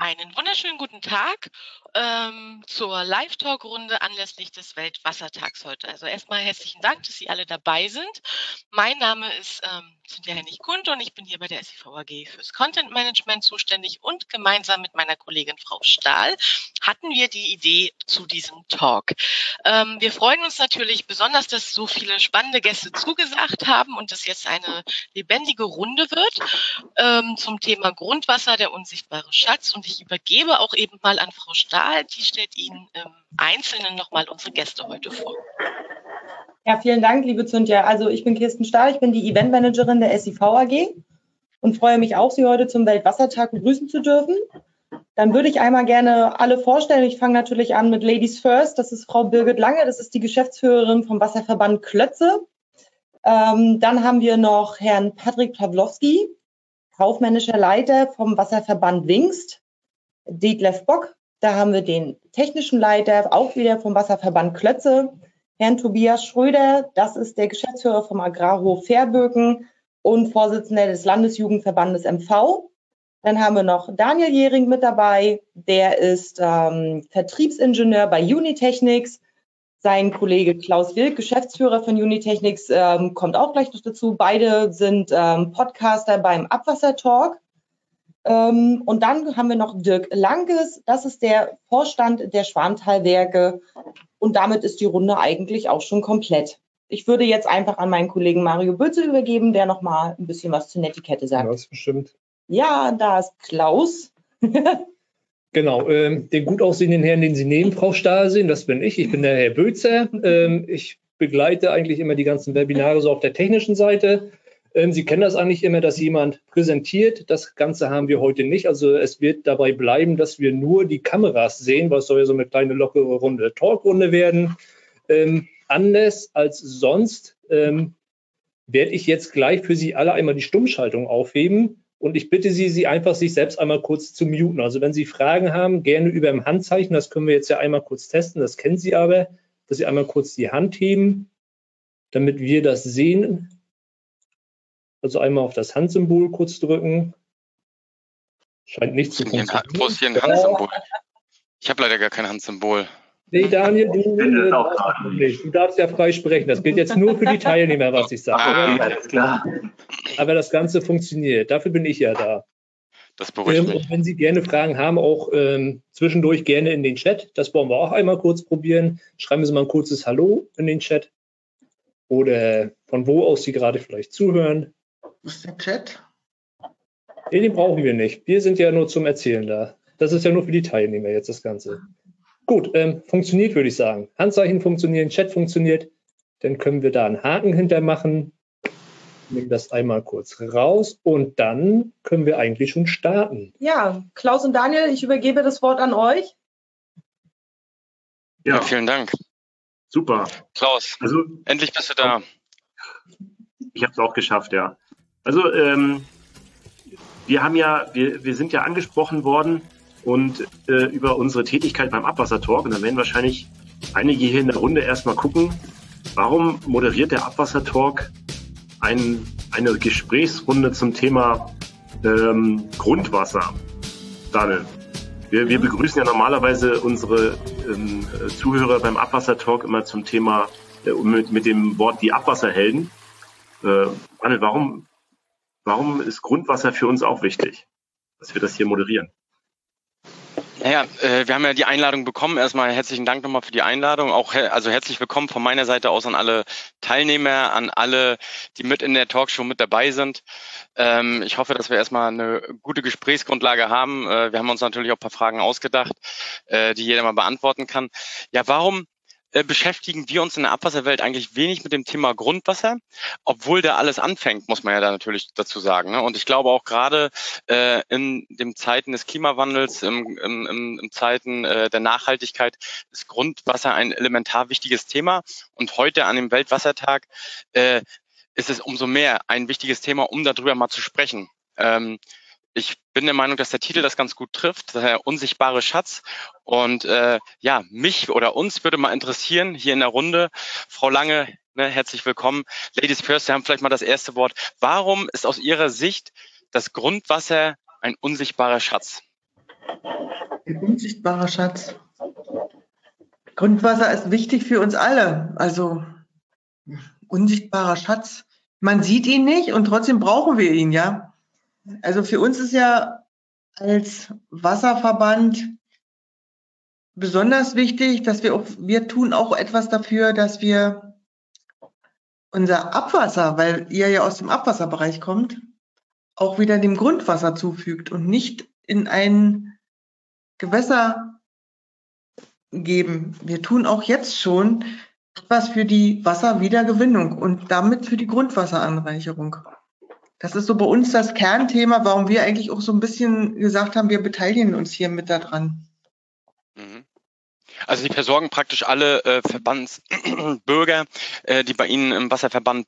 Einen wunderschönen guten Tag zur Live-Talk-Runde anlässlich des Weltwassertags heute. Also erstmal herzlichen Dank, dass Sie alle dabei sind. Mein Name ist Cynthia Hennig-Kund und ich bin hier bei der SIV AG fürs Content Management zuständig und gemeinsam mit meiner Kollegin Frau Stahl hatten wir die Idee zu diesem Talk. Wir freuen uns natürlich besonders, dass so viele spannende Gäste zugesagt haben und es jetzt eine lebendige Runde wird zum Thema Grundwasser, der unsichtbare Schatz. Und ich übergebe auch eben mal an Frau Stahl. Die stellt Ihnen im Einzelnen nochmal unsere Gäste heute vor. Ja, vielen Dank, liebe Cynthia. Also ich bin Kirsten Stahl, ich bin die Eventmanagerin der SIV AG und freue mich auch, Sie heute zum Weltwassertag begrüßen zu dürfen. Dann würde ich einmal gerne alle vorstellen. Ich fange natürlich an mit Ladies First. Das ist Frau Birgit Lange, das ist die Geschäftsführerin vom Wasserverband Klötze. Dann haben wir noch Herrn Patrick Pawlowski, kaufmännischer Leiter vom Wasserverband Wingst. Detlef Bock, da haben wir den technischen Leiter, auch wieder vom Wasserverband Klötze. Herrn Tobias Schröder, das ist der Geschäftsführer vom Agrarhof Verböken und Vorsitzender des Landesjugendverbandes MV. Dann haben wir noch Daniel Jehring mit dabei, der ist Vertriebsingenieur bei Unitechnics. Sein Kollege Klaus Wilk, Geschäftsführer von Unitechnics, kommt auch gleich noch dazu. Beide sind Podcaster beim Abwassertalk. Und dann haben wir noch Dirk Lankes, das ist der Vorstand der Schwanthalwerke. Und damit ist die Runde eigentlich auch schon komplett. Ich würde jetzt einfach an meinen Kollegen Mario Bötzel übergeben, der noch mal ein bisschen was zur Netiquette sagt. Ja, das bestimmt. Ja, da ist Klaus. Genau, den gut aussehenden Herrn, den Sie neben Frau Stahl sehen, das bin ich. Ich bin der Herr Bötzer. Ich begleite eigentlich immer die ganzen Webinare so auf der technischen Seite. Sie kennen das eigentlich immer, dass jemand präsentiert. Das Ganze haben wir heute nicht. Also es wird dabei bleiben, dass wir nur die Kameras sehen, weil es soll ja so eine kleine lockere Runde, Talkrunde werden. Anders als sonst werde ich jetzt gleich für Sie alle einmal die Stummschaltung aufheben. Und ich bitte Sie, Sie einfach sich selbst einmal kurz zu muten. Also wenn Sie Fragen haben, gerne über dem Handzeichen. Das können wir jetzt ja einmal kurz testen. Das kennen Sie aber, dass Sie einmal kurz die Hand heben, damit wir das sehen. Also einmal auf das Handsymbol kurz drücken. Scheint nicht zu funktionieren. Wo ist hier ein Handsymbol? Ich habe leider gar kein Handsymbol. Nee, Daniel, du darfst ja frei sprechen. Das gilt jetzt nur für die Teilnehmer, was ich sage. Alles klar. Aber das Ganze funktioniert. Dafür bin ich ja da. Das beruhigt mich. Und wenn Sie gerne Fragen haben, auch zwischendurch gerne in den Chat. Das wollen wir auch einmal kurz probieren. Schreiben Sie mal ein kurzes Hallo in den Chat. Oder von wo aus Sie gerade vielleicht zuhören. Wo ist der Chat? Nee, den brauchen wir nicht. Wir sind ja nur zum Erzählen da. Das ist ja nur für die Teilnehmer jetzt das Ganze. Gut, funktioniert, würde ich sagen. Handzeichen funktionieren, Chat funktioniert. Dann können wir da einen Haken hintermachen. Nehmen das einmal kurz raus und dann können wir eigentlich schon starten. Ja, Klaus und Daniel, ich übergebe das Wort an euch. Ja, vielen Dank. Super. Klaus, Also, endlich bist du da. Ich habe es auch geschafft, ja. Also wir sind ja angesprochen worden und über unsere Tätigkeit beim Abwassertalk. Und dann werden wahrscheinlich einige hier in der Runde erstmal gucken, warum moderiert der Abwassertalk eine Gesprächsrunde zum Thema Grundwasser. Daniel, wir begrüßen ja normalerweise unsere Zuhörer beim Abwassertalk immer zum Thema mit dem Wort die Abwasserhelden. Daniel, warum ist Grundwasser für uns auch wichtig, dass wir das hier moderieren? Naja, wir haben ja die Einladung bekommen. Erstmal herzlichen Dank nochmal für die Einladung. Auch also herzlich willkommen von meiner Seite aus an alle Teilnehmer, an alle, die mit in der Talkshow mit dabei sind. Ich hoffe, dass wir erstmal eine gute Gesprächsgrundlage haben. Wir haben uns natürlich auch ein paar Fragen ausgedacht, die jeder mal beantworten kann. Ja, warum beschäftigen wir uns in der Abwasserwelt eigentlich wenig mit dem Thema Grundwasser, obwohl da alles anfängt, muss man ja da natürlich dazu sagen. Ne? Und ich glaube auch gerade in den Zeiten des Klimawandels, in Zeiten der Nachhaltigkeit ist Grundwasser ein elementar wichtiges Thema. Und heute an dem Weltwassertag ist es umso mehr ein wichtiges Thema, um darüber mal zu sprechen. Ich bin der Meinung, dass der Titel das ganz gut trifft, der unsichtbare Schatz. Und ja, mich oder uns würde mal interessieren, hier in der Runde, Frau Lange, ne, herzlich willkommen. Ladies first, Sie haben vielleicht mal das erste Wort. Warum ist aus Ihrer Sicht das Grundwasser ein unsichtbarer Schatz? Ein unsichtbarer Schatz. Grundwasser ist wichtig für uns alle. Also unsichtbarer Schatz. Man sieht ihn nicht und trotzdem brauchen wir ihn, ja. Also für uns ist ja als Wasserverband besonders wichtig, dass wir tun auch etwas dafür, dass wir unser Abwasser, weil ihr ja aus dem Abwasserbereich kommt, auch wieder dem Grundwasser zufügt und nicht in ein Gewässer geben. Wir tun auch jetzt schon etwas für die Wasserwiedergewinnung und damit für die Grundwasseranreicherung. Das ist so bei uns das Kernthema, warum wir eigentlich auch so ein bisschen gesagt haben, wir beteiligen uns hier mit daran. Also Sie versorgen praktisch alle Verbandsbürger, die bei Ihnen im Wasserverband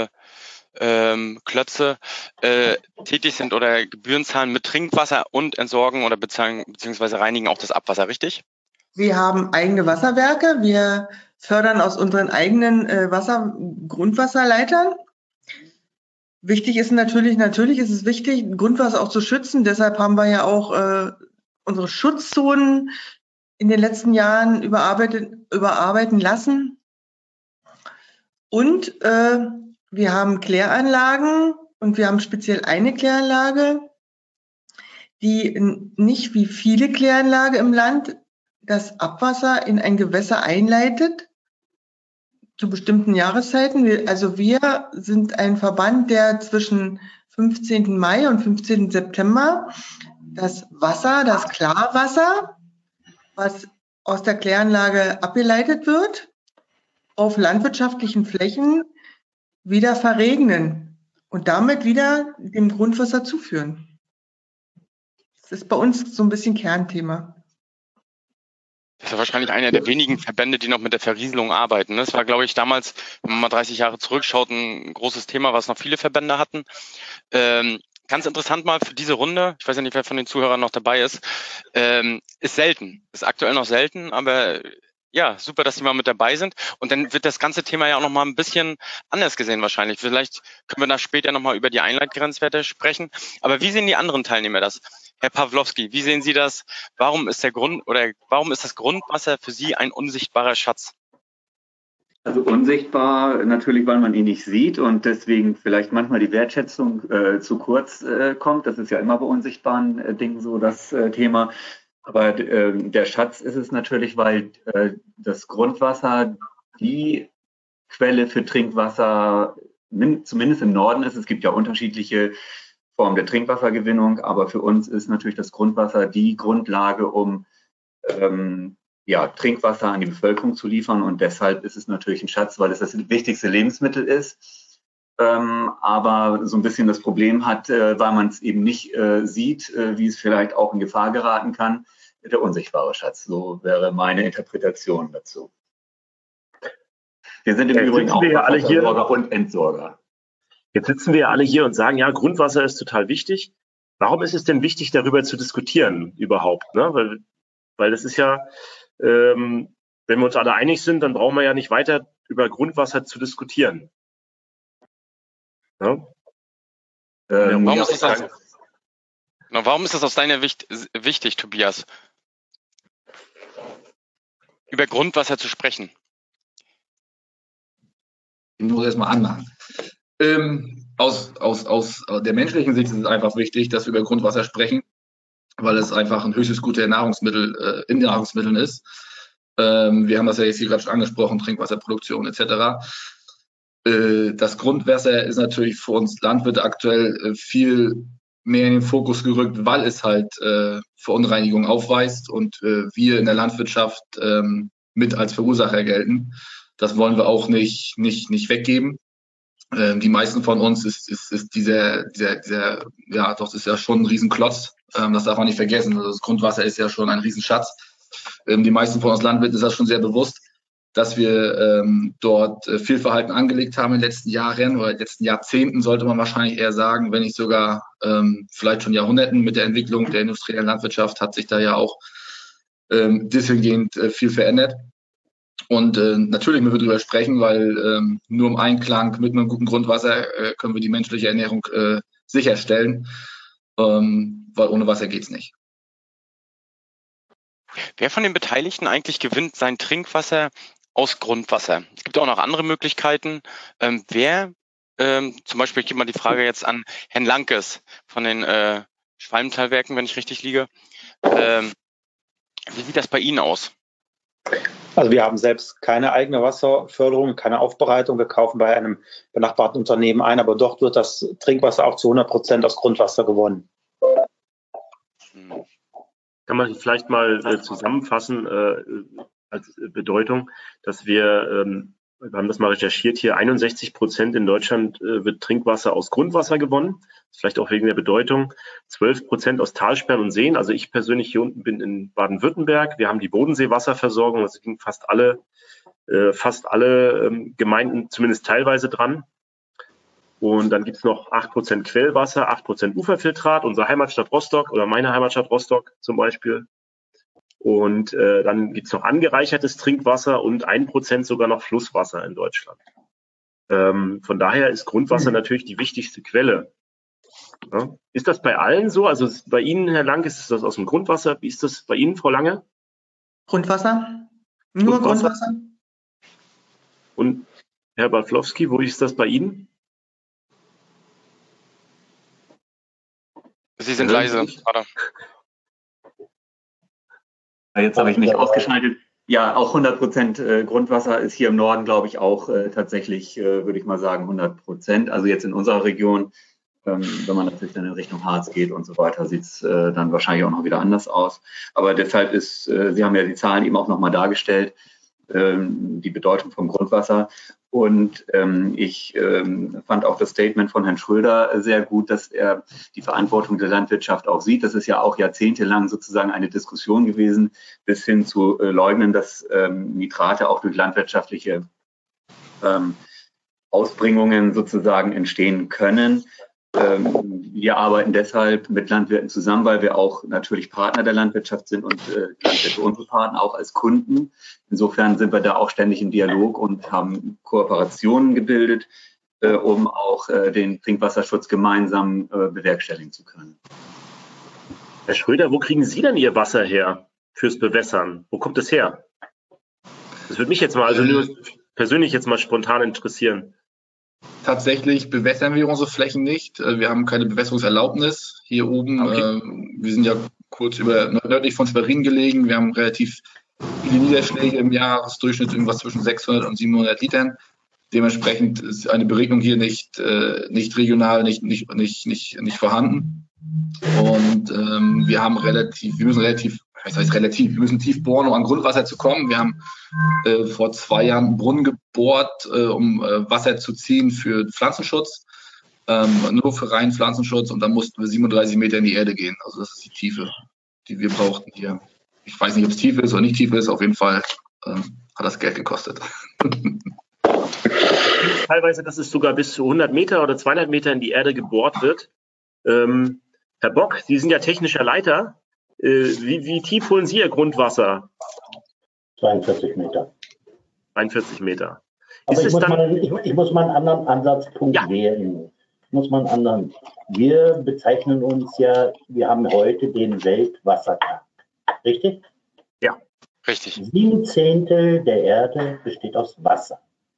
Klötze tätig sind oder Gebühren zahlen mit Trinkwasser und entsorgen oder beziehungsweise reinigen auch das Abwasser, richtig? Wir haben eigene Wasserwerke. Wir fördern aus unseren eigenen Grundwasserleitern. Wichtig ist natürlich ist es wichtig, Grundwasser auch zu schützen. Deshalb haben wir ja auch unsere Schutzzonen in den letzten Jahren überarbeiten lassen. Und wir haben Kläranlagen und wir haben speziell eine Kläranlage, die nicht wie viele Kläranlagen im Land das Abwasser in ein Gewässer einleitet zu bestimmten Jahreszeiten. Wir sind ein Verband, der zwischen 15. Mai und 15. September das Wasser, das Klarwasser, was aus der Kläranlage abgeleitet wird, auf landwirtschaftlichen Flächen wieder verregnen und damit wieder dem Grundwasser zuführen. Das ist bei uns so ein bisschen Kernthema. Das ist ja wahrscheinlich einer der wenigen Verbände, die noch mit der Verrieselung arbeiten. Das war, glaube ich, damals, wenn man mal 30 Jahre zurückschaut, ein großes Thema, was noch viele Verbände hatten. Ganz interessant mal für diese Runde, ich weiß ja nicht, wer von den Zuhörern noch dabei ist, ist selten, ist aktuell noch selten, aber ja, super, dass Sie mal mit dabei sind. Und dann wird das ganze Thema ja auch noch mal ein bisschen anders gesehen wahrscheinlich. Vielleicht können wir da später noch mal über die Einleitgrenzwerte sprechen. Aber wie sehen die anderen Teilnehmer das? Herr Pawlowski, wie sehen Sie das? Warum ist das Grundwasser für Sie ein unsichtbarer Schatz? Also unsichtbar natürlich, weil man ihn nicht sieht und deswegen vielleicht manchmal die Wertschätzung zu kurz kommt. Das ist ja immer bei unsichtbaren Dingen so das Thema. Aber der Schatz ist es natürlich, weil das Grundwasser die Quelle für Trinkwasser zumindest im Norden ist. Es gibt ja unterschiedliche Formen der Trinkwassergewinnung, aber für uns ist natürlich das Grundwasser die Grundlage, um Trinkwasser an die Bevölkerung zu liefern. Und deshalb ist es natürlich ein Schatz, weil es das wichtigste Lebensmittel ist. Aber so ein bisschen das Problem hat, weil man es eben nicht sieht, wie es vielleicht auch in Gefahr geraten kann, der unsichtbare Schatz. So wäre meine Interpretation dazu. Wir sind im Übrigen auch Versorger und Entsorger. Jetzt sitzen wir ja alle hier und sagen, ja, Grundwasser ist total wichtig. Warum ist es denn wichtig, darüber zu diskutieren überhaupt? Ne? Weil das ist ja, wenn wir uns alle einig sind, dann brauchen wir ja nicht weiter über Grundwasser zu diskutieren. Ja? Warum ist das aus deiner Sicht wichtig, Tobias, über Grundwasser zu sprechen? Ich muss erstmal anmachen. Aus der menschlichen Sicht ist es einfach wichtig, dass wir über Grundwasser sprechen, weil es einfach ein höchstes Gut der Nahrungsmittel in Nahrungsmitteln ist. Wir haben das ja jetzt hier gerade schon angesprochen, Trinkwasserproduktion etc. Das Grundwasser ist natürlich für uns Landwirte aktuell viel mehr in den Fokus gerückt, weil es halt Verunreinigungen aufweist und wir in der Landwirtschaft mit als Verursacher gelten. Das wollen wir auch nicht weggeben. Die meisten von uns ist dieser, ja, doch, das ist ja schon ein Riesenklotz. Das darf man nicht vergessen. Also das Grundwasser ist ja schon ein Riesenschatz. Die meisten von uns Landwirten ist das schon sehr bewusst, dass wir dort viel Verhalten angelegt haben in den letzten Jahren oder in den letzten Jahrzehnten, sollte man wahrscheinlich eher sagen, wenn nicht sogar vielleicht schon Jahrhunderten. Mit der Entwicklung der industriellen Landwirtschaft hat sich da ja auch dahingehend viel verändert. Und natürlich müssen wir darüber sprechen, weil nur im Einklang mit einem guten Grundwasser können wir die menschliche Ernährung sicherstellen, weil ohne Wasser geht's nicht. Wer von den Beteiligten eigentlich gewinnt sein Trinkwasser aus Grundwasser? Es gibt auch noch andere Möglichkeiten. Zum Beispiel, ich gebe mal die Frage jetzt an Herrn Lankes von den Schwalmtalwerken, wenn ich richtig liege. Wie sieht das bei Ihnen aus? Also wir haben selbst keine eigene Wasserförderung, keine Aufbereitung. Wir kaufen bei einem benachbarten Unternehmen ein, aber dort wird das Trinkwasser auch zu 100% aus Grundwasser gewonnen. Kann man vielleicht mal zusammenfassen als Bedeutung, dass wir haben das mal recherchiert hier, 61% in Deutschland wird Trinkwasser aus Grundwasser gewonnen. Vielleicht auch wegen der Bedeutung. 12% aus Talsperren und Seen. Also ich persönlich hier unten bin in Baden-Württemberg. Wir haben die Bodensee-Wasserversorgung. Das sind fast alle Gemeinden zumindest teilweise dran. Und dann gibt es noch 8% Quellwasser, 8% Uferfiltrat, unsere Heimatstadt Rostock oder meine Heimatstadt Rostock zum Beispiel. Und dann gibt es noch angereichertes Trinkwasser und 1% sogar noch Flusswasser in Deutschland. Von daher ist Grundwasser natürlich die wichtigste Quelle. Ja. Ist das bei allen so? Also bei Ihnen, Herr Lang, ist das aus dem Grundwasser? Wie ist das bei Ihnen, Frau Lange? Grundwasser? Nur Grundwasser? Und Herr Bartlowski, wo ist das bei Ihnen? Sie sind leise. Jetzt habe ich mich ausgeschaltet. Ja, auch 100% Grundwasser ist hier im Norden, glaube ich, auch tatsächlich, würde ich mal sagen, 100%. Also jetzt in unserer Region, wenn man natürlich dann in Richtung Harz geht und so weiter, sieht es dann wahrscheinlich auch noch wieder anders aus. Aber deshalb ist, Sie haben ja die Zahlen eben auch nochmal dargestellt, die Bedeutung vom Grundwasser. Und ich fand auch das Statement von Herrn Schröder sehr gut, dass er die Verantwortung der Landwirtschaft auch sieht. Das ist ja auch jahrzehntelang sozusagen eine Diskussion gewesen, bis hin zu leugnen, dass Nitrate auch durch landwirtschaftliche Ausbringungen sozusagen entstehen können. Wir arbeiten deshalb mit Landwirten zusammen, weil wir auch natürlich Partner der Landwirtschaft sind und Landwirte unsere Partner auch als Kunden. Insofern sind wir da auch ständig im Dialog und haben Kooperationen gebildet, um auch den Trinkwasserschutz gemeinsam bewerkstelligen zu können. Herr Schröder, wo kriegen Sie denn Ihr Wasser her fürs Bewässern? Wo kommt es her? Das würde mich jetzt mal, also nur persönlich jetzt mal spontan interessieren. Tatsächlich bewässern wir unsere Flächen nicht. Wir haben keine Bewässerungserlaubnis hier oben. Okay. Wir sind ja kurz nördlich von Schwerin gelegen. Wir haben relativ viele Niederschläge im Jahresdurchschnitt, irgendwas zwischen 600 und 700 Litern. Dementsprechend ist eine Beregnung hier nicht regional, nicht vorhanden. Und wir müssen tief bohren, um an Grundwasser zu kommen. Wir haben vor 2 Jahren einen Brunnen gebohrt, um Wasser zu ziehen für Pflanzenschutz, nur für reinen Pflanzenschutz. Und dann mussten wir 37 Meter in die Erde gehen. Also das ist die Tiefe, die wir brauchten hier. Ich weiß nicht, ob es tief ist oder nicht tief ist. Auf jeden Fall hat das Geld gekostet. Teilweise, dass es sogar bis zu 100 Meter oder 200 Meter in die Erde gebohrt wird. Herr Bock, Sie sind ja technischer Leiter. Wie tief holen Sie Ihr Grundwasser? 42 Meter. 41 Meter. Aber ich muss mal einen anderen Ansatzpunkt wählen. Wir bezeichnen uns ja, wir haben heute den Weltwassertag. Richtig? Ja, richtig. 7/10 der Erde besteht aus Wasser.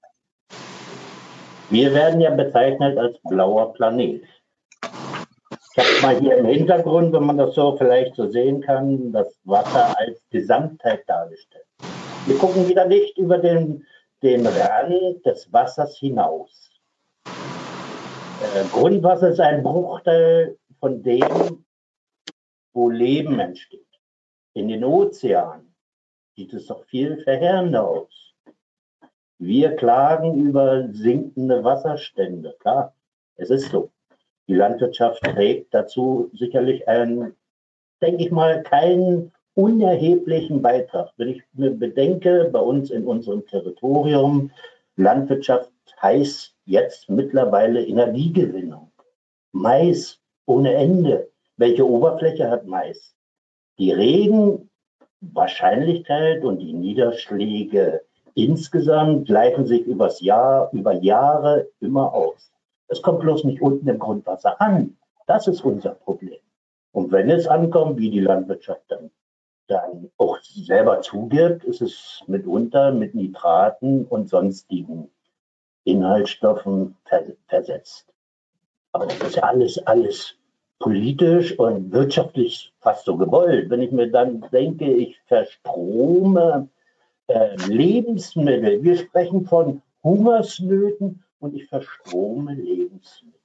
Wir werden ja bezeichnet als blauer Planet. Ich habe mal hier im Hintergrund, wenn man das so vielleicht so sehen kann, das Wasser als Gesamtheit dargestellt. Wir gucken wieder nicht über den Rand des Wassers hinaus. Grundwasser ist ein Bruchteil von dem, wo Leben entsteht. In den Ozeanen sieht es doch viel verheerender aus. Wir klagen über sinkende Wasserstände. Klar, es ist so. Die Landwirtschaft trägt dazu sicherlich denke ich mal, keinen unerheblichen Beitrag. Wenn ich mir bedenke, bei uns in unserem Territorium, Landwirtschaft heißt jetzt mittlerweile Energiegewinnung. Mais ohne Ende. Welche Oberfläche hat Mais? Die Regenwahrscheinlichkeit und die Niederschläge insgesamt gleichen sich über Jahre immer aus. Es kommt bloß nicht unten im Grundwasser an. Das ist unser Problem. Und wenn es ankommt, wie die Landwirtschaft dann dann auch selber zugibt, ist es mitunter mit Nitraten und sonstigen Inhaltsstoffen versetzt. Aber das ist ja alles politisch und wirtschaftlich fast so gewollt. Wenn ich mir dann denke, ich verstrome Lebensmittel, wir sprechen von Hungersnöten und ich verstrome Lebensmittel.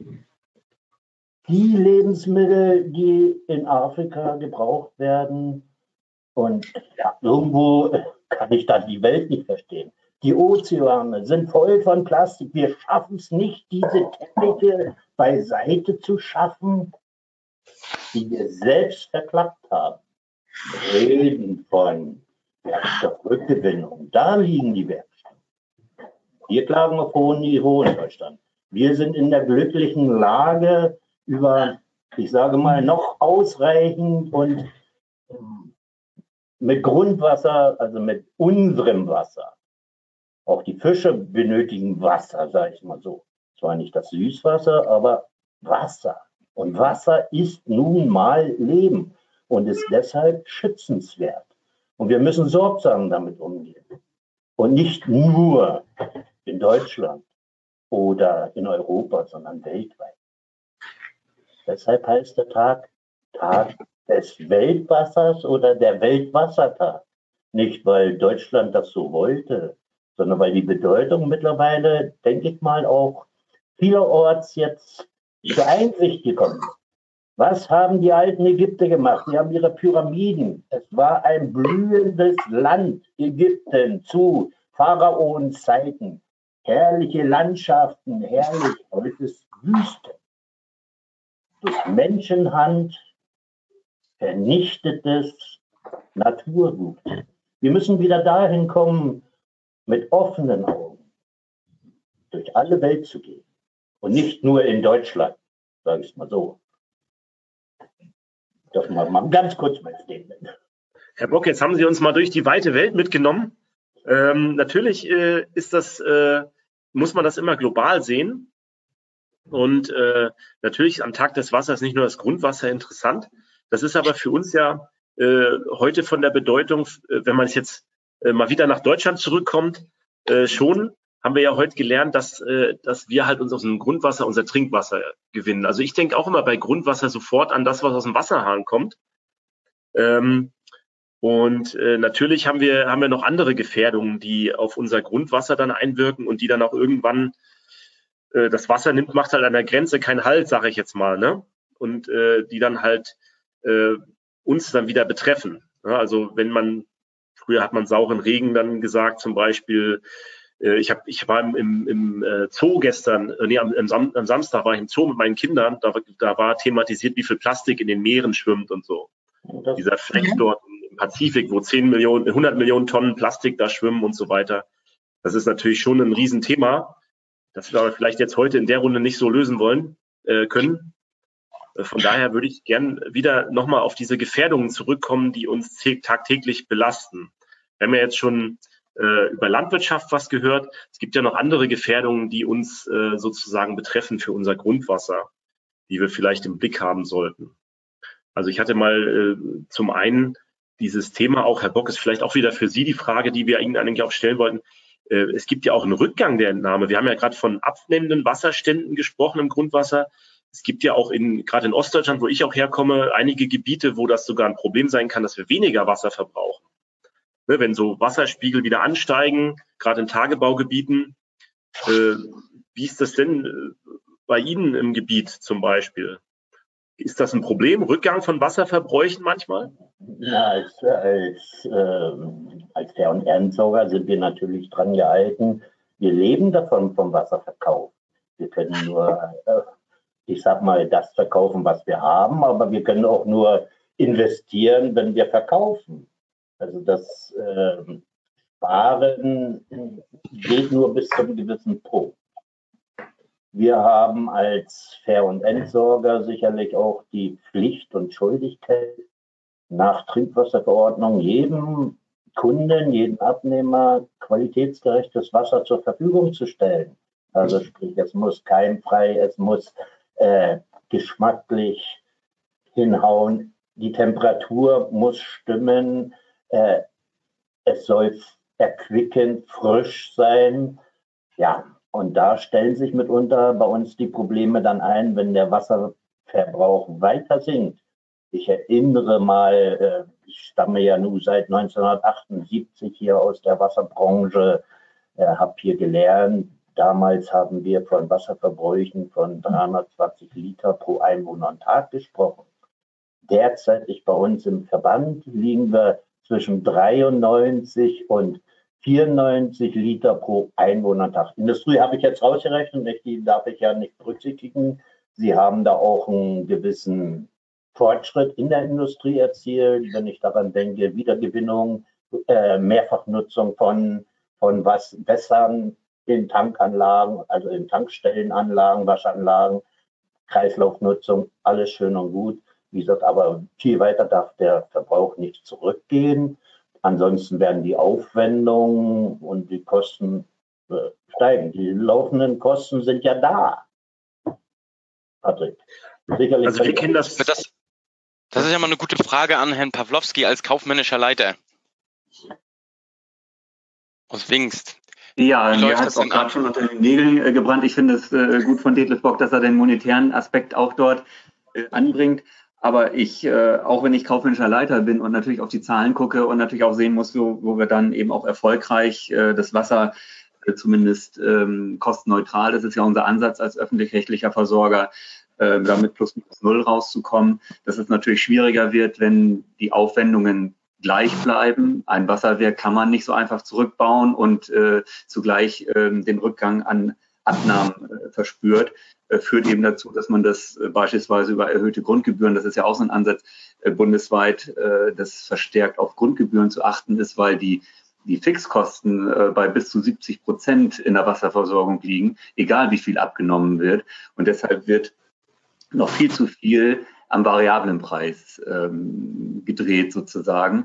Die Lebensmittel, die in Afrika gebraucht werden, und ja, irgendwo kann ich da die Welt nicht verstehen. Die Ozeane sind voll von Plastik. Wir schaffen es nicht, diese Teppiche beiseite zu schaffen, die wir selbst verklappt haben. Reden von Werkstoffrückgewinnung. Da liegen die Werkstoffe. Wir klagen auf hohem Niveau in Deutschland. Wir sind in der glücklichen Lage, über, ich sage mal, noch ausreichend und mit Grundwasser, also mit unserem Wasser. Auch die Fische benötigen Wasser, sage ich mal so. Zwar nicht das Süßwasser, aber Wasser. Und Wasser ist nun mal Leben und ist deshalb schützenswert. Und wir müssen sorgsam damit umgehen. Und nicht nur in Deutschland oder in Europa, sondern weltweit. Deshalb heißt der Tag des Weltwassers oder der Weltwassertag. Nicht, weil Deutschland das so wollte, sondern weil die Bedeutung mittlerweile, denke ich mal, auch vielerorts jetzt zur Einsicht gekommen ist. Was haben die alten Ägypter gemacht? Die haben ihre Pyramiden. Es war ein blühendes Land, Ägypten, zu Pharaons Zeiten. Herrliche Landschaften, herrlich, heute ist Wüste. Durch Menschenhand vernichtetes Naturgut. Wir müssen wieder dahin kommen, mit offenen Augen durch alle Welt zu gehen. Und nicht nur in Deutschland, sage ich mal so. Das mal ganz kurz mein Statement. Herr Bock, jetzt haben Sie uns mal durch die weite Welt mitgenommen. Natürlich ist das, muss man das immer global sehen. Und natürlich am Tag des Wassers nicht nur das Grundwasser interessant. Das ist aber für uns ja heute von der Bedeutung, wenn man jetzt mal wieder nach Deutschland zurückkommt, schon haben wir ja heute gelernt, dass wir halt uns aus dem Grundwasser unser Trinkwasser gewinnen. Also ich denke auch immer bei Grundwasser sofort an das, was aus dem Wasserhahn kommt. Natürlich haben wir noch andere Gefährdungen, die auf unser Grundwasser dann einwirken und die dann auch irgendwann das Wasser macht halt an der Grenze keinen Halt, sage ich jetzt mal, ne? Und die dann halt uns dann wieder betreffen. Ja, also früher hat man sauren Regen dann gesagt, zum Beispiel, ich war im Zoo gestern, am Samstag war ich im Zoo mit meinen Kindern, da war thematisiert, wie viel Plastik in den Meeren schwimmt und so. Dieser Fleck dort im Pazifik, wo 100 Millionen Tonnen Plastik da schwimmen und so weiter. Das ist natürlich schon ein Riesenthema, das wir aber vielleicht jetzt heute in der Runde nicht so lösen können. Von daher würde ich gern wieder nochmal auf diese Gefährdungen zurückkommen, die uns tagtäglich belasten. Wir haben ja jetzt schon über Landwirtschaft was gehört. Es gibt ja noch andere Gefährdungen, die uns sozusagen betreffen für unser Grundwasser, die wir vielleicht im Blick haben sollten. Also ich hatte mal zum einen dieses Thema auch, Herr Bock, ist vielleicht auch wieder für Sie die Frage, die wir Ihnen eigentlich auch stellen wollten. Es gibt ja auch einen Rückgang der Entnahme. Wir haben ja gerade von abnehmenden Wasserständen gesprochen im Grundwasser. Es gibt ja auch gerade in Ostdeutschland, wo ich auch herkomme, einige Gebiete, wo das sogar ein Problem sein kann, dass wir weniger Wasser verbrauchen. Ne, wenn so Wasserspiegel wieder ansteigen, gerade in Tagebaugebieten. Wie ist das denn bei Ihnen im Gebiet zum Beispiel? Ist das ein Problem, Rückgang von Wasserverbräuchen manchmal? Na, als Fair- und Erntsauger sind wir natürlich dran gehalten. Wir leben davon, vom Wasserverkauf. Wir können nur, ich sag mal, das verkaufen, was wir haben, aber wir können auch nur investieren, wenn wir verkaufen. Also das Sparen geht nur bis zu einem gewissen Punkt. Wir haben als Fair- und Entsorger sicherlich auch die Pflicht und Schuldigkeit, nach Trinkwasserverordnung jedem Kunden, jedem Abnehmer qualitätsgerechtes Wasser zur Verfügung zu stellen. Also sprich, es muss keimfrei, es muss geschmacklich hinhauen. die Temperatur muss stimmen, es soll erquickend, frisch sein. Ja, und da stellen sich mitunter bei uns die Probleme dann ein, wenn der Wasserverbrauch weiter sinkt. Ich erinnere mal, ich stamme ja nun seit 1978 hier aus der Wasserbranche, habe hier gelernt. Damals haben wir von Wasserverbräuchen von 320 Liter pro Einwohner und Tag gesprochen. Derzeit bei uns im Verband liegen wir zwischen 93 und 94 Liter pro Einwohner und Tag. Industrie habe ich jetzt rausgerechnet, die darf ich ja nicht berücksichtigen. Sie haben da auch einen gewissen Fortschritt in der Industrie erzielt, wenn ich daran denke, Wiedergewinnung, Mehrfachnutzung von Wässern in Tankanlagen, also in Tankstellenanlagen, Waschanlagen, Kreislaufnutzung, alles schön und gut. Wie gesagt, aber viel weiter darf der Verbrauch nicht zurückgehen. Ansonsten werden die Aufwendungen und die Kosten steigen. Die laufenden Kosten sind ja da. Patrick. Sicherlich also wir kennen das. Das ist ja mal eine gute Frage an Herrn Pawlowski als kaufmännischer Leiter aus Wingst. Ja, mir hat es auch gerade schon unter den Nägeln gebrannt. Ich finde es gut von Detlef Bock, dass er den monetären Aspekt auch dort anbringt. Aber auch wenn ich kaufmännischer Leiter bin und natürlich auf die Zahlen gucke und natürlich auch sehen muss, wo wir dann eben auch erfolgreich das Wasser zumindest kostenneutral, das ist ja unser Ansatz als öffentlich-rechtlicher Versorger, damit plus minus null rauszukommen, dass es natürlich schwieriger wird, wenn die Aufwendungen gleich bleiben. Ein Wasserwerk kann man nicht so einfach zurückbauen und zugleich den Rückgang an Abnahmen verspürt, führt eben dazu, dass man das beispielsweise über erhöhte Grundgebühren, das ist ja auch so ein Ansatz bundesweit, das verstärkt auf Grundgebühren zu achten ist, weil die Fixkosten bei bis zu 70% in der Wasserversorgung liegen, egal wie viel abgenommen wird. Und deshalb wird noch viel zu viel am variablen Preis gedreht sozusagen.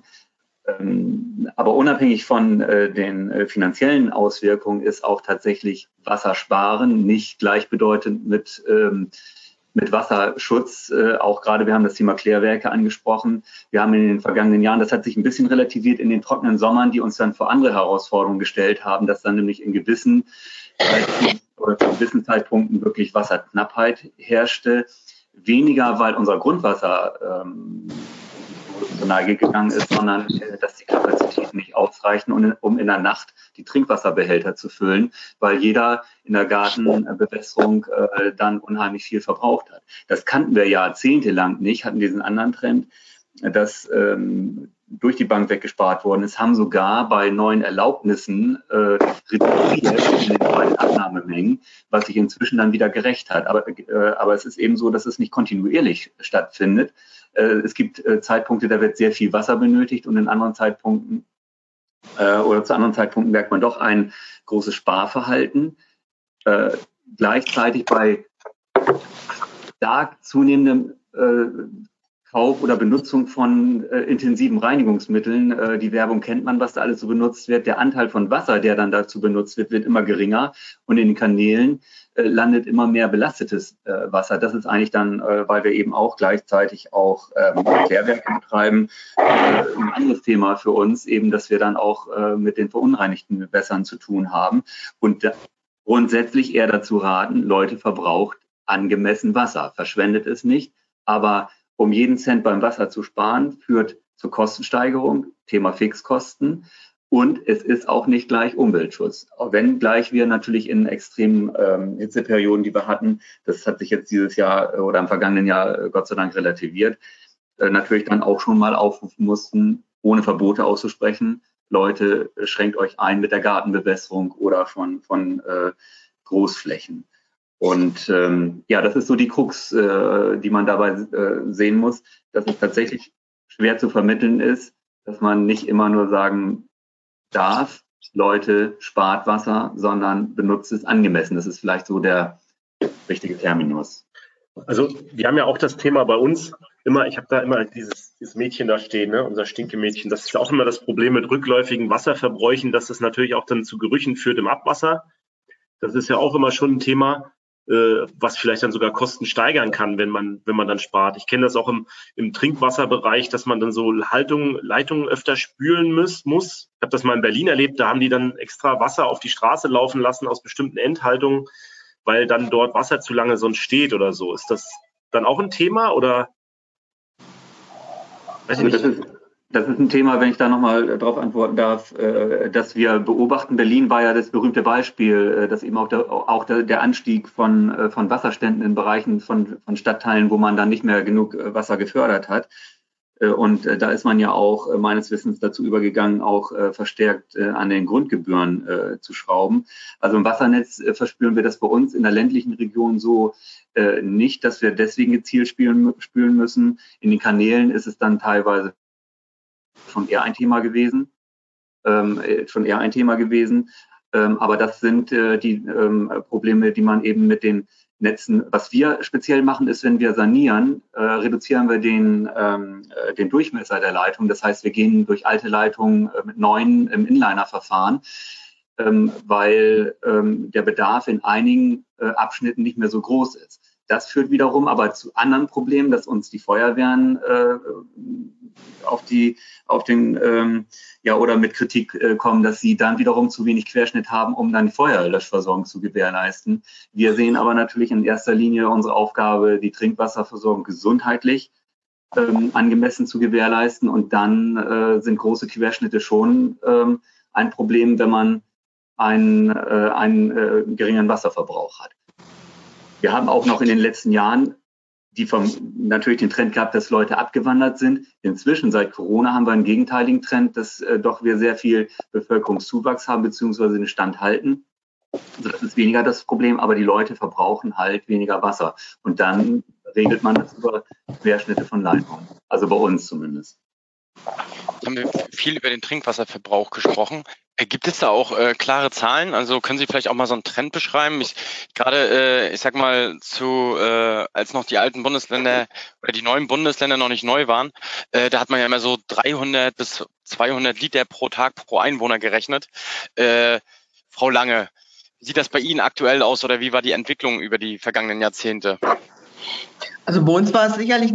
Aber unabhängig von den finanziellen Auswirkungen ist auch tatsächlich Wassersparen nicht gleichbedeutend mit Wasserschutz. Auch gerade, wir haben das Thema Klärwerke angesprochen. Wir haben in den vergangenen Jahren, das hat sich ein bisschen relativiert in den trockenen Sommern, die uns dann vor andere Herausforderungen gestellt haben, dass dann nämlich in gewissen Zeitpunkten wirklich Wasserknappheit herrschte. Weniger, weil unser Grundwasser zur Neige gegangen ist, sondern dass die Kapazitäten nicht ausreichen, um in der Nacht die Trinkwasserbehälter zu füllen, weil jeder in der Gartenbewässerung dann unheimlich viel verbraucht hat. Das kannten wir jahrzehntelang nicht, hatten diesen anderen Trend, dass durch die Bank weggespart worden ist, haben sogar bei neuen Erlaubnissen reduziert in den neuen Abnahmemengen, was sich inzwischen dann wieder gerecht hat. Aber es ist eben so, dass es nicht kontinuierlich stattfindet. Es gibt Zeitpunkte, da wird sehr viel Wasser benötigt und in anderen Zeitpunkten oder zu anderen Zeitpunkten merkt man doch ein großes Sparverhalten. Gleichzeitig bei stark zunehmendem Kauf oder Benutzung von intensiven Reinigungsmitteln. Die Werbung kennt man, was da alles so benutzt wird. Der Anteil von Wasser, der dann dazu benutzt wird, wird immer geringer und in den Kanälen landet immer mehr belastetes Wasser. Das ist eigentlich dann, weil wir eben auch gleichzeitig auch Klärwerke betreiben, ein anderes Thema für uns, eben, dass wir dann auch mit den verunreinigten Gewässern zu tun haben und grundsätzlich eher dazu raten, Leute, verbraucht angemessen Wasser, verschwendet es nicht, aber um jeden Cent beim Wasser zu sparen, führt zur Kostensteigerung, Thema Fixkosten. Und es ist auch nicht gleich Umweltschutz. Auch wenn gleich wir natürlich in extremen Hitzeperioden, die wir hatten, das hat sich jetzt dieses Jahr oder im vergangenen Jahr Gott sei Dank relativiert, natürlich dann auch schon mal aufrufen mussten, ohne Verbote auszusprechen, Leute, schränkt euch ein mit der Gartenbewässerung oder von Großflächen. Und das ist so die Krux, die man dabei sehen muss, dass es tatsächlich schwer zu vermitteln ist, dass man nicht immer nur sagen darf, Leute, spart Wasser, sondern benutzt es angemessen. Das ist vielleicht so der richtige Terminus. Also wir haben ja auch das Thema bei uns immer, ich habe da immer dieses Mädchen da stehen, ne, unser Stinkemädchen. Das ist ja auch immer das Problem mit rückläufigen Wasserverbräuchen, dass das natürlich auch dann zu Gerüchen führt im Abwasser. Das ist ja auch immer schon ein Thema. was vielleicht dann sogar Kosten steigern kann, wenn man dann spart. Ich kenne das auch im Trinkwasserbereich, dass man dann so Leitungen öfter spülen muss. Ich habe das mal in Berlin erlebt, da haben die dann extra Wasser auf die Straße laufen lassen aus bestimmten Endhaltungen, weil dann dort Wasser zu lange sonst steht oder so. Ist das dann auch ein Thema oder? Weiß ich nicht. Das ist ein Thema, wenn ich da nochmal drauf antworten darf, dass wir beobachten. Berlin war ja das berühmte Beispiel, dass eben auch der Anstieg von Wasserständen in Bereichen von Stadtteilen, wo man dann nicht mehr genug Wasser gefördert hat. Und da ist man ja auch meines Wissens dazu übergegangen, auch verstärkt an den Grundgebühren zu schrauben. Also im Wassernetz verspüren wir das bei uns in der ländlichen Region so nicht, dass wir deswegen gezielt spülen müssen. In den Kanälen ist es dann teilweise schon eher ein Thema gewesen. Aber das sind die Probleme, die man eben mit den Netzen, was wir speziell machen, ist, wenn wir sanieren, reduzieren wir den Durchmesser der Leitung. Das heißt, wir gehen durch alte Leitungen mit neuen im Inliner-Verfahren, weil der Bedarf in einigen Abschnitten nicht mehr so groß ist. Das führt wiederum aber zu anderen Problemen, dass uns die Feuerwehren oder mit Kritik kommen, dass sie dann wiederum zu wenig Querschnitt haben, um dann Feuerlöschversorgung zu gewährleisten. Wir sehen aber natürlich in erster Linie unsere Aufgabe, die Trinkwasserversorgung gesundheitlich angemessen zu gewährleisten. Und dann sind große Querschnitte schon ein Problem, wenn man einen geringen Wasserverbrauch hat. Wir haben auch noch in den letzten Jahren natürlich den Trend gehabt, dass Leute abgewandert sind. Inzwischen, seit Corona, haben wir einen gegenteiligen Trend, dass doch wir sehr viel Bevölkerungszuwachs haben, beziehungsweise den Stand halten. Also das ist weniger das Problem, aber die Leute verbrauchen halt weniger Wasser. Und dann regelt man das über Querschnitte von Leitungen. Also bei uns zumindest. Jetzt haben wir viel über den Trinkwasserverbrauch gesprochen. Gibt es da auch klare Zahlen? Also können Sie vielleicht auch mal so einen Trend beschreiben? Ich sag mal, als noch die alten Bundesländer oder die neuen Bundesländer noch nicht neu waren, da hat man ja immer so 300 bis 200 Liter pro Tag pro Einwohner gerechnet. Frau Lange, wie sieht das bei Ihnen aktuell aus oder wie war die Entwicklung über die vergangenen Jahrzehnte? Also bei uns war es sicherlich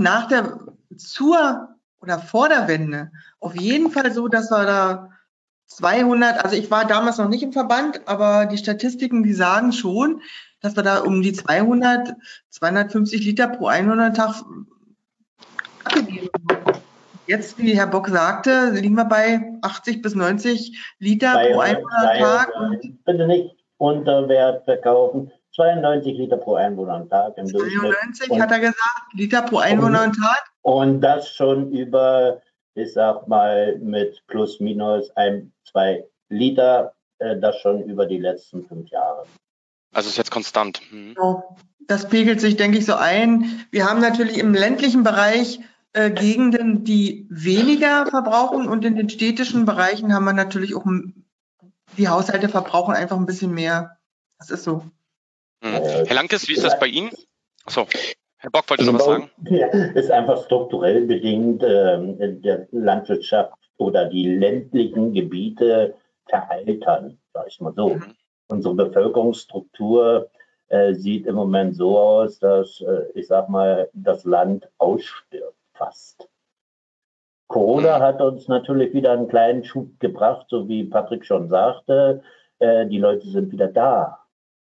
vor der Wende auf jeden Fall so, dass wir da 200, also ich war damals noch nicht im Verband, aber die Statistiken, die sagen schon, dass wir da um die 200, 250 Liter pro Einwohnertag abgegeben haben. Jetzt, wie Herr Bock sagte, liegen wir bei 80 bis 90 Liter pro Einwohnertag. Bitte nicht unter Wert verkaufen. 92 Liter pro Einwohner am Tag im Durchschnitt. 92 hat er gesagt, Liter pro Einwohner am Tag. Und das schon über, ich sag mal, mit plus minus 1-2 Liter, das schon über die letzten 5 Jahre. Also ist jetzt konstant. Das pegelt sich, denke ich, so ein. Wir haben natürlich im ländlichen Bereich Gegenden, die weniger verbrauchen und in den städtischen Bereichen haben wir natürlich auch, die Haushalte verbrauchen einfach ein bisschen mehr. Das ist so. Herr Lankes, wie ist das bei Ihnen? Achso, Herr Bock wollte noch was sagen. Ja, ist einfach strukturell bedingt, der Landwirtschaft oder die ländlichen Gebiete veraltern, sag ich mal so. Unsere Bevölkerungsstruktur sieht im Moment so aus, dass, ich sag mal, das Land ausstirbt fast. Corona hat uns natürlich wieder einen kleinen Schub gebracht, so wie Patrick schon sagte. Die Leute sind wieder da.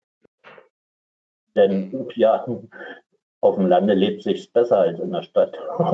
Denn ja, auf dem Lande lebt sich besser als in der Stadt.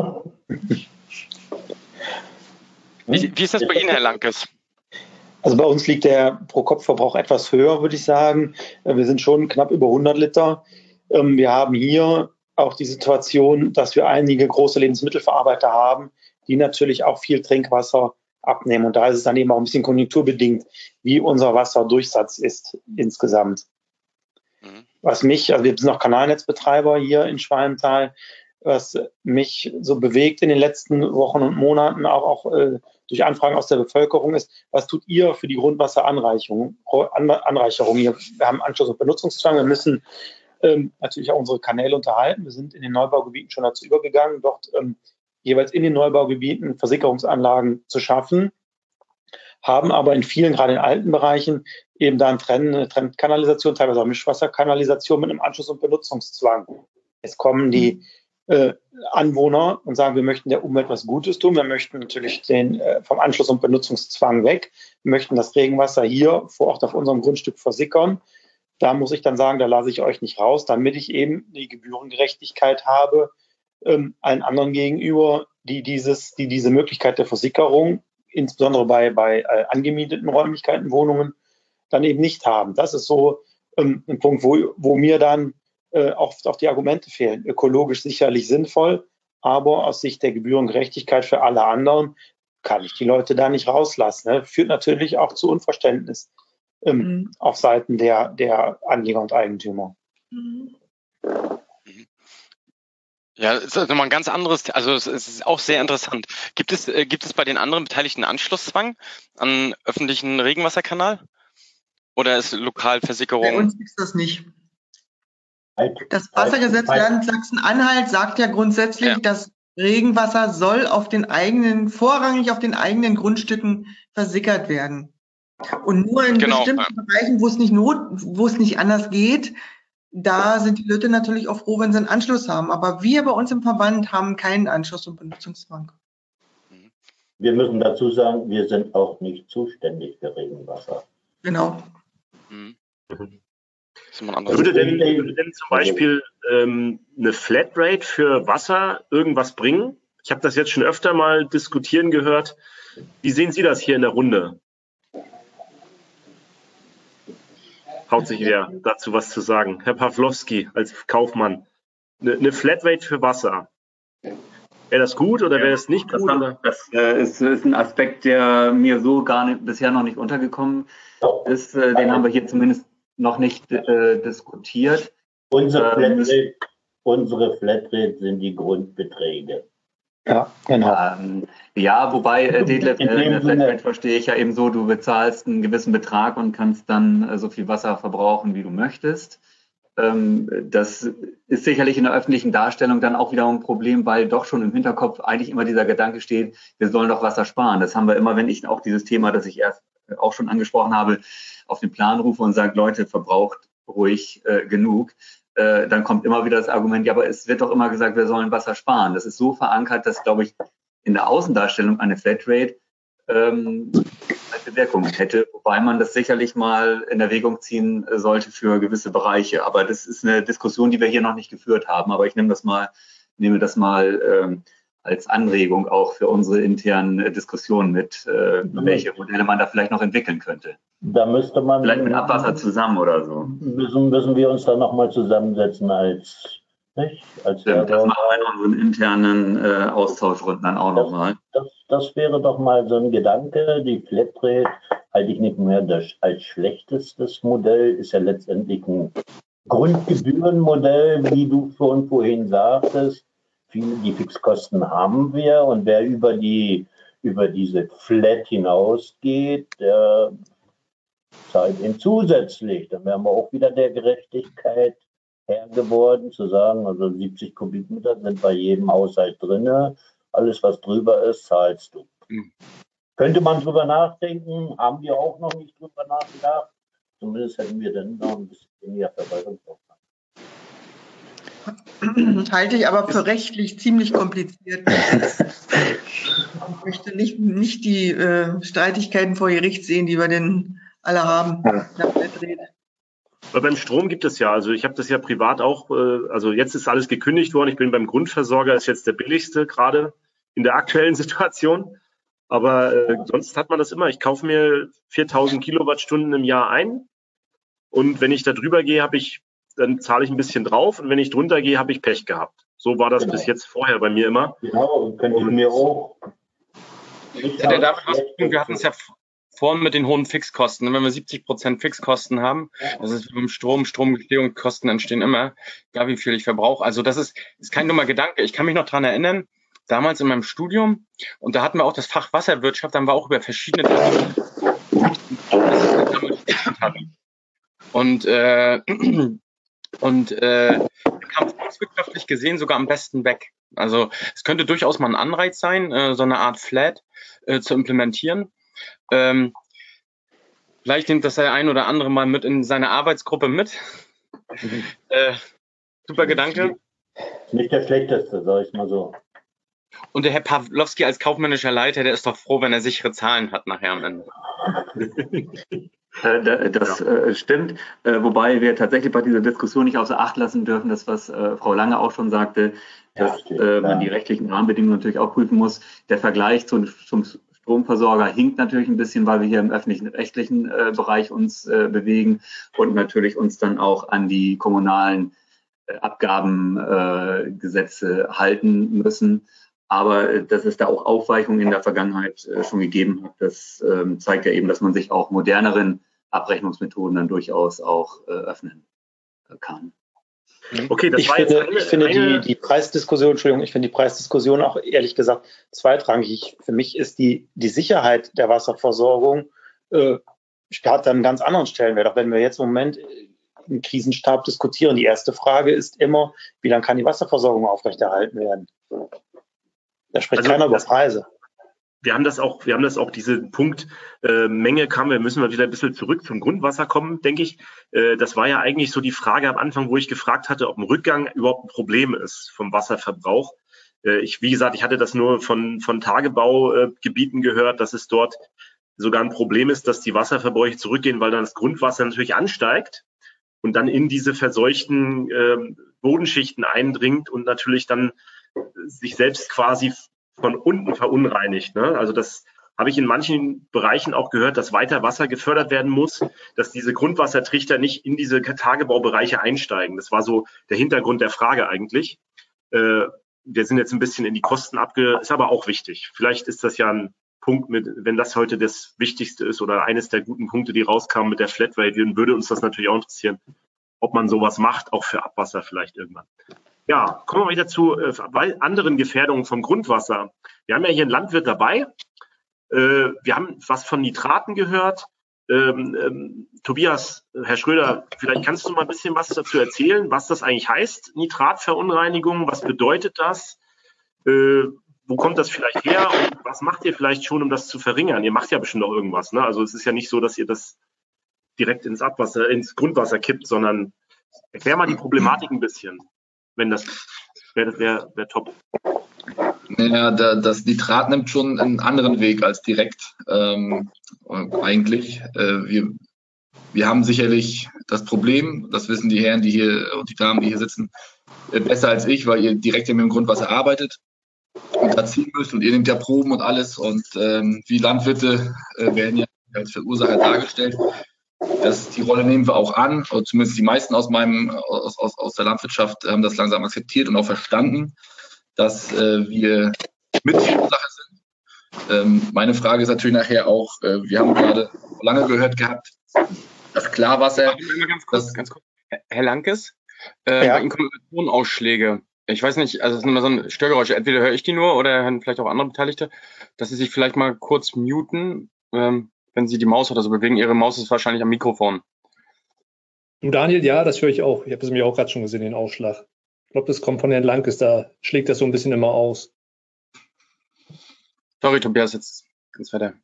Wie ist das bei Ihnen, Herr Lankes? Also bei uns liegt der Pro-Kopf-Verbrauch etwas höher, würde ich sagen. Wir sind schon knapp über 100 Liter. Wir haben hier auch die Situation, dass wir einige große Lebensmittelverarbeiter haben, die natürlich auch viel Trinkwasser abnehmen. Und da ist es dann eben auch ein bisschen konjunkturbedingt, wie unser Wasserdurchsatz ist insgesamt. Was mich, also wir sind noch Kanalnetzbetreiber hier in Schwalmtal, was mich so bewegt in den letzten Wochen und Monaten, auch durch Anfragen aus der Bevölkerung ist, was tut ihr für die Grundwasseranreicherung hier? Wir haben Anschluss- und Benutzungszwang, wir müssen natürlich auch unsere Kanäle unterhalten. Wir sind in den Neubaugebieten schon dazu übergegangen, dort jeweils in den Neubaugebieten Versickerungsanlagen zu schaffen, haben aber in vielen, gerade in alten Bereichen, eben da eine Trennkanalisation, teilweise auch Mischwasserkanalisation mit einem Anschluss- und Benutzungszwang. Jetzt kommen die Anwohner und sagen, wir möchten der Umwelt was Gutes tun. Wir möchten natürlich vom Anschluss- und Benutzungszwang weg. Wir möchten das Regenwasser hier vor Ort auf unserem Grundstück versickern. Da muss ich dann sagen, da lasse ich euch nicht raus, damit ich eben die Gebührengerechtigkeit habe, allen anderen gegenüber, die diese Möglichkeit der Versickerung, insbesondere bei angemieteten Räumlichkeiten, Wohnungen, dann eben nicht haben. Das ist so ein Punkt, wo mir dann auch die Argumente fehlen. Ökologisch sicherlich sinnvoll, aber aus Sicht der Gebührengerechtigkeit für alle anderen kann ich die Leute da nicht rauslassen. Ne? Führt natürlich auch zu Unverständnis auf Seiten der Anlieger und Eigentümer. Ja, es ist nochmal ein ganz anderes, also es ist auch sehr interessant. Gibt es bei den anderen Beteiligten Anschlusszwang an öffentlichen Regenwasserkanal? Oder ist Lokalversickerung? Bei uns gibt es das nicht. Das Wassergesetz Land Sachsen-Anhalt sagt ja grundsätzlich, dass Regenwasser soll vorrangig auf den eigenen Grundstücken versickert werden. Und nur in bestimmten Bereichen, wo es nicht anders geht, da sind die Leute natürlich auch froh, wenn sie einen Anschluss haben. Aber wir bei uns im Verband haben keinen Anschluss- und Benutzungszwang. Wir müssen dazu sagen, wir sind auch nicht zuständig für Regenwasser. Genau. Würde denn zum Beispiel eine Flatrate für Wasser irgendwas bringen? Ich habe das jetzt schon öfter mal diskutieren gehört. Wie sehen Sie das hier in der Runde? Traut sich wer dazu was zu sagen? Herr Pawlowski als Kaufmann. Eine Flatrate für Wasser. Wäre das gut oder wäre es nicht gut? Das ist ein Aspekt, der mir so bisher noch nicht untergekommen ist. Den haben wir hier zumindest noch nicht diskutiert. Unsere Flatrate sind die Grundbeträge. Ja, genau. Ja, wobei, Detlef, eine Flatrate verstehe ich ja eben so, du bezahlst einen gewissen Betrag und kannst dann so viel Wasser verbrauchen, wie du möchtest. Das ist sicherlich in der öffentlichen Darstellung dann auch wieder ein Problem, weil doch schon im Hinterkopf eigentlich immer dieser Gedanke steht, wir sollen doch Wasser sparen. Das haben wir immer, wenn ich auch dieses Thema, das ich erst auch schon angesprochen habe, auf den Plan rufe und sage, Leute, verbraucht ruhig genug. Dann kommt immer wieder das Argument, ja, aber es wird doch immer gesagt, wir sollen Wasser sparen. Das ist so verankert, dass, glaube ich, in der Außendarstellung eine Flatrate eine Wirkung hätte, wobei man das sicherlich mal in Erwägung ziehen sollte für gewisse Bereiche. Aber das ist eine Diskussion, die wir hier noch nicht geführt haben. Aber ich nehme das mal als Anregung auch für unsere internen Diskussionen mit, welche Modelle man da vielleicht noch entwickeln könnte. Da müsste man vielleicht mit Abwasser zusammen oder so. Müssen wir uns da nochmal zusammensetzen als das machen wir in unseren internen Austauschrunden dann auch nochmal. Das wäre doch mal so ein Gedanke. Die Flatrate halte ich nicht mehr als schlechtestes Modell, ist ja letztendlich ein Grundgebührenmodell, wie du schon vorhin sagtest. Die Fixkosten haben wir und wer über diese Flat hinausgeht, der zahlt ihn zusätzlich. Dann wären wir auch wieder der Gerechtigkeit Herr geworden, zu sagen, also 70 Kubikmeter sind bei jedem Haushalt drin. Alles, was drüber ist, zahlst du. Könnte man drüber nachdenken, haben wir auch noch nicht drüber nachgedacht. Zumindest hätten wir dann noch ein bisschen weniger Verwaltungsaufwand. Halte ich aber für rechtlich ziemlich kompliziert. Ich möchte nicht die Streitigkeiten vor Gericht sehen, die wir denn alle haben. Aber beim Strom gibt es ja, also ich habe das ja privat auch, also jetzt ist alles gekündigt worden. Ich bin beim Grundversorger, ist jetzt der billigste, gerade in der aktuellen Situation. Aber sonst hat man das immer. Ich kaufe mir 4000 Kilowattstunden im Jahr ein. Und wenn ich da drüber gehe, dann zahle ich ein bisschen drauf. Und wenn ich drunter gehe, habe ich Pech gehabt. So war das bis jetzt vorher bei mir immer. Genau, könnte ich mir auch. Ja, wir hatten es ja vorhin mit den hohen Fixkosten. Wenn wir 70% Fixkosten haben, das ist wie beim Stromgestehungskosten entstehen immer, egal wie viel ich verbrauche. Also das ist kein dummer Gedanke. Ich kann mich noch daran erinnern, damals in meinem Studium, und da hatten wir auch das Fach Wasserwirtschaft, dann war auch über verschiedene und kam volkswirtschaftlich gesehen sogar am besten weg. Also es könnte durchaus mal ein Anreiz sein, so eine Art Flat zu implementieren. Vielleicht nimmt das der ein oder andere mal mit in seine Arbeitsgruppe mit. Super Gedanke. Nicht der schlechteste, sag ich mal so. Und der Herr Pawlowski als kaufmännischer Leiter, der ist doch froh, wenn er sichere Zahlen hat nachher am Ende. Das stimmt, wobei wir tatsächlich bei dieser Diskussion nicht außer Acht lassen dürfen, das, was Frau Lange auch schon sagte, dass man die rechtlichen Rahmenbedingungen natürlich auch prüfen muss. Der Vergleich zum Stromversorger hinkt natürlich ein bisschen, weil wir hier im öffentlichen rechtlichen Bereich uns bewegen und natürlich uns dann auch an die kommunalen Abgabengesetze halten müssen. Aber dass es da auch Aufweichungen in der Vergangenheit schon gegeben hat, das zeigt ja eben, dass man sich auch moderneren Abrechnungsmethoden dann durchaus auch öffnen kann. Okay, das Ich war finde, jetzt ich finde die Preisdiskussion auch ehrlich gesagt zweitrangig. Für mich ist die Sicherheit der Wasserversorgung hat einen ganz anderen Stellenwert. Auch wenn wir jetzt im Moment im Krisenstab diskutieren. Die erste Frage ist immer, wie lange kann die Wasserversorgung aufrechterhalten werden? Da spricht keiner über Preise. Wir haben das auch, diese Punkt Menge müssen wir wieder ein bisschen zurück zum Grundwasser kommen, denke ich. Das war ja eigentlich so die Frage am Anfang, wo ich gefragt hatte, ob ein Rückgang überhaupt ein Problem ist vom Wasserverbrauch. Wie gesagt, ich hatte das nur von Tagebaugebieten gehört, dass es dort sogar ein Problem ist, dass die Wasserverbräuche zurückgehen, weil dann das Grundwasser natürlich ansteigt und dann in diese verseuchten Bodenschichten eindringt und natürlich dann sich selbst quasi von unten verunreinigt. Ne? Also das habe ich in manchen Bereichen auch gehört, dass weiter Wasser gefördert werden muss, dass diese Grundwassertrichter nicht in diese Tagebaubereiche einsteigen. Das war so der Hintergrund der Frage eigentlich. Wir sind jetzt ein bisschen in die Kosten ist aber auch wichtig. Vielleicht ist das ja ein Punkt, wenn das heute das Wichtigste ist oder eines der guten Punkte, die rauskamen mit der Flatrate, dann würde uns das natürlich auch interessieren, ob man sowas macht, auch für Abwasser vielleicht irgendwann. Ja, kommen wir wieder zu anderen Gefährdungen vom Grundwasser. Wir haben ja hier einen Landwirt dabei. Wir haben was von Nitraten gehört. Tobias, Herr Schröder, vielleicht kannst du mal ein bisschen was dazu erzählen, was das eigentlich heißt, Nitratverunreinigung, was bedeutet das? Wo kommt das vielleicht her und was macht ihr vielleicht schon, um das zu verringern? Ihr macht ja bestimmt auch irgendwas, ne? Also es ist ja nicht so, dass ihr das direkt ins Grundwasser kippt, sondern erklär mal die Problematik ein bisschen. Wenn das wäre top. Ja, das Nitrat nimmt schon einen anderen Weg als direkt eigentlich. Wir haben sicherlich das Problem, das wissen die Herren, die hier und die Damen, die hier sitzen, besser als ich, weil ihr direkt mit dem Grundwasser arbeitet und da ziehen müsst und ihr nehmt ja Proben und alles und wie Landwirte werden ja als Verursacher dargestellt. Die Rolle nehmen wir auch an, oder zumindest die meisten aus der Landwirtschaft haben das langsam akzeptiert und auch verstanden, dass wir Mitverursacher sind. Meine Frage ist natürlich nachher auch, wir haben gerade lange gehört gehabt, das Klarwasser. Ganz kurz. Herr Lankes, bei Ihnen kommen Tonausschläge. Ich weiß nicht, also es ist immer so ein Störgeräusch. Entweder höre ich die nur oder hören vielleicht auch andere Beteiligte, dass Sie sich vielleicht mal kurz muten, wenn Sie die Maus oder so bewegen. Ihre Maus ist wahrscheinlich am Mikrofon. Du, Daniel, ja, das höre ich auch. Ich habe es mir auch gerade schon gesehen, den Ausschlag. Ich glaube, das kommt von Herrn Lankes, da schlägt das so ein bisschen immer aus. Sorry, Tobias, jetzt geht's weiter.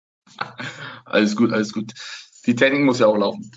Alles gut, alles gut. Die Technik muss ja auch laufen.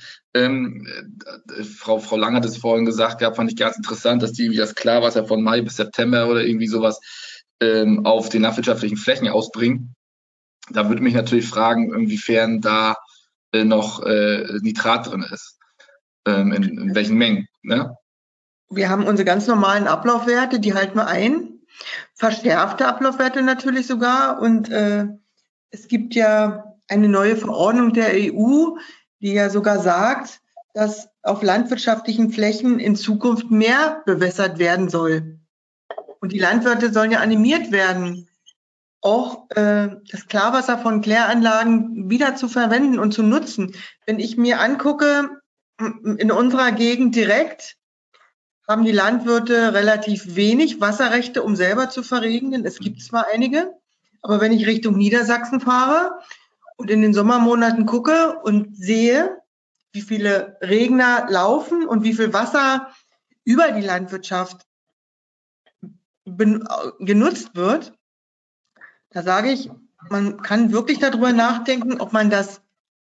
Frau Lang hat es vorhin gesagt gehabt, fand ich ganz interessant, dass die irgendwie das Klarwasser von Mai bis September oder irgendwie sowas auf den landwirtschaftlichen Flächen ausbringen. Da würde mich natürlich fragen, inwiefern da noch Nitrat drin ist. In welchen Mengen. Ne? Wir haben unsere ganz normalen Ablaufwerte, die halten wir ein. Verschärfte Ablaufwerte natürlich sogar. Und es gibt ja eine neue Verordnung der EU, die ja sogar sagt, dass auf landwirtschaftlichen Flächen in Zukunft mehr bewässert werden soll. Und die Landwirte sollen ja animiert werden, auch das Klarwasser von Kläranlagen wieder zu verwenden und zu nutzen. Wenn ich mir angucke, in unserer Gegend direkt haben die Landwirte relativ wenig Wasserrechte, um selber zu verregnen. Es gibt zwar einige, aber wenn ich Richtung Niedersachsen fahre und in den Sommermonaten gucke und sehe, wie viele Regner laufen und wie viel Wasser über die Landwirtschaft genutzt wird, da sage ich, man kann wirklich darüber nachdenken, ob man das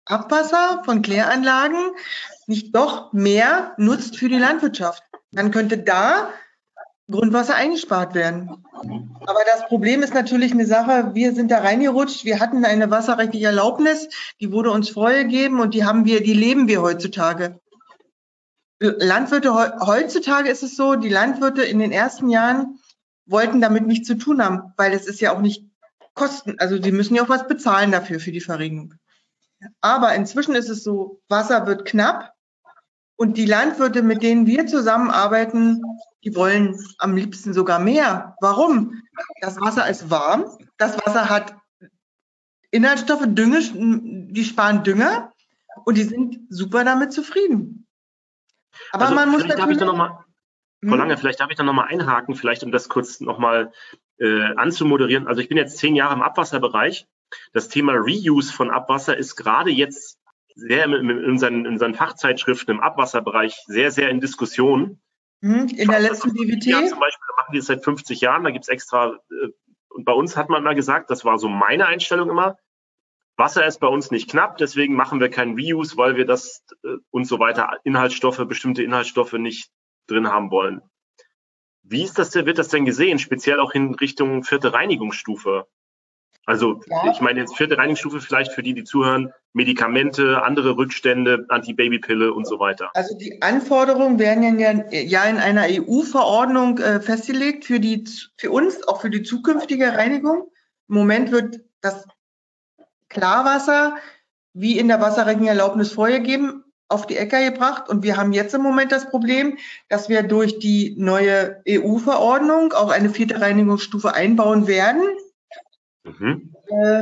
Abwasser von Kläranlagen nicht doch mehr nutzt für die Landwirtschaft. Dann könnte da Grundwasser eingespart werden. Aber das Problem ist natürlich eine Sache, wir sind da reingerutscht, wir hatten eine wasserrechtliche Erlaubnis, die wurde uns freigegeben und die leben wir heutzutage. Landwirte, heutzutage ist es so, die Landwirte in den ersten Jahren wollten damit nichts zu tun haben, weil es ist ja auch nicht Kosten, also die müssen ja auch was bezahlen dafür, für die Verregnung. Aber inzwischen ist es so, Wasser wird knapp und die Landwirte, mit denen wir zusammenarbeiten, die wollen am liebsten sogar mehr. Warum? Das Wasser ist warm, das Wasser hat Inhaltsstoffe, die sparen Dünger und die sind super damit zufrieden. Aber also man muss vielleicht darf ich da noch mal, Frau Lange, vielleicht darf ich da nochmal einhaken, vielleicht um das kurz nochmal anzumoderieren. Also ich bin jetzt 10 Jahre im Abwasserbereich. Das Thema Reuse von Abwasser ist gerade jetzt sehr in unseren Fachzeitschriften im Abwasserbereich sehr, sehr in Diskussion. In der letzten BWT? Ja, zum Beispiel, da machen die es seit 50 Jahren, da gibt es extra, und bei uns hat man mal gesagt, das war so meine Einstellung immer, Wasser ist bei uns nicht knapp, deswegen machen wir keinen Reuse, weil wir das und so weiter, bestimmte Inhaltsstoffe nicht drin haben wollen. Wie ist das, wird das denn gesehen, speziell auch in Richtung 4. Reinigungsstufe? Also ich meine jetzt 4. Reinigungsstufe vielleicht für die zuhören, Medikamente, andere Rückstände, Antibabypille und so weiter. Also die Anforderungen werden ja in einer EU-Verordnung festgelegt für uns, auch für die zukünftige Reinigung. Im Moment wird das Klarwasser, wie in der wasserrechtlichen Erlaubnis vorgegeben, auf die Äcker gebracht. Und wir haben jetzt im Moment das Problem, dass wir durch die neue EU-Verordnung auch eine 4. Reinigungsstufe einbauen werden. Mhm.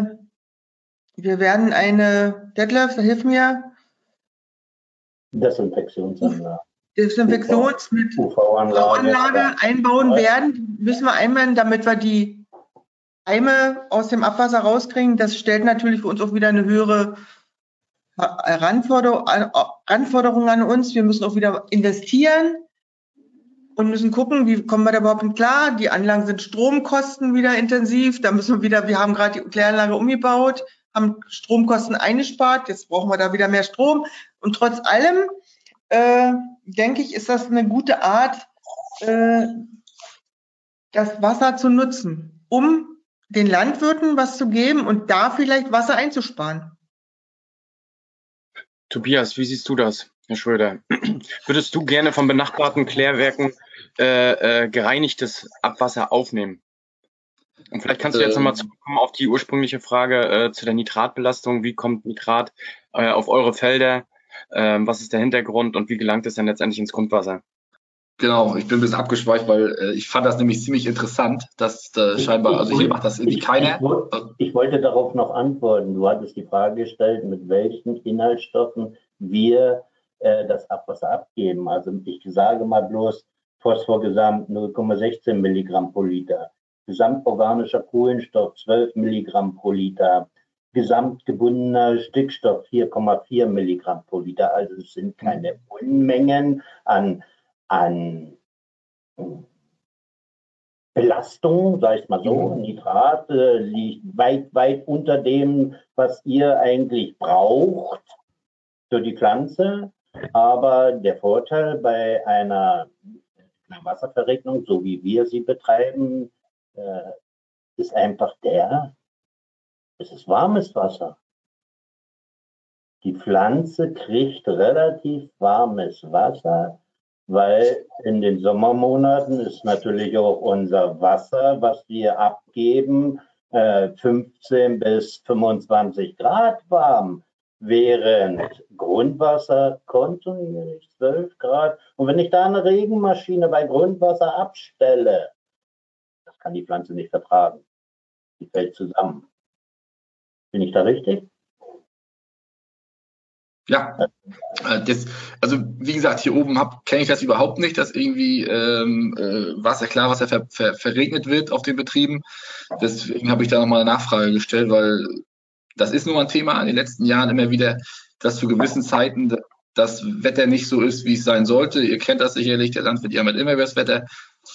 Wir werden eine, Detlef, hilf mir. Desinfektionsanlage. Mit UV-Anlage einbauen werden. Müssen wir einbauen, damit wir die Eime aus dem Abwasser rauskriegen. Das stellt natürlich für uns auch wieder eine höhere Anforderung an uns. Wir müssen auch wieder investieren und müssen gucken, wie kommen wir da überhaupt mit klar. Die Anlagen sind Stromkosten wieder intensiv. Da müssen wir haben gerade die Kläranlage umgebaut, haben Stromkosten eingespart. Jetzt brauchen wir da wieder mehr Strom. Und trotz allem, denke ich, ist das eine gute Art, das Wasser zu nutzen, um den Landwirten was zu geben und da vielleicht Wasser einzusparen. Tobias, wie siehst du das, Herr Schröder? Würdest du gerne von benachbarten Klärwerken gereinigtes Abwasser aufnehmen? Und vielleicht kannst du jetzt nochmal zurückkommen auf die ursprüngliche Frage zu der Nitratbelastung. Wie kommt Nitrat auf eure Felder? Was ist der Hintergrund und wie gelangt es dann letztendlich ins Grundwasser? Genau, ich bin ein bisschen abgeschweift, weil ich fand das nämlich ziemlich interessant, dass scheinbar, also hier macht das irgendwie keiner. Ich wollte darauf noch antworten. Du hattest die Frage gestellt, mit welchen Inhaltsstoffen wir das Abwasser abgeben. Also ich sage mal bloß Phosphorgesamt 0,16 Milligramm pro Liter, gesamtorganischer Kohlenstoff 12 Milligramm pro Liter, gesamtgebundener Stickstoff 4,4 Milligramm pro Liter. Also es sind keine Unmengen an Belastung, sag ich mal so. Nitrat liegt weit, weit unter dem, was ihr eigentlich braucht für die Pflanze. Aber der Vorteil bei einer Wasserverregnung, so wie wir sie betreiben, ist einfach es ist warmes Wasser. Die Pflanze kriegt relativ warmes Wasser, weil in den Sommermonaten ist natürlich auch unser Wasser, was wir abgeben, 15 bis 25 Grad warm, während Grundwasser kontinuierlich 12 Grad. Und wenn ich da eine Regenmaschine bei Grundwasser abstelle, das kann die Pflanze nicht vertragen. Die fällt zusammen. Bin ich da richtig? Ja, also wie gesagt, hier oben kenne ich das überhaupt nicht, dass irgendwie Klarwasser verregnet wird auf den Betrieben. Deswegen habe ich da nochmal eine Nachfrage gestellt, weil das ist nur ein Thema in den letzten Jahren immer wieder, dass zu gewissen Zeiten das Wetter nicht so ist, wie es sein sollte. Ihr kennt das sicherlich, der Landwirt jammert immer über das Wetter.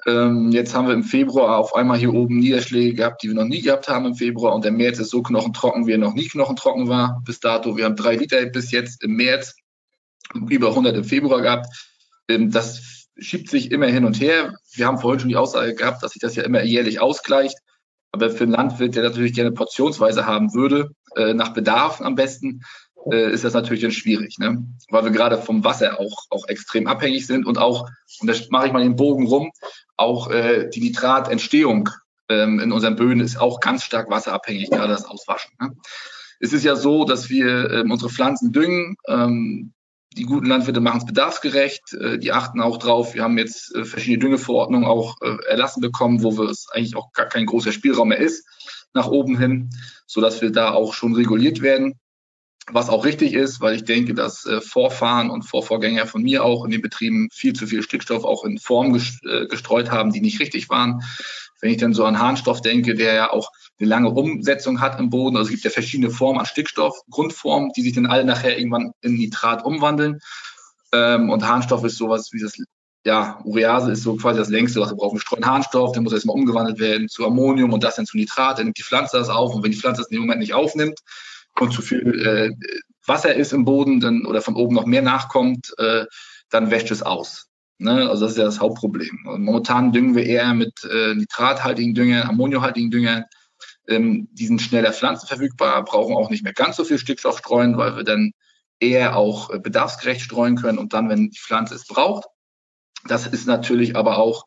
Jetzt haben wir im Februar auf einmal hier oben Niederschläge gehabt, die wir noch nie gehabt haben im Februar. Und der März ist so knochentrocken, wie er noch nie knochentrocken war bis dato. Wir haben 3 Liter bis jetzt im März, über 100 im Februar gehabt. Das schiebt sich immer hin und her. Wir haben vorhin schon die Aussage gehabt, dass sich das ja immer jährlich ausgleicht. Aber für einen Landwirt, der natürlich gerne portionsweise haben würde, nach Bedarf am besten, ist das natürlich dann schwierig, ne? Weil wir gerade vom Wasser auch extrem abhängig sind und auch, und da mache ich mal den Bogen rum, auch die Nitratentstehung in unseren Böden ist auch ganz stark wasserabhängig, gerade das Auswaschen. Ne? Es ist ja so, dass wir unsere Pflanzen düngen. Die guten Landwirte machen es bedarfsgerecht. Die achten auch drauf. Wir haben jetzt verschiedene Düngeverordnungen auch erlassen bekommen, wo es eigentlich auch gar kein großer Spielraum mehr ist nach oben hin, sodass wir da auch schon reguliert werden. Was auch richtig ist, weil ich denke, dass Vorfahren und Vorvorgänger von mir auch in den Betrieben viel zu viel Stickstoff auch in Formen gestreut haben, die nicht richtig waren. Wenn ich dann so an Harnstoff denke, der ja auch eine lange Umsetzung hat im Boden, also es gibt ja verschiedene Formen an Stickstoff, Grundformen, die sich dann alle nachher irgendwann in Nitrat umwandeln. Und Harnstoff ist sowas wie das, ja, Urease ist so quasi das längste, was wir brauchen. Wir streuen Harnstoff, der muss erstmal umgewandelt werden zu Ammonium und das dann zu Nitrat, dann nimmt die Pflanze das auf und wenn die Pflanze das in dem Moment nicht aufnimmt, und zu viel Wasser ist im Boden dann, oder von oben noch mehr nachkommt, dann wäscht es aus. Ne? Also das ist ja das Hauptproblem. Und momentan düngen wir eher mit nitrathaltigen Düngern, ammoniumhaltigen Düngern. Die sind schneller pflanzenverfügbar, brauchen auch nicht mehr ganz so viel Stickstoff streuen, weil wir dann eher auch bedarfsgerecht streuen können und dann, wenn die Pflanze es braucht. Das ist natürlich aber auch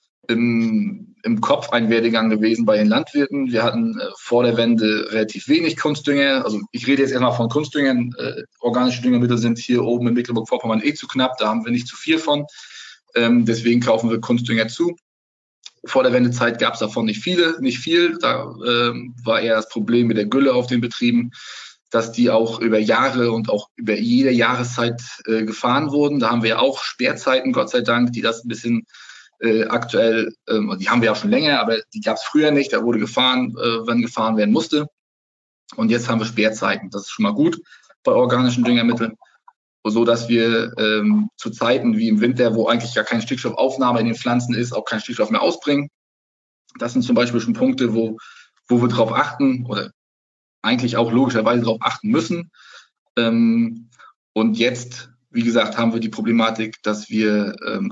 im Kopf ein Werdegang gewesen bei den Landwirten. Wir hatten vor der Wende relativ wenig Kunstdünger. Also ich rede jetzt erstmal von Kunstdüngern. Organische Düngemittel sind hier oben in Mecklenburg-Vorpommern zu knapp. Da haben wir nicht zu viel von. Deswegen kaufen wir Kunstdünger zu. Vor der Wendezeit gab es davon nicht viel. Da war eher das Problem mit der Gülle auf den Betrieben, dass die auch über Jahre und auch über jede Jahreszeit gefahren wurden. Da haben wir ja auch Sperrzeiten, Gott sei Dank, die das ein bisschen aktuell, die haben wir auch schon länger, aber die gab es früher nicht. Da wurde gefahren, wenn gefahren werden musste. Und jetzt haben wir Sperrzeiten. Das ist schon mal gut bei organischen Düngermitteln, so dass wir zu Zeiten wie im Winter, wo eigentlich gar keine Stickstoffaufnahme in den Pflanzen ist, auch keinen Stickstoff mehr ausbringen. Das sind zum Beispiel schon Punkte, wo wir drauf achten oder eigentlich auch logischerweise darauf achten müssen. Und jetzt, wie gesagt, haben wir die Problematik, dass wir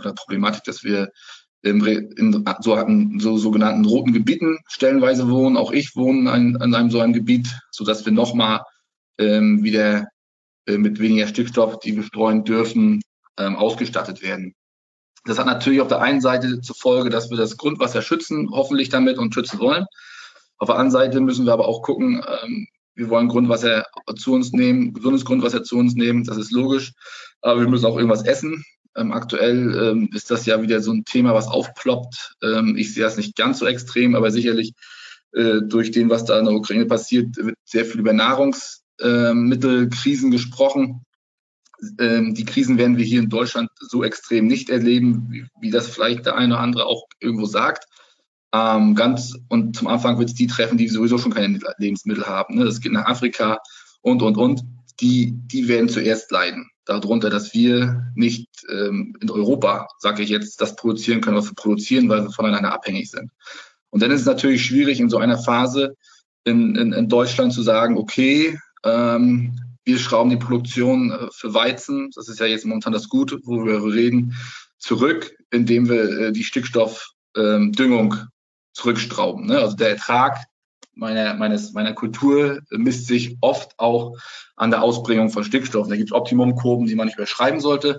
in so sogenannten roten Gebieten stellenweise wohnen. Auch ich wohne an einem so einem Gebiet, sodass wir nochmal wieder mit weniger Stickstoff, die wir streuen dürfen, ausgestattet werden. Das hat natürlich auf der einen Seite zur Folge, dass wir das Grundwasser schützen, hoffentlich damit und schützen wollen. Auf der anderen Seite müssen wir aber auch gucken, wir wollen Grundwasser zu uns nehmen, gesundes Grundwasser zu uns nehmen, das ist logisch. Aber wir müssen auch irgendwas essen. Aktuell ist das ja wieder so ein Thema, was aufploppt. Ich sehe das nicht ganz so extrem, aber sicherlich durch den, was da in der Ukraine passiert, wird sehr viel über Nahrungsmittelkrisen gesprochen. Die Krisen werden wir hier in Deutschland so extrem nicht erleben, wie das vielleicht der eine oder andere auch irgendwo sagt. Und zum Anfang wird es die treffen, die sowieso schon keine Lebensmittel haben. Ne? Das geht nach Afrika und. Die werden zuerst leiden. Darunter, dass wir nicht in Europa, sage ich jetzt, das produzieren können, was wir produzieren, weil wir voneinander abhängig sind. Und dann ist es natürlich schwierig, in so einer Phase in Deutschland zu sagen, okay, wir schrauben die Produktion für Weizen, das ist ja jetzt momentan das Gute, wo wir reden, zurück, indem wir die Stickstoffdüngung zurückstrauben. Ne? Also der Ertrag meiner Kultur misst sich oft auch an der Ausbringung von Stickstoff. Da gibt es Optimumkurven, die man nicht überschreiben sollte,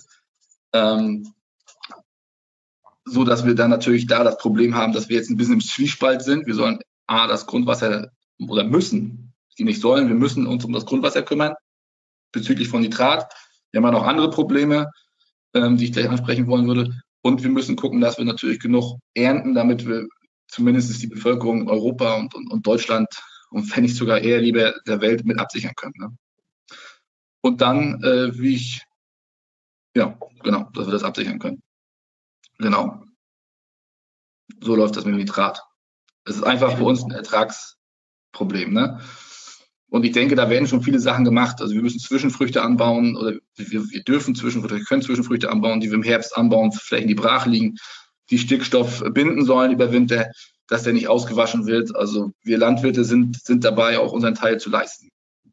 so dass wir dann natürlich da das Problem haben, dass wir jetzt ein bisschen im Zwiespalt sind. Wir sollen das Grundwasser oder müssen, die nicht sollen, wir müssen uns um das Grundwasser kümmern bezüglich von Nitrat. Wir haben ja noch andere Probleme, die ich gleich ansprechen wollen würde. Und wir müssen gucken, dass wir natürlich genug ernten, damit wir zumindest die Bevölkerung in Europa und Deutschland und wenn nicht sogar eher lieber der Welt mit absichern können. Ne? Und dann, dass wir das absichern können. Genau. So läuft das mit dem Nitrat. Es ist einfach für uns ein Ertragsproblem. Ne? Und ich denke, da werden schon viele Sachen gemacht. Also wir müssen Zwischenfrüchte anbauen oder wir können Zwischenfrüchte anbauen, die wir im Herbst anbauen, für Flächen, die brach liegen. die Stickstoff binden sollen über Winter, dass der nicht ausgewaschen wird. Also wir Landwirte sind dabei, auch unseren Teil zu leisten.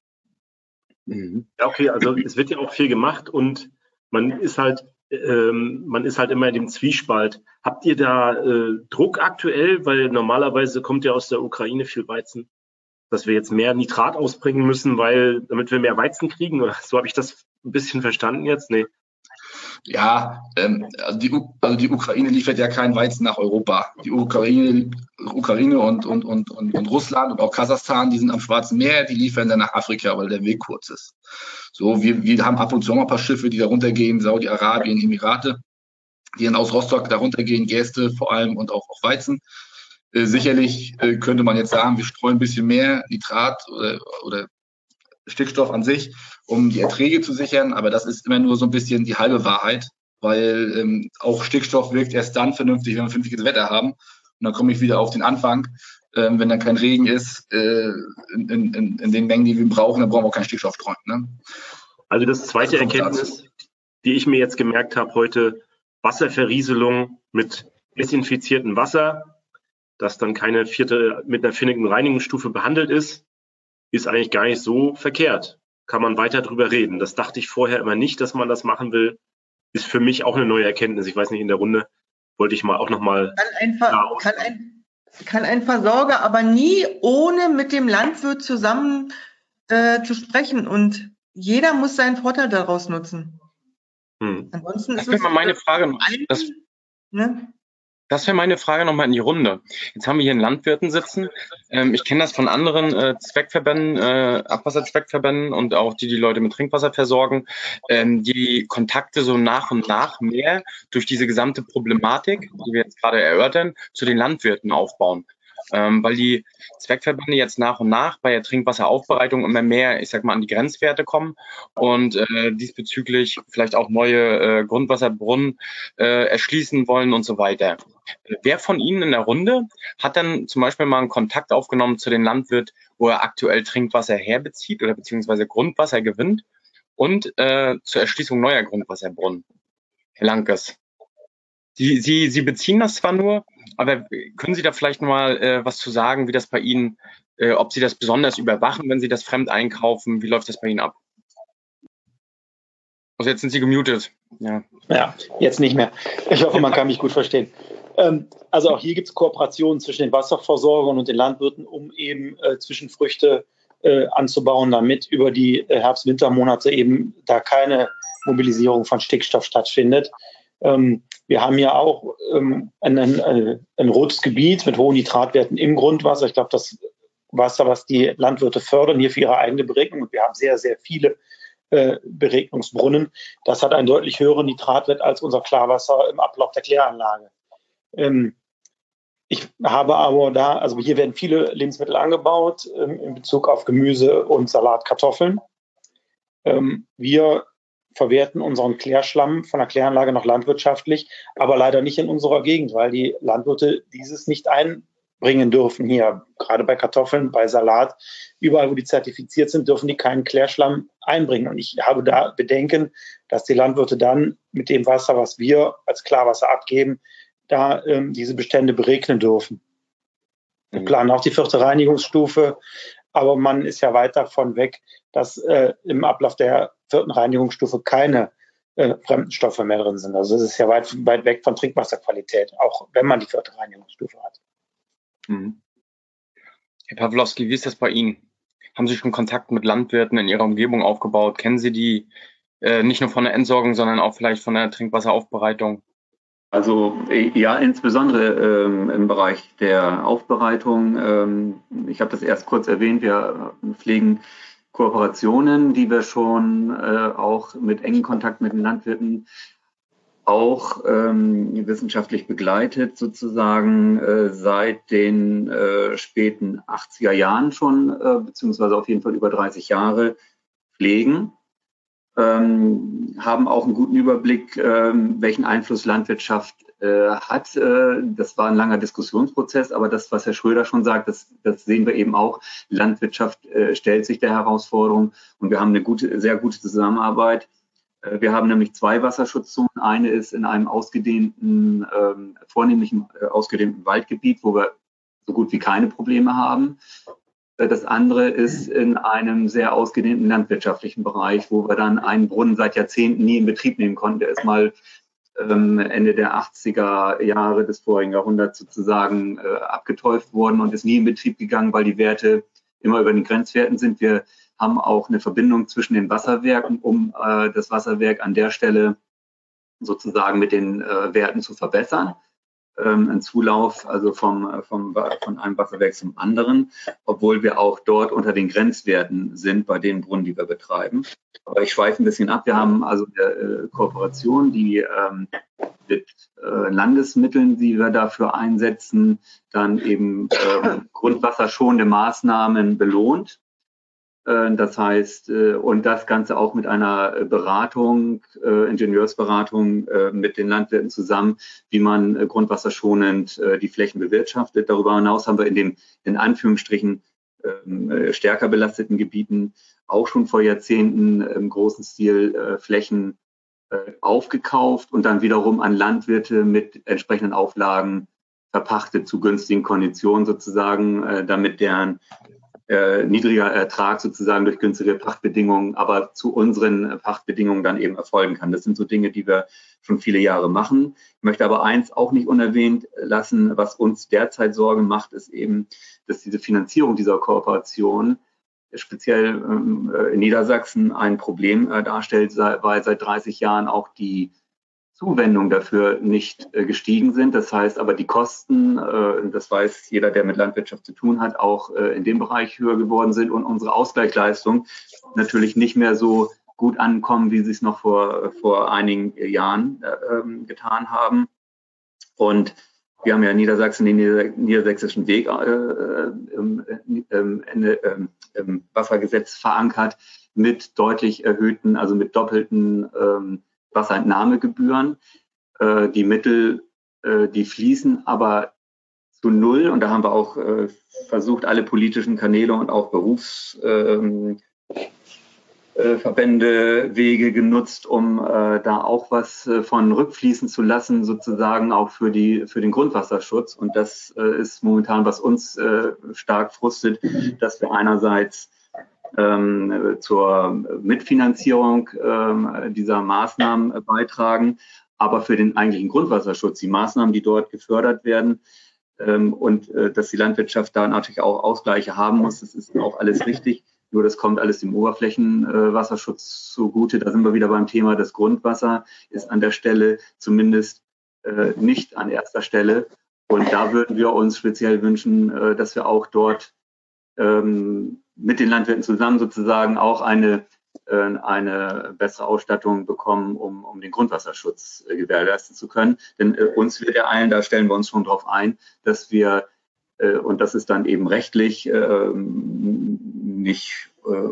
Ja, okay, also es wird ja auch viel gemacht und man ist halt immer in dem Zwiespalt. Habt ihr da Druck aktuell? Weil normalerweise kommt ja aus der Ukraine viel Weizen, dass wir jetzt mehr Nitrat ausbringen müssen, damit wir mehr Weizen kriegen. Oder so habe ich das ein bisschen verstanden jetzt. Nee. Ja, also die Ukraine liefert ja keinen Weizen nach Europa. Die Ukraine und Russland und auch Kasachstan, die sind am Schwarzen Meer, die liefern dann nach Afrika, weil der Weg kurz ist. So, wir haben ab und zu mal ein paar Schiffe, die da runtergehen, Saudi-Arabien, Emirate, die dann aus Rostock da runtergehen, Gerste vor allem und auch Weizen. Sicherlich könnte man jetzt sagen, wir streuen ein bisschen mehr Nitrat oder Stickstoff an sich, um die Erträge zu sichern, aber das ist immer nur so ein bisschen die halbe Wahrheit, weil auch Stickstoff wirkt erst dann vernünftig, wenn wir vernünftiges Wetter haben. Und dann komme ich wieder auf den Anfang. Wenn dann kein Regen ist, in den Mengen, die wir brauchen, dann brauchen wir auch keinen Stickstoff streuen. Ne? Also das zweite Erkenntnis, die ich mir jetzt gemerkt habe heute, Wasserverrieselung mit desinfiziertem Wasser, das dann keine mit einer finnigen Reinigungsstufe behandelt ist eigentlich gar nicht so verkehrt. Kann man weiter drüber reden. Das dachte ich vorher immer nicht, dass man das machen will. Ist für mich auch eine neue Erkenntnis. Ich weiß nicht, in der Runde wollte ich mal auch nochmal. Kann ein Versorger aber nie ohne mit dem Landwirt zusammen zu sprechen. Und jeder muss seinen Vorteil daraus nutzen. Ansonsten ist das wäre meine Frage noch. Das wäre meine Frage nochmal in die Runde. Jetzt haben wir hier einen Landwirten sitzen. Ich kenne das von anderen Zweckverbänden, Abwasserzweckverbänden und auch die Leute mit Trinkwasser versorgen, die Kontakte so nach und nach mehr durch diese gesamte Problematik, die wir jetzt gerade erörtern, zu den Landwirten aufbauen. Weil die Zweckverbände jetzt nach und nach bei der Trinkwasseraufbereitung immer mehr, ich sag mal, an die Grenzwerte kommen und diesbezüglich vielleicht auch neue Grundwasserbrunnen erschließen wollen und so weiter. Wer von Ihnen in der Runde hat dann zum Beispiel mal einen Kontakt aufgenommen zu dem Landwirt, wo er aktuell Trinkwasser herbezieht oder beziehungsweise Grundwasser gewinnt und zur Erschließung neuer Grundwasserbrunnen? Herr Lankes. Sie beziehen das zwar nur, aber können Sie da vielleicht mal was zu sagen, wie das bei Ihnen, ob Sie das besonders überwachen, wenn Sie das fremd einkaufen? Wie läuft das bei Ihnen ab? Also jetzt sind Sie gemutet. Ja, jetzt nicht mehr. Ich hoffe, man kann mich gut verstehen. Also auch hier gibt es Kooperationen zwischen den Wasserversorgern und den Landwirten, um eben Zwischenfrüchte anzubauen, damit über die Herbst-Wintermonate eben da keine Mobilisierung von Stickstoff stattfindet. Wir haben ja auch ein rotes Gebiet mit hohen Nitratwerten im Grundwasser. Ich glaube, das Wasser, was die Landwirte fördern, hier für ihre eigene Beregnung. Und wir haben sehr, sehr viele Beregnungsbrunnen. Das hat einen deutlich höheren Nitratwert als unser Klarwasser im Ablauf der Kläranlage. Ich habe aber also hier werden viele Lebensmittel angebaut in Bezug auf Gemüse und Salat, Kartoffeln. Wir verwerten unseren Klärschlamm von der Kläranlage noch landwirtschaftlich, aber leider nicht in unserer Gegend, weil die Landwirte dieses nicht einbringen dürfen hier. Gerade bei Kartoffeln, bei Salat, überall, wo die zertifiziert sind, dürfen die keinen Klärschlamm einbringen. Und ich habe da Bedenken, dass die Landwirte dann mit dem Wasser, was wir als Klarwasser abgeben, da diese Bestände beregnen dürfen. Wir planen auch die 4. Reinigungsstufe, aber man ist ja weit davon weg, dass im Ablauf der 4. Reinigungsstufe keine fremden Stoffe mehr drin sind. Also es ist ja weit weg von Trinkwasserqualität, auch wenn man die 4. Reinigungsstufe hat. Herr Pawlowski, wie ist das bei Ihnen? Haben Sie schon Kontakt mit Landwirten in Ihrer Umgebung aufgebaut? Kennen Sie die nicht nur von der Entsorgung, sondern auch vielleicht von der Trinkwasseraufbereitung? Also ja, insbesondere im Bereich der Aufbereitung. Ich habe das erst kurz erwähnt, wir pflegen Kooperationen, die wir schon auch mit engem Kontakt mit den Landwirten auch wissenschaftlich begleitet, sozusagen seit den späten 80er Jahren schon, beziehungsweise auf jeden Fall über 30 Jahre pflegen. Haben auch einen guten Überblick, welchen Einfluss Landwirtschaft hat. Das war ein langer Diskussionsprozess, aber das, was Herr Schröder schon sagt, das sehen wir eben auch. Landwirtschaft stellt sich der Herausforderung und wir haben eine sehr gute Zusammenarbeit. Wir haben nämlich 2 Wasserschutzzonen. Eine ist in einem vornehmlich ausgedehnten Waldgebiet, wo wir so gut wie keine Probleme haben. Das andere ist in einem sehr ausgedehnten landwirtschaftlichen Bereich, wo wir dann einen Brunnen seit Jahrzehnten nie in Betrieb nehmen konnten. Der ist mal Ende der 80er Jahre des vorigen Jahrhunderts sozusagen abgetäuft worden und ist nie in Betrieb gegangen, weil die Werte immer über den Grenzwerten sind. Wir haben auch eine Verbindung zwischen den Wasserwerken, um das Wasserwerk an der Stelle sozusagen mit den Werten zu verbessern. Ein Zulauf also von einem Wasserwerk zum anderen, obwohl wir auch dort unter den Grenzwerten sind bei den Brunnen, die wir betreiben. Aber ich schweife ein bisschen ab. Wir haben also eine Kooperation, die mit Landesmitteln, die wir dafür einsetzen, dann eben grundwasserschonende Maßnahmen belohnt. Das heißt, und das Ganze auch mit einer Beratung, Ingenieursberatung mit den Landwirten zusammen, wie man grundwasserschonend die Flächen bewirtschaftet. Darüber hinaus haben wir in den, in Anführungsstrichen, stärker belasteten Gebieten auch schon vor Jahrzehnten im großen Stil Flächen aufgekauft und dann wiederum an Landwirte mit entsprechenden Auflagen verpachtet zu günstigen Konditionen sozusagen, damit deren niedriger Ertrag sozusagen durch günstige Pachtbedingungen, aber zu unseren Pachtbedingungen dann eben erfolgen kann. Das sind so Dinge, die wir schon viele Jahre machen. Ich möchte aber eins auch nicht unerwähnt lassen, was uns derzeit Sorge macht, ist eben, dass diese Finanzierung dieser Kooperation speziell in Niedersachsen ein Problem darstellt, weil seit 30 Jahren auch die Zuwendungen dafür nicht gestiegen sind. Das heißt aber, die Kosten, das weiß jeder, der mit Landwirtschaft zu tun hat, auch in dem Bereich höher geworden sind und unsere Ausgleichsleistungen natürlich nicht mehr so gut ankommen, wie sie es noch vor einigen Jahren getan haben. Und wir haben ja in Niedersachsen den niedersächsischen Weg im Wassergesetz verankert mit deutlich erhöhten, also mit doppelten Wasserentnahmegebühren. Die Mittel, die fließen aber zu null. Und da haben wir auch versucht, alle politischen Kanäle und auch Berufsverbände, Wege genutzt, um da auch was von rückfließen zu lassen, sozusagen auch für den Grundwasserschutz. Und das ist momentan, was uns stark frustet, dass wir einerseits zur Mitfinanzierung dieser Maßnahmen beitragen, aber für den eigentlichen Grundwasserschutz, die Maßnahmen, die dort gefördert werden und dass die Landwirtschaft da natürlich auch Ausgleiche haben muss, das ist auch alles richtig, nur das kommt alles dem Oberflächenwasserschutz zugute. Da sind wir wieder beim Thema, das Grundwasser ist an der Stelle zumindest nicht an erster Stelle und da würden wir uns speziell wünschen, dass wir auch dort mit den Landwirten zusammen sozusagen auch eine bessere Ausstattung bekommen, um den Grundwasserschutz gewährleisten zu können. Denn uns wird ereilen, da stellen wir uns schon drauf ein, dass wir, und das ist dann eben rechtlich nicht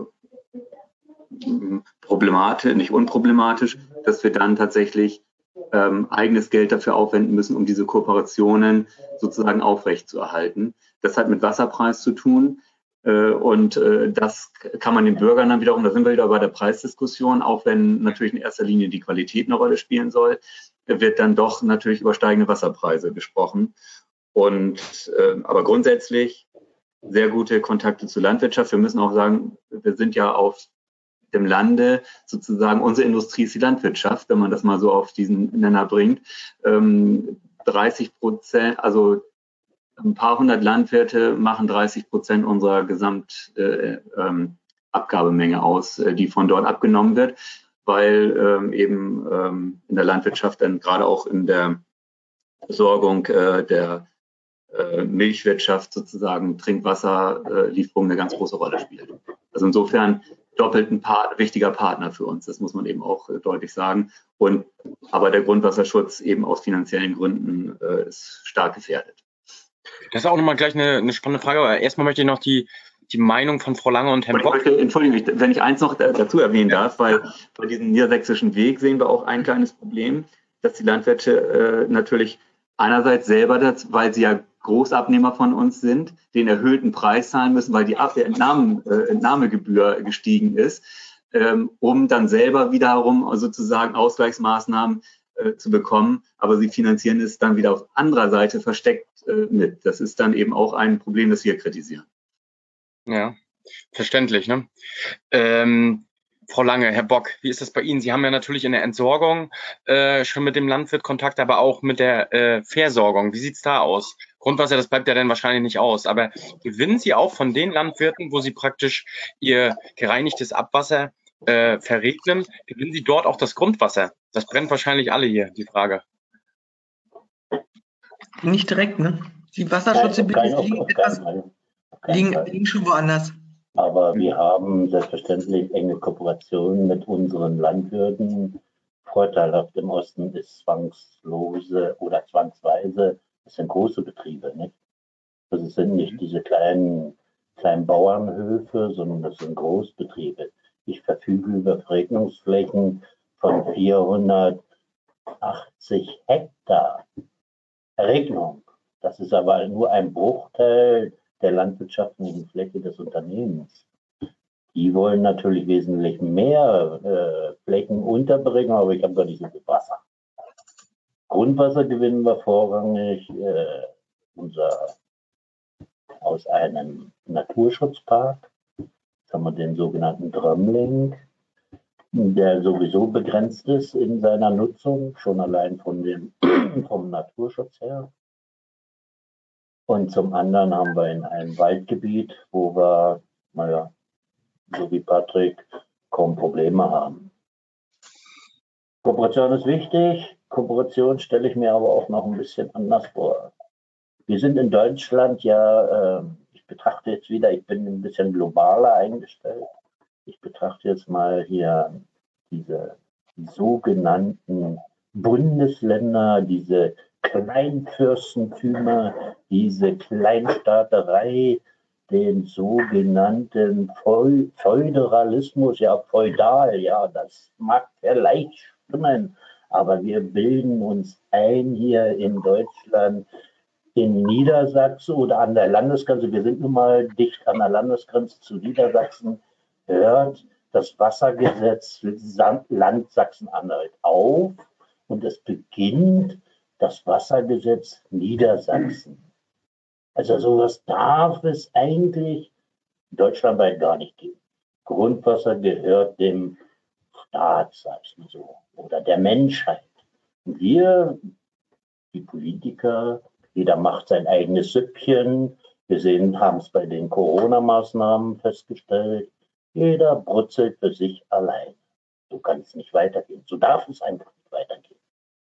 unproblematisch, dass wir dann tatsächlich eigenes Geld dafür aufwenden müssen, um diese Kooperationen sozusagen aufrechtzuerhalten. Das hat mit Wasserpreis zu tun. Und das kann man den Bürgern dann wiederum, da sind wir wieder bei der Preisdiskussion, auch wenn natürlich in erster Linie die Qualität eine Rolle spielen soll, wird dann doch natürlich über steigende Wasserpreise gesprochen. Und aber grundsätzlich sehr gute Kontakte zur Landwirtschaft. Wir müssen auch sagen, wir sind ja auf dem Lande sozusagen, unsere Industrie ist die Landwirtschaft, wenn man das mal so auf diesen Nenner bringt. 30%, also ein paar hundert Landwirte machen 30% unserer Gesamtabgabemenge aus, die von dort abgenommen wird, weil eben in der Landwirtschaft dann gerade auch in der Versorgung der Milchwirtschaft sozusagen Trinkwasserlieferung eine ganz große Rolle spielt. Also insofern doppelt ein wichtiger Partner für uns, das muss man eben auch deutlich sagen. Aber der Grundwasserschutz eben aus finanziellen Gründen ist stark gefährdet. Das ist auch nochmal gleich eine spannende Frage, aber erstmal möchte ich noch die Meinung von Frau Lange und Herrn Bock. Entschuldigung, wenn ich eins noch dazu erwähnen darf, weil bei diesem niedersächsischen Weg sehen wir auch ein kleines Problem, dass die Landwirte natürlich einerseits selber, weil sie ja Großabnehmer von uns sind, den erhöhten Preis zahlen müssen, weil die Entnahmegebühr gestiegen ist. um dann selber wiederum sozusagen Ausgleichsmaßnahmen zu bekommen. Aber sie finanzieren es dann wieder auf anderer Seite versteckt mit. Das ist dann eben auch ein Problem, das wir kritisieren. Ja, verständlich, ne? Frau Lange, Herr Bock, wie ist das bei Ihnen? Sie haben ja natürlich in der Entsorgung schon mit dem Landwirt Kontakt, aber auch mit der Versorgung. Wie sieht's da aus? Grundwasser, das bleibt ja dann wahrscheinlich nicht aus. Aber gewinnen Sie auch von den Landwirten, wo Sie praktisch Ihr gereinigtes Abwasser verregnen, gewinnen Sie dort auch das Grundwasser? Das brennt wahrscheinlich alle hier, die Frage. Nicht direkt, ne? Die Wasserschutzgebiete liegen schon woanders. Aber wir haben selbstverständlich enge Kooperationen mit unseren Landwirten. Vorteilhaft im Osten ist zwangslose oder zwangsweise, das sind große Betriebe, nicht? Also es sind nicht diese kleinen Bauernhöfe, sondern das sind Großbetriebe. Ich verfüge über Verregnungsflächen von 480 Hektar Verregnung. Das ist aber nur ein Bruchteil der landwirtschaftlichen Fläche des Unternehmens. Die wollen natürlich wesentlich mehr Flächen unterbringen, aber ich habe gar nicht so viel Wasser. Grundwasser gewinnen wir vorrangig aus einem Naturschutzpark. Jetzt haben wir den sogenannten Drömling, der sowieso begrenzt ist in seiner Nutzung, schon allein vom Naturschutz her. Und zum anderen haben wir in einem Waldgebiet, wo wir, so wie Patrick, kaum Probleme haben. Kooperation ist wichtig. Kooperation stelle ich mir aber auch noch ein bisschen anders vor. Wir sind in Deutschland ja, ich betrachte jetzt wieder, ich bin ein bisschen globaler eingestellt. Ich betrachte jetzt mal hier diese sogenannten Bundesländer, diese Kleinfürstentümer, diese Kleinstaaterei, den sogenannten Föderalismus, ja feudal, ja, das mag vielleicht stimmen, aber wir bilden uns ein hier in Deutschland, in Niedersachsen oder an der Landesgrenze, wir sind nun mal dicht an der Landesgrenze zu Niedersachsen, hört das Wassergesetz Land Sachsen-Anhalt auf und es beginnt das Wassergesetz Niedersachsen. Also sowas darf es eigentlich deutschlandweit gar nicht geben. Grundwasser gehört dem Staat, sag ich mal so, oder der Menschheit. Und wir, die Politiker, jeder macht sein eigenes Süppchen. Wir haben es bei den Corona-Maßnahmen festgestellt. Jeder brutzelt für sich allein. So kann es nicht weitergehen. So darf es einfach nicht weitergehen.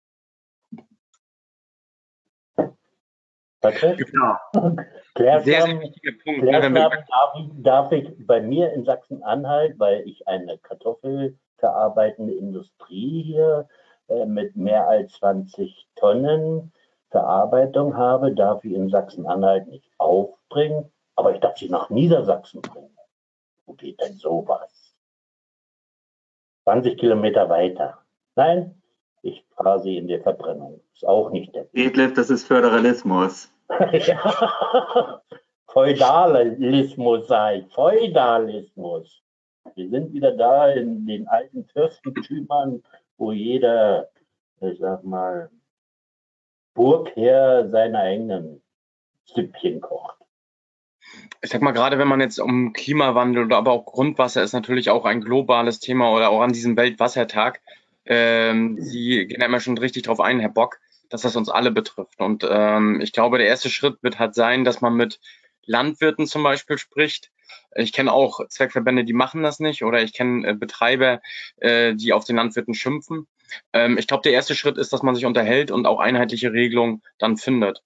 Genau. Sehr wichtiger Punkt. Darf ich bei mir in Sachsen-Anhalt, weil ich eine kartoffelverarbeitende Industrie hier mit mehr als 20 Tonnen Verarbeitung habe, darf ich in Sachsen-Anhalt nicht aufbringen, aber ich darf sie nach Niedersachsen bringen. Wo geht denn sowas? 20 Kilometer weiter. Nein, ich fahre sie in die Verbrennung. Ist auch nicht der Weg. Detlef, das ist Föderalismus. Ja. Feudalismus sei. Feudalismus. Wir sind wieder da in den alten Fürstentümern, wo jeder, ich sag mal, Burgherr seine eigenen Süppchen kocht. Ich sag mal, gerade wenn man jetzt um Klimawandel oder aber auch Grundwasser ist natürlich auch ein globales Thema oder auch an diesem Weltwassertag. Sie gehen ja immer schon richtig drauf ein, Herr Bock, dass das uns alle betrifft. Und ich glaube, der erste Schritt wird halt sein, dass man mit Landwirten zum Beispiel spricht. Ich kenne auch Zweckverbände, die machen das nicht, oder ich kenne Betreiber, die auf den Landwirten schimpfen. Ich glaube, der erste Schritt ist, dass man sich unterhält und auch einheitliche Regelungen dann findet.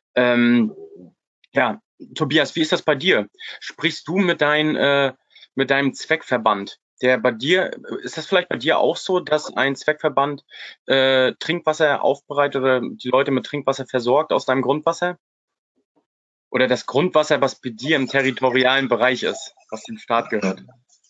Ja, Tobias, wie ist das bei dir? Sprichst du mit deinem Zweckverband? Ist das vielleicht bei dir auch so, dass ein Zweckverband Trinkwasser aufbereitet oder die Leute mit Trinkwasser versorgt aus deinem Grundwasser? Oder das Grundwasser, was bei dir im territorialen Bereich ist, was dem Staat gehört?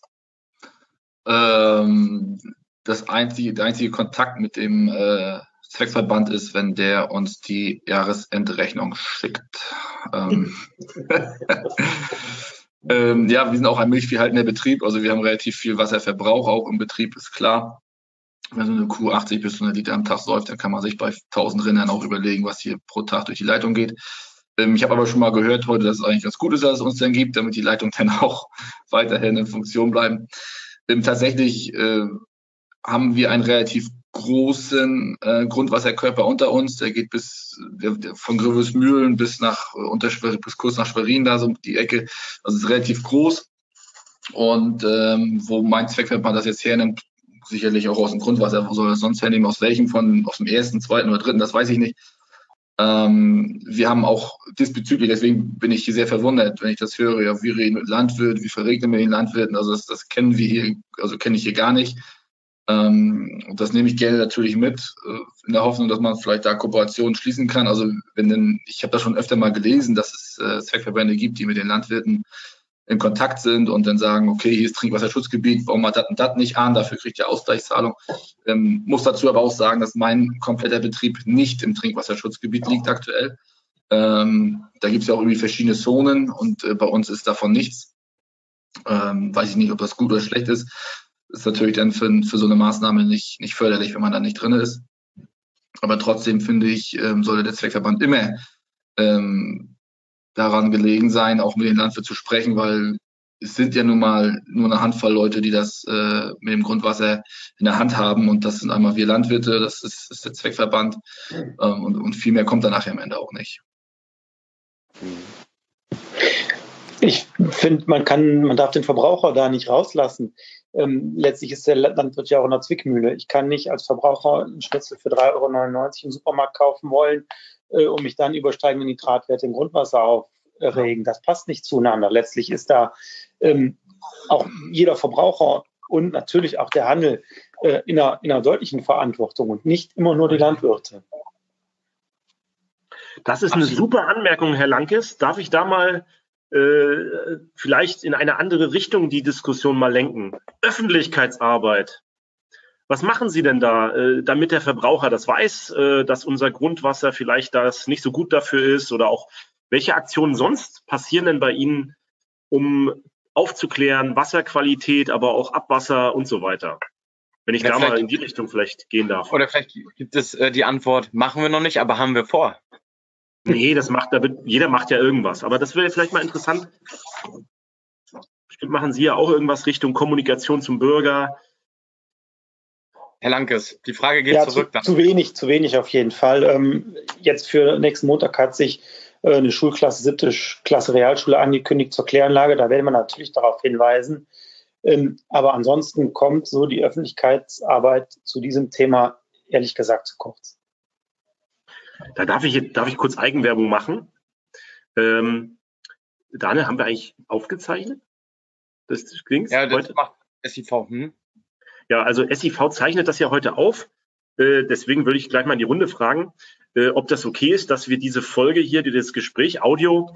Der einzige Kontakt mit dem Zweckverband ist, wenn der uns die Jahresendrechnung schickt. Ja, wir sind auch ein milchviehhaltender Betrieb, also wir haben relativ viel Wasserverbrauch auch im Betrieb, ist klar. Wenn so eine Kuh 80 bis 100 Liter am Tag säuft, dann kann man sich bei 1000 Rindern auch überlegen, was hier pro Tag durch die Leitung geht. Ich habe aber schon mal gehört heute, dass es eigentlich ganz gut ist, dass es uns dann gibt, damit die Leitungen dann auch weiterhin in Funktion bleiben. Tatsächlich haben wir einen relativ großen Grundwasserkörper unter uns. Der geht von Gröbelsmühlen bis kurz nach Schwerin, da so die Ecke. Also es ist relativ groß. Und wo mein Zweckverband das jetzt hernimmt, sicherlich auch aus dem Grundwasser, wo soll das sonst hernehmen, aus welchem aus dem ersten, zweiten oder dritten, das weiß ich nicht. Wir haben auch diesbezüglich, deswegen bin ich hier sehr verwundert, wenn ich das höre, ja, wir reden mit Landwirten, wie verregnen wir den Landwirten, also das kennen wir hier, also kenne ich hier gar nicht. Und das nehme ich gerne natürlich mit, in der Hoffnung, dass man vielleicht da Kooperationen schließen kann. Also ich habe das schon öfter mal gelesen, dass es Zweckverbände gibt, die mit den Landwirten in Kontakt sind und dann sagen, okay, hier ist Trinkwasserschutzgebiet, bauen wir das und das nicht an, dafür kriegt ihr Ausgleichszahlung. Muss dazu aber auch sagen, dass mein kompletter Betrieb nicht im Trinkwasserschutzgebiet liegt aktuell. Da gibt es ja auch irgendwie verschiedene Zonen und bei uns ist davon nichts. Weiß ich nicht, ob das gut oder schlecht ist. Ist natürlich dann für so eine Maßnahme nicht förderlich, wenn man da nicht drin ist. Aber trotzdem finde ich, sollte der Zweckverband immer daran gelegen sein, auch mit den Landwirten zu sprechen, weil es sind ja nun mal nur eine Handvoll Leute, die das mit dem Grundwasser in der Hand haben und das sind einmal wir Landwirte, das ist der Zweckverband und viel mehr kommt dann nachher am Ende auch nicht. Ich finde, man darf den Verbraucher da nicht rauslassen. Letztlich ist der Landwirt ja auch in der Zwickmühle. Ich kann nicht als Verbraucher einen Schnitzel für 3,99 € im Supermarkt kaufen wollen und mich dann übersteigende Nitratwerte im Grundwasser aufregen. Das passt nicht zueinander. Letztlich ist da auch jeder Verbraucher und natürlich auch der Handel in einer deutlichen Verantwortung und nicht immer nur die Landwirte. Das ist eine super Anmerkung, Herr Lankes. Darf ich da mal vielleicht in eine andere Richtung die Diskussion mal lenken? Öffentlichkeitsarbeit. Was machen Sie denn da, damit der Verbraucher das weiß, dass unser Grundwasser vielleicht das nicht so gut dafür ist oder auch welche Aktionen sonst passieren denn bei Ihnen, um aufzuklären, Wasserqualität, aber auch Abwasser und so weiter? Wenn ich da mal in die Richtung vielleicht gehen darf. Oder vielleicht gibt es die Antwort, machen wir noch nicht, aber haben wir vor. Nee, jeder macht ja irgendwas. Aber das wäre vielleicht mal interessant. Bestimmt machen Sie ja auch irgendwas Richtung Kommunikation zum Bürger. Herr Lankes, die Frage geht zurück. Zu wenig auf jeden Fall. Jetzt für nächsten Montag hat sich eine Schulklasse, 7. Klasse Realschule angekündigt zur Kläranlage. Da werden wir natürlich darauf hinweisen. Aber ansonsten kommt so die Öffentlichkeitsarbeit zu diesem Thema ehrlich gesagt zu kurz. Da darf ich kurz Eigenwerbung machen. Daniel, haben wir eigentlich aufgezeichnet? Das klingt ja, das macht SIV. Ja, also SIV zeichnet das ja heute auf. Deswegen würde ich gleich mal in die Runde fragen, ob das okay ist, dass wir diese Folge hier, das Gespräch Audio,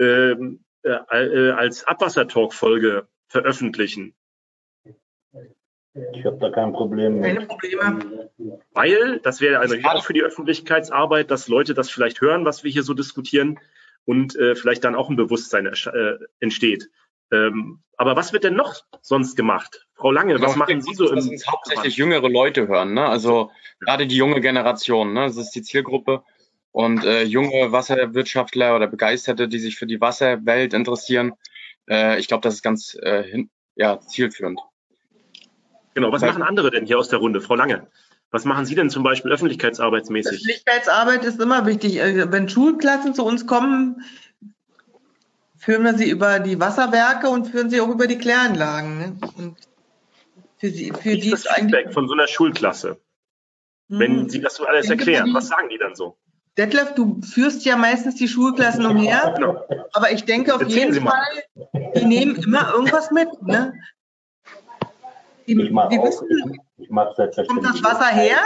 als Abwassertalk-Folge veröffentlichen. Ich habe da kein Problem mit. Keine Probleme. Weil, das wäre also auch für die Öffentlichkeitsarbeit, dass Leute das vielleicht hören, was wir hier so diskutieren und vielleicht dann auch ein Bewusstsein entsteht. Aber was wird denn noch sonst gemacht? Frau Lange, was machen Sie so? Dass uns hauptsächlich jüngere Leute hören, ne? Also gerade die junge Generation, ne? Das ist die Zielgruppe. Und junge Wasserwirtschaftler oder Begeisterte, die sich für die Wasserwelt interessieren, ich glaube, das ist ganz zielführend. Genau, was machen andere denn hier aus der Runde? Frau Lange, was machen Sie denn zum Beispiel öffentlichkeitsarbeitsmäßig? Öffentlichkeitsarbeit ist immer wichtig. Wenn Schulklassen zu uns kommen, führen wir sie über die Wasserwerke und führen sie auch über die Kläranlagen. Ne? Und für die ist das Feedback von so einer Schulklasse? Wenn Sie das so alles erklären, was sagen die dann so? Detlef, du führst ja meistens die Schulklassen umher, genau. Aber ich denke auf jeden Fall, die nehmen immer irgendwas mit. Ne? Ich mag selbstverständlich. Kommt das Wasser her?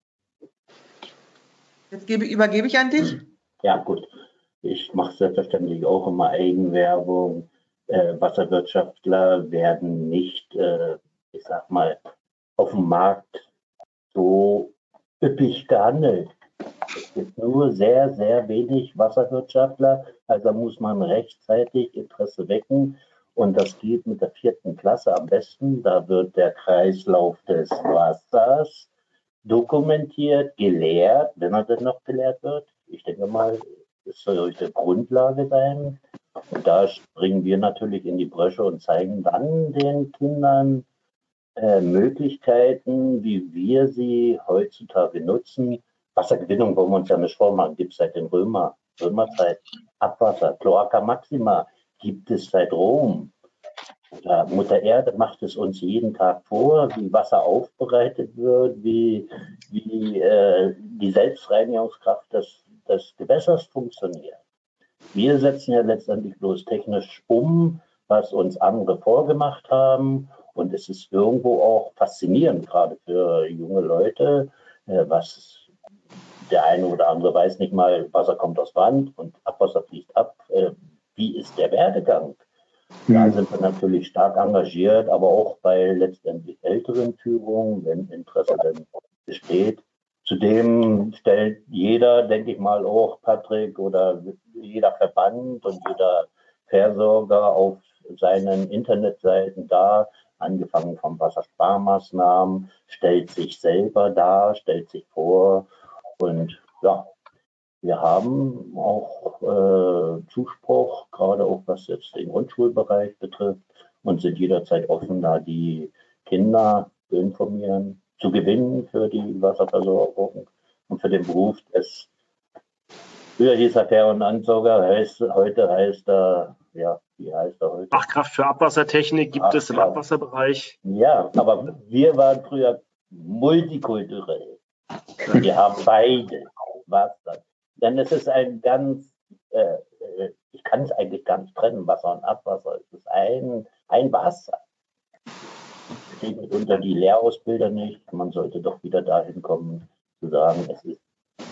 Jetzt übergebe ich an dich. Ja, gut. Ich mache selbstverständlich auch immer Eigenwerbung. Wasserwirtschaftler werden nicht, ich sag mal, auf dem Markt so üppig gehandelt. Es gibt nur sehr, sehr wenig Wasserwirtschaftler. Also muss man rechtzeitig Interesse wecken Und das geht mit der 4. Klasse am besten. Da wird der Kreislauf des Wassers dokumentiert, gelehrt, wenn er denn noch gelehrt wird. Ich denke mal, das soll die Grundlage sein. Und da springen wir natürlich in die Bresche und zeigen dann den Kindern Möglichkeiten, wie wir sie heutzutage nutzen. Wassergewinnung wollen wir uns ja nicht vormachen, gibt es seit den Römerzeit. Abwasser, Cloaca Maxima gibt es seit Rom. Mutter Erde macht es uns jeden Tag vor, wie Wasser aufbereitet wird, wie die Selbstreinigungskraft des Gewässers funktioniert. Wir setzen ja letztendlich bloß technisch um, was uns andere vorgemacht haben. Und es ist irgendwo auch faszinierend, gerade für junge Leute, was der eine oder andere weiß nicht mal, Wasser kommt aus Wand und Abwasser fließt ab. Wie ist der Werdegang? Da sind wir natürlich stark engagiert, aber auch bei letztendlich älteren Führungen, wenn Interesse denn besteht. Zudem stellt jeder, denke ich mal, auch Patrick oder jeder Verband und jeder Versorger auf seinen Internetseiten dar, angefangen von Wassersparmaßnahmen, stellt sich selber dar, stellt sich vor. Und ja, wir haben auch Zuspruch, gerade auch was jetzt den Grundschulbereich betrifft, und sind jederzeit offen, da die Kinder zu informieren, zu gewinnen für die Wasserversorgung und für den Beruf des, früher hieß er Fähr- und Ansauger, heute heißt er, ja, wie heißt er heute? Fachkraft für Abwassertechnik gibt es im Abwasserbereich. Ja, aber wir waren früher multikulturell. Wir haben beide Wasser. Denn es ist ein ganz, ich kann es eigentlich gar nicht trennen, Wasser und Abwasser. Es ist ein Wasser. Steht mitunter die Lehrausbilder nicht. Man sollte doch wieder dahin kommen, zu sagen, es ist.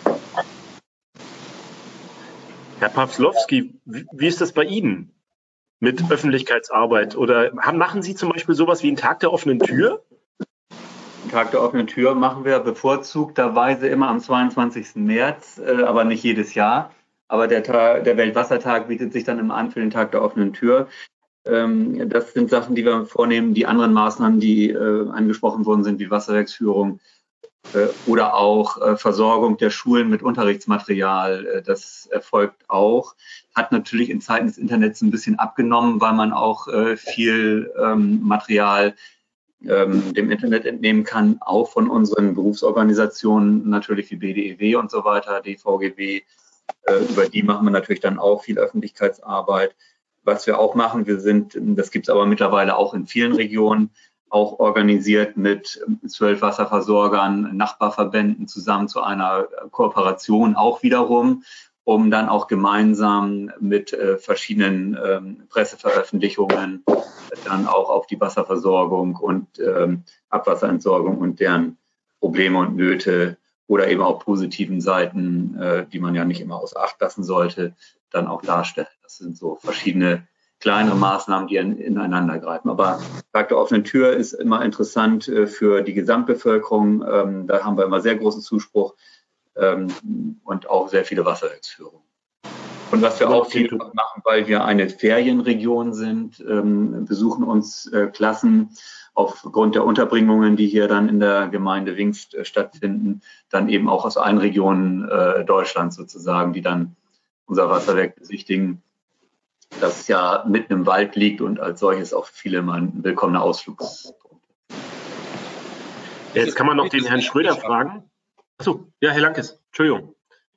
Herr Pawlowski, wie ist das bei Ihnen mit Öffentlichkeitsarbeit? Oder machen Sie zum Beispiel sowas wie einen Tag der offenen Tür? Tag der offenen Tür machen wir bevorzugterweise immer am 22. März, aber nicht jedes Jahr. Aber der Weltwassertag bietet sich dann immer an für den Tag der offenen Tür. Das sind Sachen, die wir vornehmen. Die anderen Maßnahmen, die angesprochen worden sind, wie Wasserwerksführung oder auch Versorgung der Schulen mit Unterrichtsmaterial, das erfolgt auch. Hat natürlich in Zeiten des Internets ein bisschen abgenommen, weil man auch viel Material dem Internet entnehmen kann, auch von unseren Berufsorganisationen, natürlich wie BDEW und so weiter, DVGW. Über die machen wir natürlich dann auch viel Öffentlichkeitsarbeit. Was wir auch machen, das gibt es aber mittlerweile auch in vielen Regionen, auch organisiert mit 12 Wasserversorgern, Nachbarverbänden zusammen zu einer Kooperation auch wiederum, um dann auch gemeinsam mit verschiedenen Presseveröffentlichungen dann auch auf die Wasserversorgung und Abwasserentsorgung und deren Probleme und Nöte oder eben auch positiven Seiten, die man ja nicht immer außer Acht lassen sollte, dann auch darstellen. Das sind so verschiedene kleinere Maßnahmen, die ineinander greifen. Aber Tag der offenen Tür ist immer interessant für die Gesamtbevölkerung. Da haben wir immer sehr großen Zuspruch und auch sehr viele Wasserwerksführungen. Und was wir auch viel machen, weil wir eine Ferienregion sind, besuchen uns Klassen aufgrund der Unterbringungen, die hier dann in der Gemeinde Wingst stattfinden, dann eben auch aus allen Regionen Deutschlands sozusagen, die dann unser Wasserwerk besichtigen, das ja mitten im Wald liegt und als solches auch viele mal ein willkommener Ausflugspunkt. Jetzt kann man noch den Herrn Schröder fragen. Achso, ja, Herr Lankes, Entschuldigung.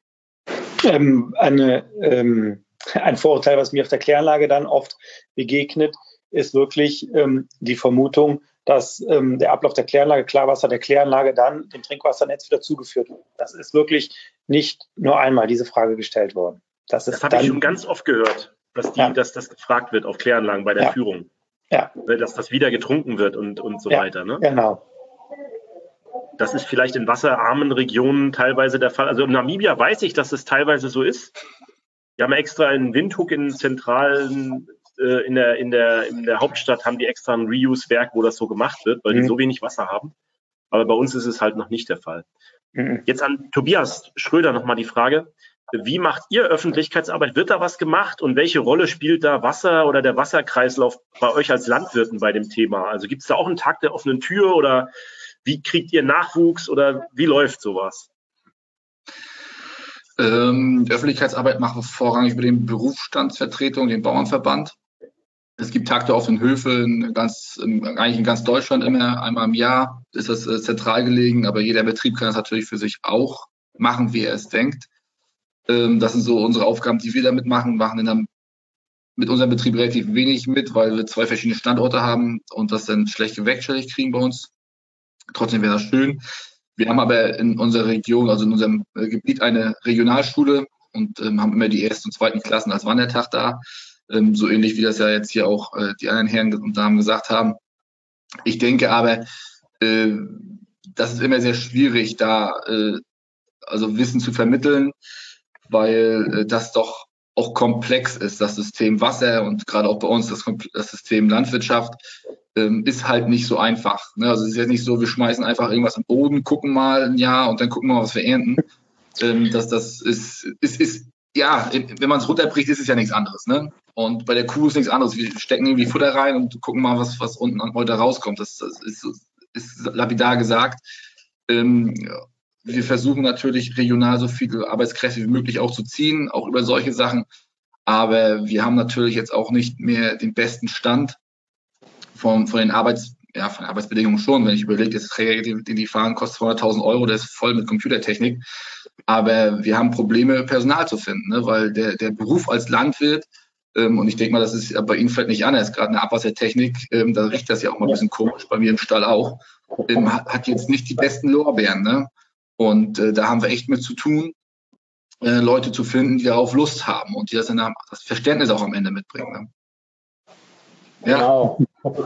Ein Vorurteil, was mir auf der Kläranlage dann oft begegnet, ist wirklich die Vermutung, dass der Ablauf der Kläranlage, Klarwasser der Kläranlage dann dem Trinkwassernetz wieder zugeführt wird. Das ist wirklich nicht nur einmal diese Frage gestellt worden. Das habe ich schon ganz oft gehört, dass das gefragt wird auf Kläranlagen bei der Führung. Ja. Dass das wieder getrunken wird und so weiter. Ne? Genau. Das ist vielleicht in wasserarmen Regionen teilweise der Fall. Also in Namibia weiß ich, dass es teilweise so ist. Wir haben extra in Windhoek in zentralen, in der Hauptstadt haben die extra ein Reuse-Werk, wo das so gemacht wird, weil die so wenig Wasser haben. Aber bei uns ist es halt noch nicht der Fall. Jetzt an Tobias Schröder nochmal die Frage. wie macht ihr Öffentlichkeitsarbeit? Wird da was gemacht und welche Rolle spielt da Wasser oder der Wasserkreislauf bei euch als Landwirten bei dem Thema? Also gibt es da auch einen Tag der offenen Tür oder wie kriegt ihr Nachwuchs oder wie läuft sowas? Die Öffentlichkeitsarbeit machen wir vorrangig über den Berufsstandsvertretung, den Bauernverband. Es gibt Tag der offenen Höfe eigentlich in ganz Deutschland immer, einmal im Jahr ist das zentral gelegen, aber jeder Betrieb kann das natürlich für sich auch machen, wie er es denkt. Das sind so unsere Aufgaben, die wir damit machen. Wir machen mit unserem Betrieb relativ wenig mit, weil wir 2 verschiedene Standorte haben und das dann schlecht gewerkstelligt kriegen bei uns. Trotzdem wäre das schön. Wir haben aber in unserer Region, also in unserem Gebiet, eine Regionalschule und haben immer die 1. und 2. Klassen als Wandertag da. So ähnlich wie das ja jetzt hier auch die anderen Herren und Damen gesagt haben. Ich denke aber, das ist immer sehr schwierig, da also Wissen zu vermitteln, weil das doch auch komplex ist. Das System Wasser und gerade auch bei uns das System Landwirtschaft ist halt nicht so einfach. Ne? Also es ist jetzt nicht so, wir schmeißen einfach irgendwas im Boden, gucken mal ein Jahr und dann gucken wir mal, was wir ernten. Das ist ja, wenn man es runterbricht, ist es ja nichts anderes. Ne? Und bei der Kuh ist nichts anderes. Wir stecken irgendwie Futter rein und gucken mal, was unten heute rauskommt. Das ist lapidar gesagt. Wir versuchen natürlich regional so viele Arbeitskräfte wie möglich auch zu ziehen, auch über solche Sachen. Aber wir haben natürlich jetzt auch nicht mehr den besten Stand von den Arbeitsbedingungen schon. Wenn ich überlege, der Träger, den die fahren, kostet 200.000 €, der ist voll mit Computertechnik. Aber wir haben Probleme, Personal zu finden, ne? Weil der Beruf als Landwirt, und ich denke mal, das ist bei Ihnen vielleicht nicht anders, gerade in der Abwassertechnik, da riecht das ja auch mal ein bisschen komisch, bei mir im Stall auch, hat jetzt nicht die besten Lorbeeren. Ne? Und da haben wir echt mit zu tun, Leute zu finden, die darauf Lust haben und die das Verständnis auch am Ende mitbringen. Ne? Ja. Genau.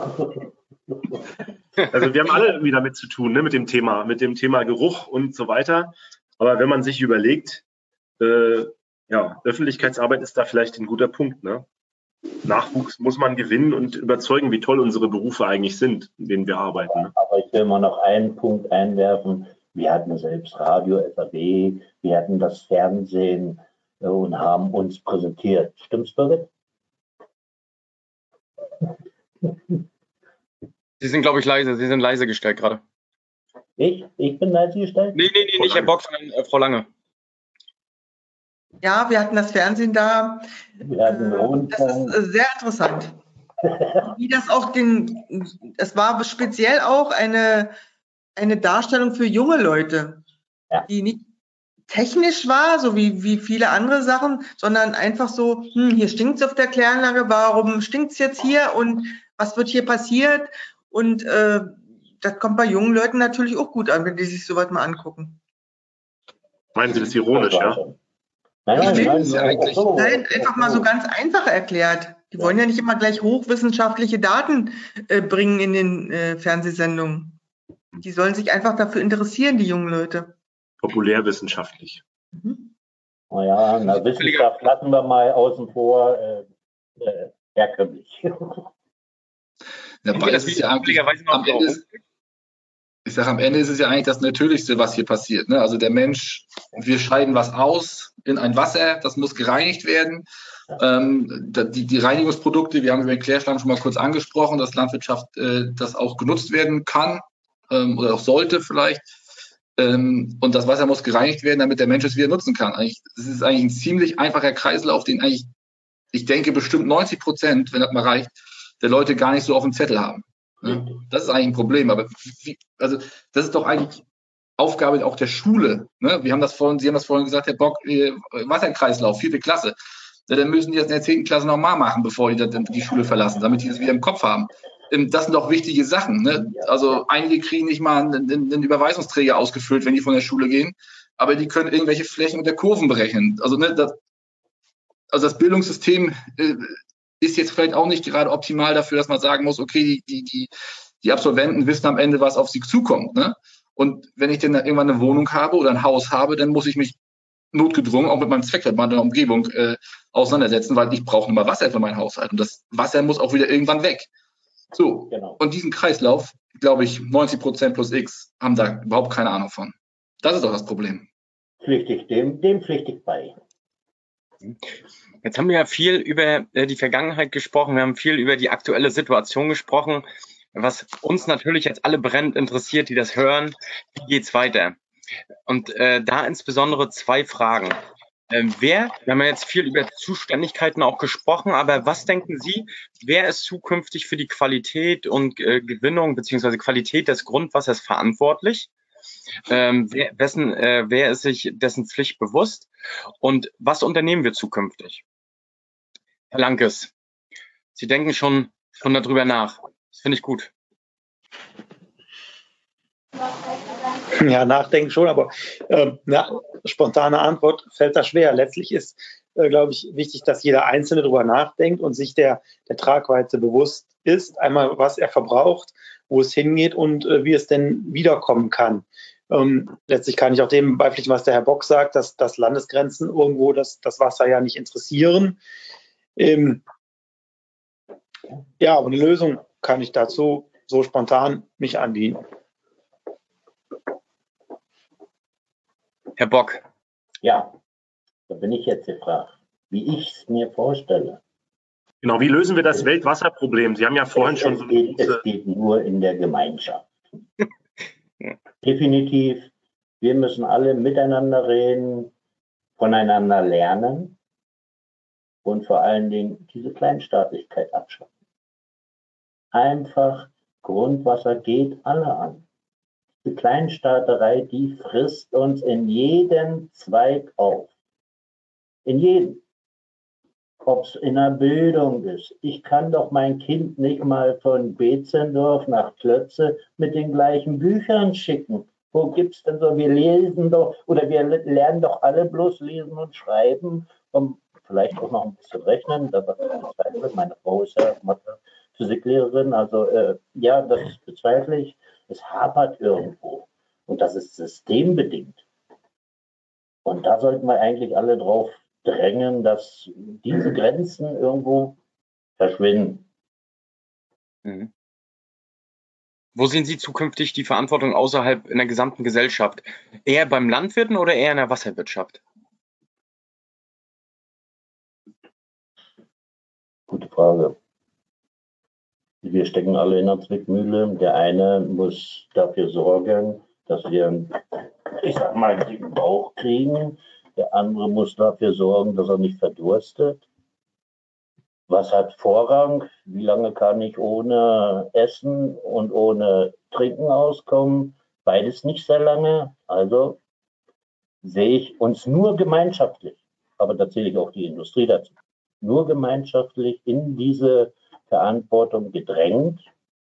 Also wir haben alle irgendwie damit zu tun, ne, mit dem Thema Geruch und so weiter. Aber wenn man sich überlegt, Öffentlichkeitsarbeit ist da vielleicht ein guter Punkt. Ne? Nachwuchs muss man gewinnen und überzeugen, wie toll unsere Berufe eigentlich sind, in denen wir arbeiten. Ne? Aber ich will mal noch einen Punkt einwerfen. Wir hatten selbst Radio, SAB, wir hatten das Fernsehen und haben uns präsentiert. Stimmt's, Birgit? Sie sind, glaube ich, leise. Sie sind leise gestellt gerade. Ich bin leise gestellt? Nee, nicht Herr Bock, sondern Frau Lange. Ja, wir hatten das Fernsehen da. Das ist sehr interessant. Wie das auch es war speziell auch eine Darstellung für junge Leute, die nicht technisch war, so wie viele andere Sachen, sondern einfach so, hier stinkt es auf der Kläranlage, warum stinkt es jetzt hier und was wird hier passiert? Und das kommt bei jungen Leuten natürlich auch gut an, wenn die sich sowas mal angucken. Meinen Sie das ironisch, ja? Nein, einfach mal so ganz einfach erklärt. Die wollen ja nicht immer gleich hochwissenschaftliche Daten bringen in den Fernsehsendungen. Die sollen sich einfach dafür interessieren, die jungen Leute. Populärwissenschaftlich. Naja, Wissenschaft lassen wir mal außen vor, herkömmlich. Ja, beides ist ja eigentlich am Ende ist es ja eigentlich das Natürlichste, was hier passiert. Ne? Also der Mensch, wir scheiden was aus in ein Wasser, das muss gereinigt werden. Die Reinigungsprodukte, wir haben über den Klärschlamm schon mal kurz angesprochen, dass Landwirtschaft das auch genutzt werden kann oder auch sollte vielleicht. Und das Wasser muss gereinigt werden, damit der Mensch es wieder nutzen kann. Das ist eigentlich ein ziemlich einfacher Kreislauf, den eigentlich, ich denke, bestimmt 90%, wenn das mal reicht, der Leute gar nicht so auf dem Zettel haben. Das ist eigentlich ein Problem. Aber das ist doch eigentlich Aufgabe auch der Schule. Ne? Sie haben das vorhin gesagt, Herr Bock, Wasserkreislauf, 4. Klasse. Ja, dann müssen die das in der 10. Klasse nochmal machen, bevor die dann die Schule verlassen, damit die das wieder im Kopf haben. Das sind doch wichtige Sachen. Ne? Also einige kriegen nicht mal einen Überweisungsträger ausgefüllt, wenn die von der Schule gehen, aber die können irgendwelche Flächen und Kurven berechnen. Also das Bildungssystem ist jetzt vielleicht auch nicht gerade optimal dafür, dass man sagen muss, okay, die Absolventen wissen am Ende, was auf sie zukommt. Ne? Und wenn ich dann irgendwann eine Wohnung habe oder ein Haus habe, dann muss ich mich notgedrungen auch mit meinem Zweck, mit meiner Umgebung auseinandersetzen, weil ich brauche nochmal Wasser für meinen Haushalt. Und das Wasser muss auch wieder irgendwann weg. So, genau. Und diesen Kreislauf, glaube ich, 90% plus X haben da überhaupt keine Ahnung von. Das ist doch das Problem. Dem pflichtig bei. Jetzt haben wir ja viel über die Vergangenheit gesprochen, wir haben viel über die aktuelle Situation gesprochen. Was uns natürlich jetzt alle brennend interessiert, die das hören, wie geht's weiter? Und da insbesondere 2 Fragen. Wir haben ja jetzt viel über Zuständigkeiten auch gesprochen, aber was denken Sie, wer ist zukünftig für die Qualität und Gewinnung bzw. Qualität des Grundwassers verantwortlich? Wer ist sich dessen Pflicht bewusst? Und was unternehmen wir zukünftig? Herr Lankes, Sie denken schon darüber nach. Das finde ich gut. Ja, nachdenken schon, aber spontane Antwort fällt da schwer. Letztlich ist, glaube ich, wichtig, dass jeder Einzelne darüber nachdenkt und sich der Tragweite bewusst ist. Einmal, was er verbraucht, wo es hingeht und wie es denn wiederkommen kann. Letztlich kann ich auch dem beipflichten, was der Herr Bock sagt, dass Landesgrenzen irgendwo das Wasser ja nicht interessieren. Ja, aber eine Lösung kann ich dazu so spontan nicht anbieten. Herr Bock. Ja, da bin ich jetzt gefragt, wie ich es mir vorstelle. Genau, wie lösen wir das Weltwasserproblem? Sie haben ja vorhin schon so... Es geht nur in der Gemeinschaft. Definitiv, wir müssen alle miteinander reden, voneinander lernen und vor allen Dingen diese Kleinstaatlichkeit abschaffen. Einfach, Grundwasser geht alle an. Die Kleinstaaterei, die frisst uns in jedem Zweig auf. In jedem. Ob es in der Bildung ist. Ich kann doch mein Kind nicht mal von Beetzendorf nach Klötze mit den gleichen Büchern schicken. Wo gibt's denn so? Wir lesen doch, oder wir lernen doch alle bloß lesen und schreiben und vielleicht auch noch ein bisschen rechnen. Das bezweifle ich. Meine Frau ist ja Mathe-Physiklehrerin, also ja, das bezweifle ich. Es hapert irgendwo. Und das ist systembedingt. Und da sollten wir eigentlich alle drauf drängen, dass diese Grenzen irgendwo verschwinden. Mhm. Wo sehen Sie zukünftig die Verantwortung außerhalb in der gesamten Gesellschaft? Eher beim Landwirten oder eher in der Wasserwirtschaft? Gute Frage. Wir stecken alle in der Zwickmühle. Der eine muss dafür sorgen, dass wir, ich sag mal, einen dicken Bauch kriegen. Der andere muss dafür sorgen, dass er nicht verdurstet. Was hat Vorrang? Wie lange kann ich ohne Essen und ohne Trinken auskommen? Beides nicht sehr lange. Also sehe ich uns nur gemeinschaftlich, aber da zähle ich auch die Industrie dazu, nur gemeinschaftlich in diese Verantwortung gedrängt.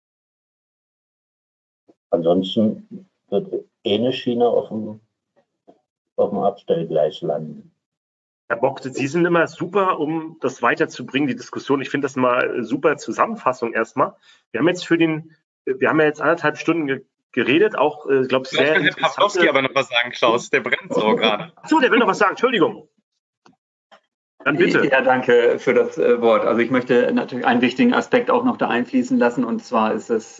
Ansonsten wird eine Schiene auf dem Abstellgleis landen. Herr Bock, Sie sind immer super, um das weiterzubringen, die Diskussion. Ich finde das mal eine super Zusammenfassung erstmal. Wir haben jetzt wir haben ja jetzt 1,5 Stunden geredet, auch, glaube ich, sehr interessant. Herr Pawlowski aber noch was sagen, Klaus, der brennt so gerade. Achso, der will noch was sagen, Entschuldigung. Dann bitte. Ja, danke für das Wort. Also ich möchte natürlich einen wichtigen Aspekt auch noch da einfließen lassen, und zwar ist es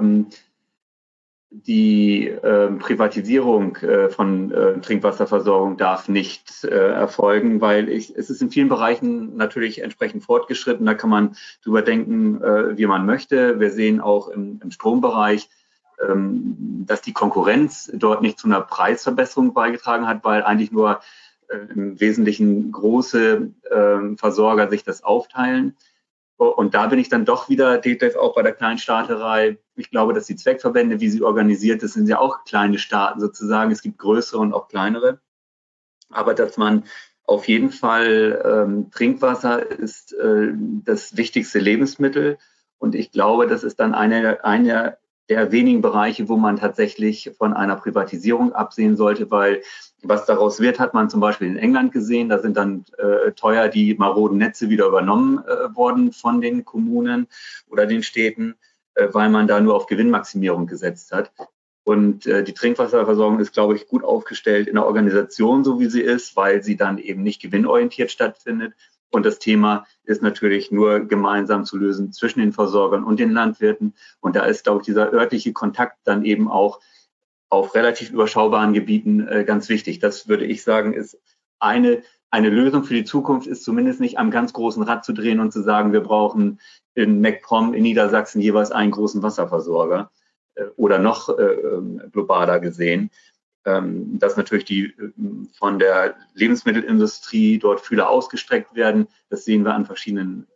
die Privatisierung von Trinkwasserversorgung darf nicht erfolgen, weil es ist in vielen Bereichen natürlich entsprechend fortgeschritten. Da kann man drüber denken, wie man möchte. Wir sehen auch im Strombereich, dass die Konkurrenz dort nicht zu einer Preisverbesserung beigetragen hat, weil eigentlich nur im Wesentlichen große Versorger sich das aufteilen. Und da bin ich dann doch wieder, Detlef, auch bei der Kleinstaaterei. Ich glaube, dass die Zweckverbände, wie sie organisiert sind, sind ja auch kleine Staaten sozusagen. Es gibt größere und auch kleinere. Aber dass man auf jeden Fall, Trinkwasser ist das wichtigste Lebensmittel. Und ich glaube, das ist dann einer der wenigen Bereiche, wo man tatsächlich von einer Privatisierung absehen sollte, weil was daraus wird, hat man zum Beispiel in England gesehen. Da sind dann teuer die maroden Netze wieder übernommen worden von den Kommunen oder den Städten, weil man da nur auf Gewinnmaximierung gesetzt hat. Und die Trinkwasserversorgung ist, glaube ich, gut aufgestellt in der Organisation, so wie sie ist, weil sie dann eben nicht gewinnorientiert stattfindet. Und das Thema ist natürlich nur gemeinsam zu lösen zwischen den Versorgern und den Landwirten. Und da ist, glaube ich, dieser örtliche Kontakt dann eben auch auf relativ überschaubaren Gebieten ganz wichtig. Das würde ich sagen, ist ein eine Lösung für die Zukunft ist zumindest nicht am ganz großen Rad zu drehen und zu sagen, wir brauchen in MacPom in Niedersachsen jeweils einen großen Wasserversorger oder noch globaler gesehen. Dass natürlich die von der Lebensmittelindustrie dort Fühler ausgestreckt werden, das sehen wir an verschiedenen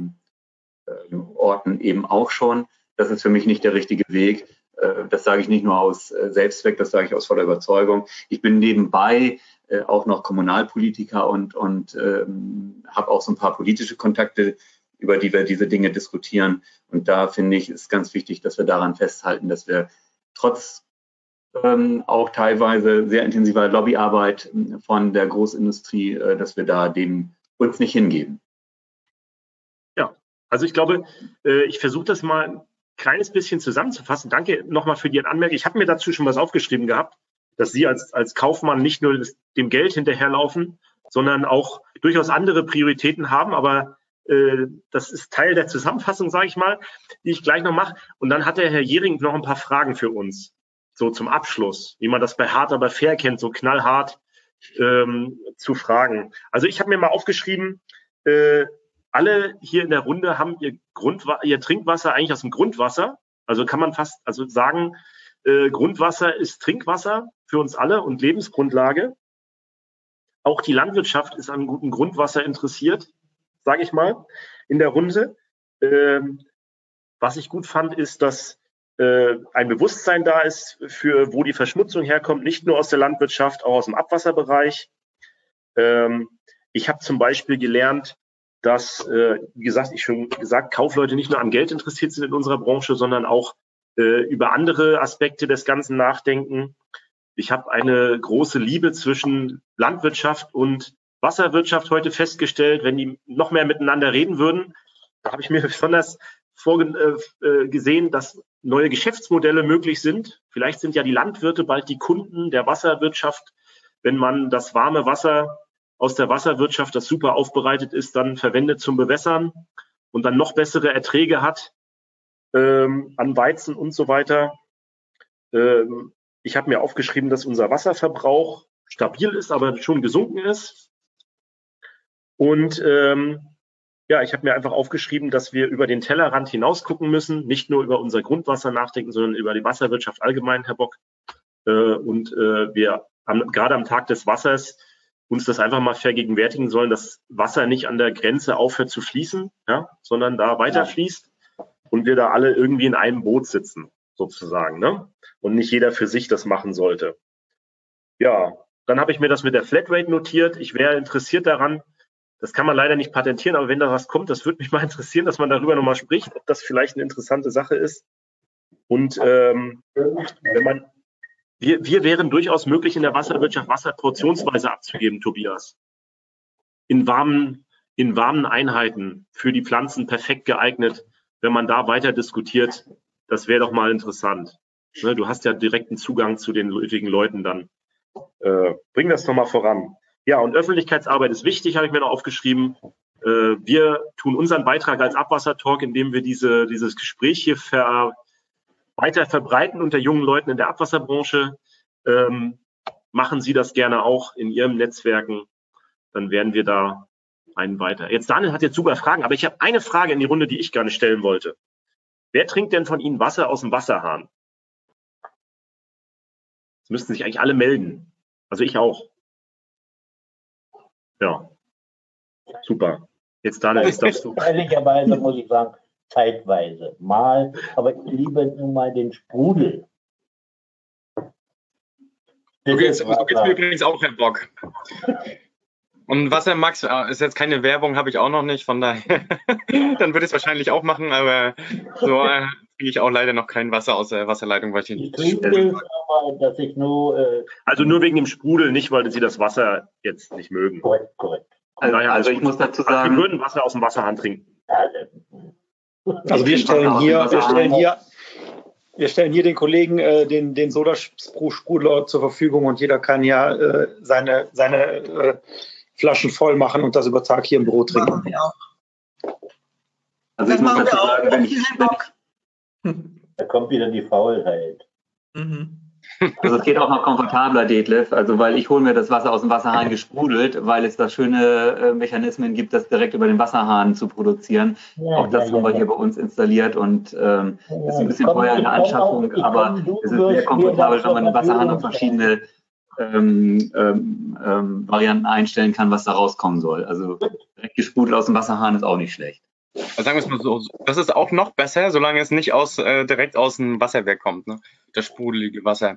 Orten eben auch schon. Das ist für mich nicht der richtige Weg. Das sage ich nicht nur aus Selbstzweck, das sage ich aus voller Überzeugung. Ich bin nebenbei auch noch Kommunalpolitiker und habe auch so ein paar politische Kontakte, über die wir diese Dinge diskutieren. Und da finde ich, ist ganz wichtig, dass wir daran festhalten, dass wir trotz auch teilweise sehr intensiver Lobbyarbeit von der Großindustrie, dass wir da dem uns nicht hingeben. Ja, also ich glaube, ich versuche das mal ein kleines bisschen zusammenzufassen. Danke nochmal für die Anmerkung. Ich habe mir dazu schon was aufgeschrieben gehabt, dass Sie als Kaufmann nicht nur dem Geld hinterherlaufen, sondern auch durchaus andere Prioritäten haben. Aber das ist Teil der Zusammenfassung, sage ich mal, die ich gleich noch mache. Und dann hat der Herr Jering noch ein paar Fragen für uns, so zum Abschluss, wie man das bei Hart aber fair kennt, so knallhart zu fragen. Also ich habe mir mal aufgeschrieben, alle hier in der Runde haben ihr Trinkwasser eigentlich aus dem Grundwasser. Also kann man fast sagen, Grundwasser ist Trinkwasser für uns alle und Lebensgrundlage. Auch die Landwirtschaft ist an gutem Grundwasser interessiert, sage ich mal, in der Runde. Was ich gut fand, ist, dass ein Bewusstsein da ist, für wo die Verschmutzung herkommt, nicht nur aus der Landwirtschaft, auch aus dem Abwasserbereich. Ich habe zum Beispiel gelernt, dass, wie gesagt, Kaufleute nicht nur am Geld interessiert sind in unserer Branche, sondern auch über andere Aspekte des Ganzen nachdenken. Ich habe eine große Liebe zwischen Landwirtschaft und Wasserwirtschaft heute festgestellt, wenn die noch mehr miteinander reden würden. Da habe ich mir besonders gesehen, dass neue Geschäftsmodelle möglich sind. Vielleicht sind ja die Landwirte bald die Kunden der Wasserwirtschaft, wenn man das warme Wasser aus der Wasserwirtschaft, das super aufbereitet ist, dann verwendet zum Bewässern und dann noch bessere Erträge hat an Weizen und so weiter. Ich habe mir aufgeschrieben, dass unser Wasserverbrauch stabil ist, aber schon gesunken ist. Und ich habe mir einfach aufgeschrieben, dass wir über den Tellerrand hinaus gucken müssen, nicht nur über unser Grundwasser nachdenken, sondern über die Wasserwirtschaft allgemein, Herr Bock. Wir gerade am Tag des Wassers uns das einfach mal vergegenwärtigen sollen, dass Wasser nicht an der Grenze aufhört zu fließen, ja, sondern da weiter fließt und wir da alle irgendwie in einem Boot sitzen, sozusagen, ne? Und nicht jeder für sich das machen sollte. Ja, dann habe ich mir das mit der Flatrate notiert. Ich wäre interessiert daran, das kann man leider nicht patentieren, aber wenn da was kommt, das würde mich mal interessieren, dass man darüber nochmal spricht, ob das vielleicht eine interessante Sache ist. Und wir wären durchaus möglich, in der Wasserwirtschaft Wasser portionsweise abzugeben, Tobias. In warmen Einheiten für die Pflanzen perfekt geeignet. Wenn man da weiter diskutiert, das wäre doch mal interessant. Ne, du hast ja direkten Zugang zu den nötigen Leuten dann. Bring das doch mal voran. Ja, und Öffentlichkeitsarbeit ist wichtig, habe ich mir noch aufgeschrieben. Wir tun unseren Beitrag als Abwassertalk, indem wir dieses Gespräch hier weiter verbreiten unter jungen Leuten in der Abwasserbranche. Machen Sie das gerne auch in Ihren Netzwerken. Dann werden wir da einen weiter. Daniel hat jetzt super Fragen, aber ich habe eine Frage in die Runde, die ich gerne stellen wollte. Wer trinkt denn von Ihnen Wasser aus dem Wasserhahn? Das müssten sich eigentlich alle melden. Also ich auch. Ja, super. Jetzt Daniel, jetzt darfst du. Ehrlicherweise muss ich sagen, zeitweise mal, aber ich liebe nun mal den Sprudel. Okay, so geht's mir übrigens auch, Herr Bock. Und Wassermax ist jetzt keine Werbung, habe ich auch noch nicht, von daher, dann würde ich es wahrscheinlich auch machen, aber so kriege ich auch leider noch kein Wasser aus der Wasserleitung, weil ich dass ich nur... Also nur wegen dem Sprudel, nicht weil Sie das Wasser jetzt nicht mögen. Korrekt. Also ich muss dazu sagen... Wir würden Wasser aus dem Wasserhahn trinken. Also wir stellen hier den Kollegen den Soda-Sprudler zur Verfügung und jeder kann ja seine Flaschen voll machen und das über Tag hier im Büro trinken. Machen wir auch. Also ich muss dazu sagen, Bock. Da kommt wieder die Faulheit. Mhm. Also es geht auch noch komfortabler, Detlef, also weil ich hole mir das Wasser aus dem Wasserhahn gesprudelt, weil es da schöne Mechanismen gibt, das direkt über den Wasserhahn zu produzieren. Auch das haben wir hier bei uns installiert und ist ein bisschen teuer in der Anschaffung, aber es ist sehr komfortabel, wenn man den Wasserhahn auf verschiedene Varianten einstellen kann, was da rauskommen soll. Also direkt gesprudelt aus dem Wasserhahn ist auch nicht schlecht. Also sagen wir es mal so, das ist auch noch besser, solange es nicht direkt aus dem Wasserwerk kommt, ne? Das sprudelige Wasser.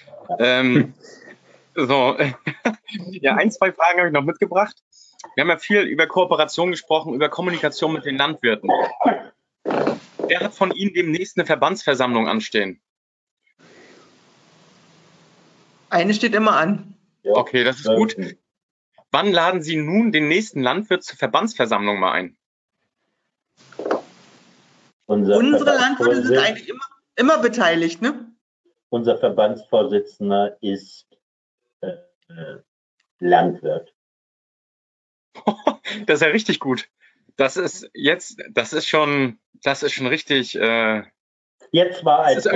So, ja, 1, 2 Fragen habe ich noch mitgebracht. Wir haben ja viel über Kooperation gesprochen, über Kommunikation mit den Landwirten. Wer hat von Ihnen demnächst eine Verbandsversammlung anstehen? Eine steht immer an. Okay, das ist gut. Wann laden Sie nun den nächsten Landwirt zur Verbandsversammlung mal ein? Unsere Landwirte sind eigentlich immer beteiligt, ne? Unser Verbandsvorsitzender ist Landwirt. Das ist ja richtig gut. Das ist schon richtig. Jetzt zwar als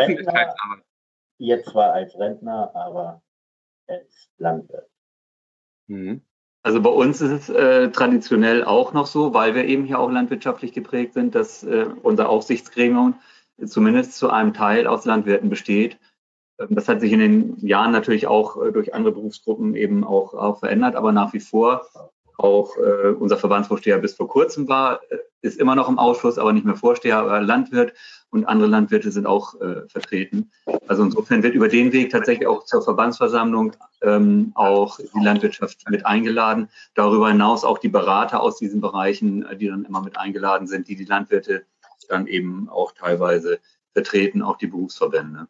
Rentner, aber er ist Landwirt. Mhm. Also bei uns ist es traditionell auch noch so, weil wir eben hier auch landwirtschaftlich geprägt sind, dass unser Aufsichtsgremium zumindest zu einem Teil aus Landwirten besteht. Das hat sich in den Jahren natürlich auch durch andere Berufsgruppen eben auch verändert, aber nach wie vor auch unser Verbandsvorsteher bis vor kurzem ist immer noch im Ausschuss, aber nicht mehr Vorsteher, aber Landwirt und andere Landwirte sind auch vertreten. Also insofern wird über den Weg tatsächlich auch zur Verbandsversammlung auch die Landwirtschaft mit eingeladen. Darüber hinaus auch die Berater aus diesen Bereichen, die dann immer mit eingeladen sind, die Landwirte dann eben auch teilweise vertreten, auch die Berufsverbände.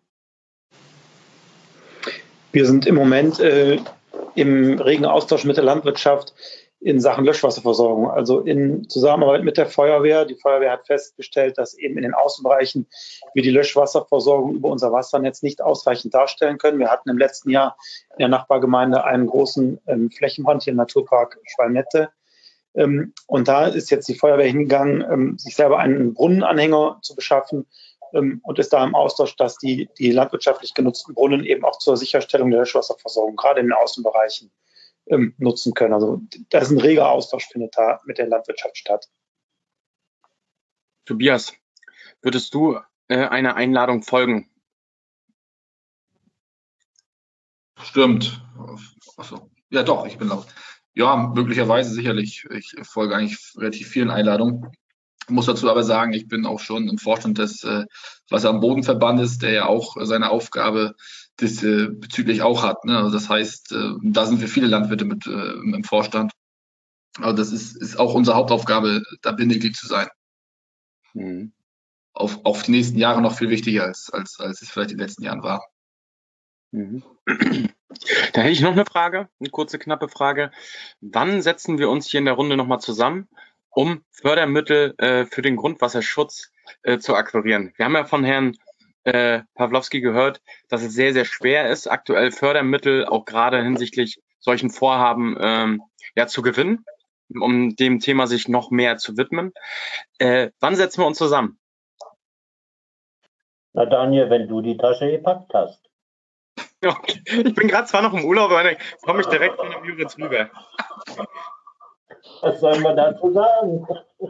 Wir sind im Moment im regen Austausch mit der Landwirtschaft in Sachen Löschwasserversorgung, also in Zusammenarbeit mit der Feuerwehr. Die Feuerwehr hat festgestellt, dass eben in den Außenbereichen wir die Löschwasserversorgung über unser Wassernetz nicht ausreichend darstellen können. Wir hatten im letzten Jahr in der Nachbargemeinde einen großen Flächenbrand hier im Naturpark Schwalmette. Und da ist jetzt die Feuerwehr hingegangen, sich selber einen Brunnenanhänger zu beschaffen und ist da im Austausch, dass die landwirtschaftlich genutzten Brunnen eben auch zur Sicherstellung der Löschwasserversorgung, gerade in den Außenbereichen, nutzen können. Also da ist ein reger Austausch, findet da mit der Landwirtschaft statt. Tobias, würdest du einer Einladung folgen? Stimmt. Achso. Ja, doch, ich bin laut. Ja, möglicherweise sicherlich. Ich folge eigentlich relativ vielen Einladungen. Ich muss dazu aber sagen, ich bin auch schon im Vorstand des Wasser- und Bodenverbandes, der ja auch seine Aufgabe bezüglich auch hat. Ne? Also das heißt, da sind wir viele Landwirte mit im Vorstand. Also das ist auch unsere Hauptaufgabe, da Bindeglied zu sein. Mhm. Auf die nächsten Jahre noch viel wichtiger als es vielleicht in den letzten Jahren war. Mhm. Da hätte ich noch eine Frage, eine kurze, knappe Frage. Wann setzen wir uns hier in der Runde nochmal zusammen, um Fördermittel für den Grundwasserschutz zu akquirieren? Wir haben ja von Herrn Pawlowski gehört, dass es sehr, sehr schwer ist, aktuell Fördermittel auch gerade hinsichtlich solchen Vorhaben zu gewinnen, um dem Thema sich noch mehr zu widmen. Wann setzen wir uns zusammen? Na Daniel, wenn du die Tasche gepackt hast. Okay. Ich bin gerade zwar noch im Urlaub, aber dann komme ich direkt von der Müritz rüber. Was sollen wir dazu sagen?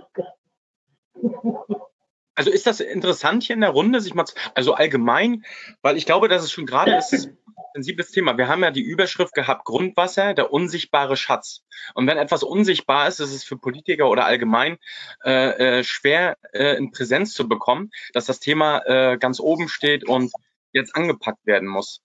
Also ist das interessant hier in der Runde, sich mal also allgemein, weil ich glaube, dass es schon gerade ist ein sensibles Thema. Wir haben ja die Überschrift gehabt, Grundwasser, der unsichtbare Schatz. Und wenn etwas unsichtbar ist, ist es für Politiker oder allgemein schwer in Präsenz zu bekommen, dass das Thema ganz oben steht und jetzt angepackt werden muss.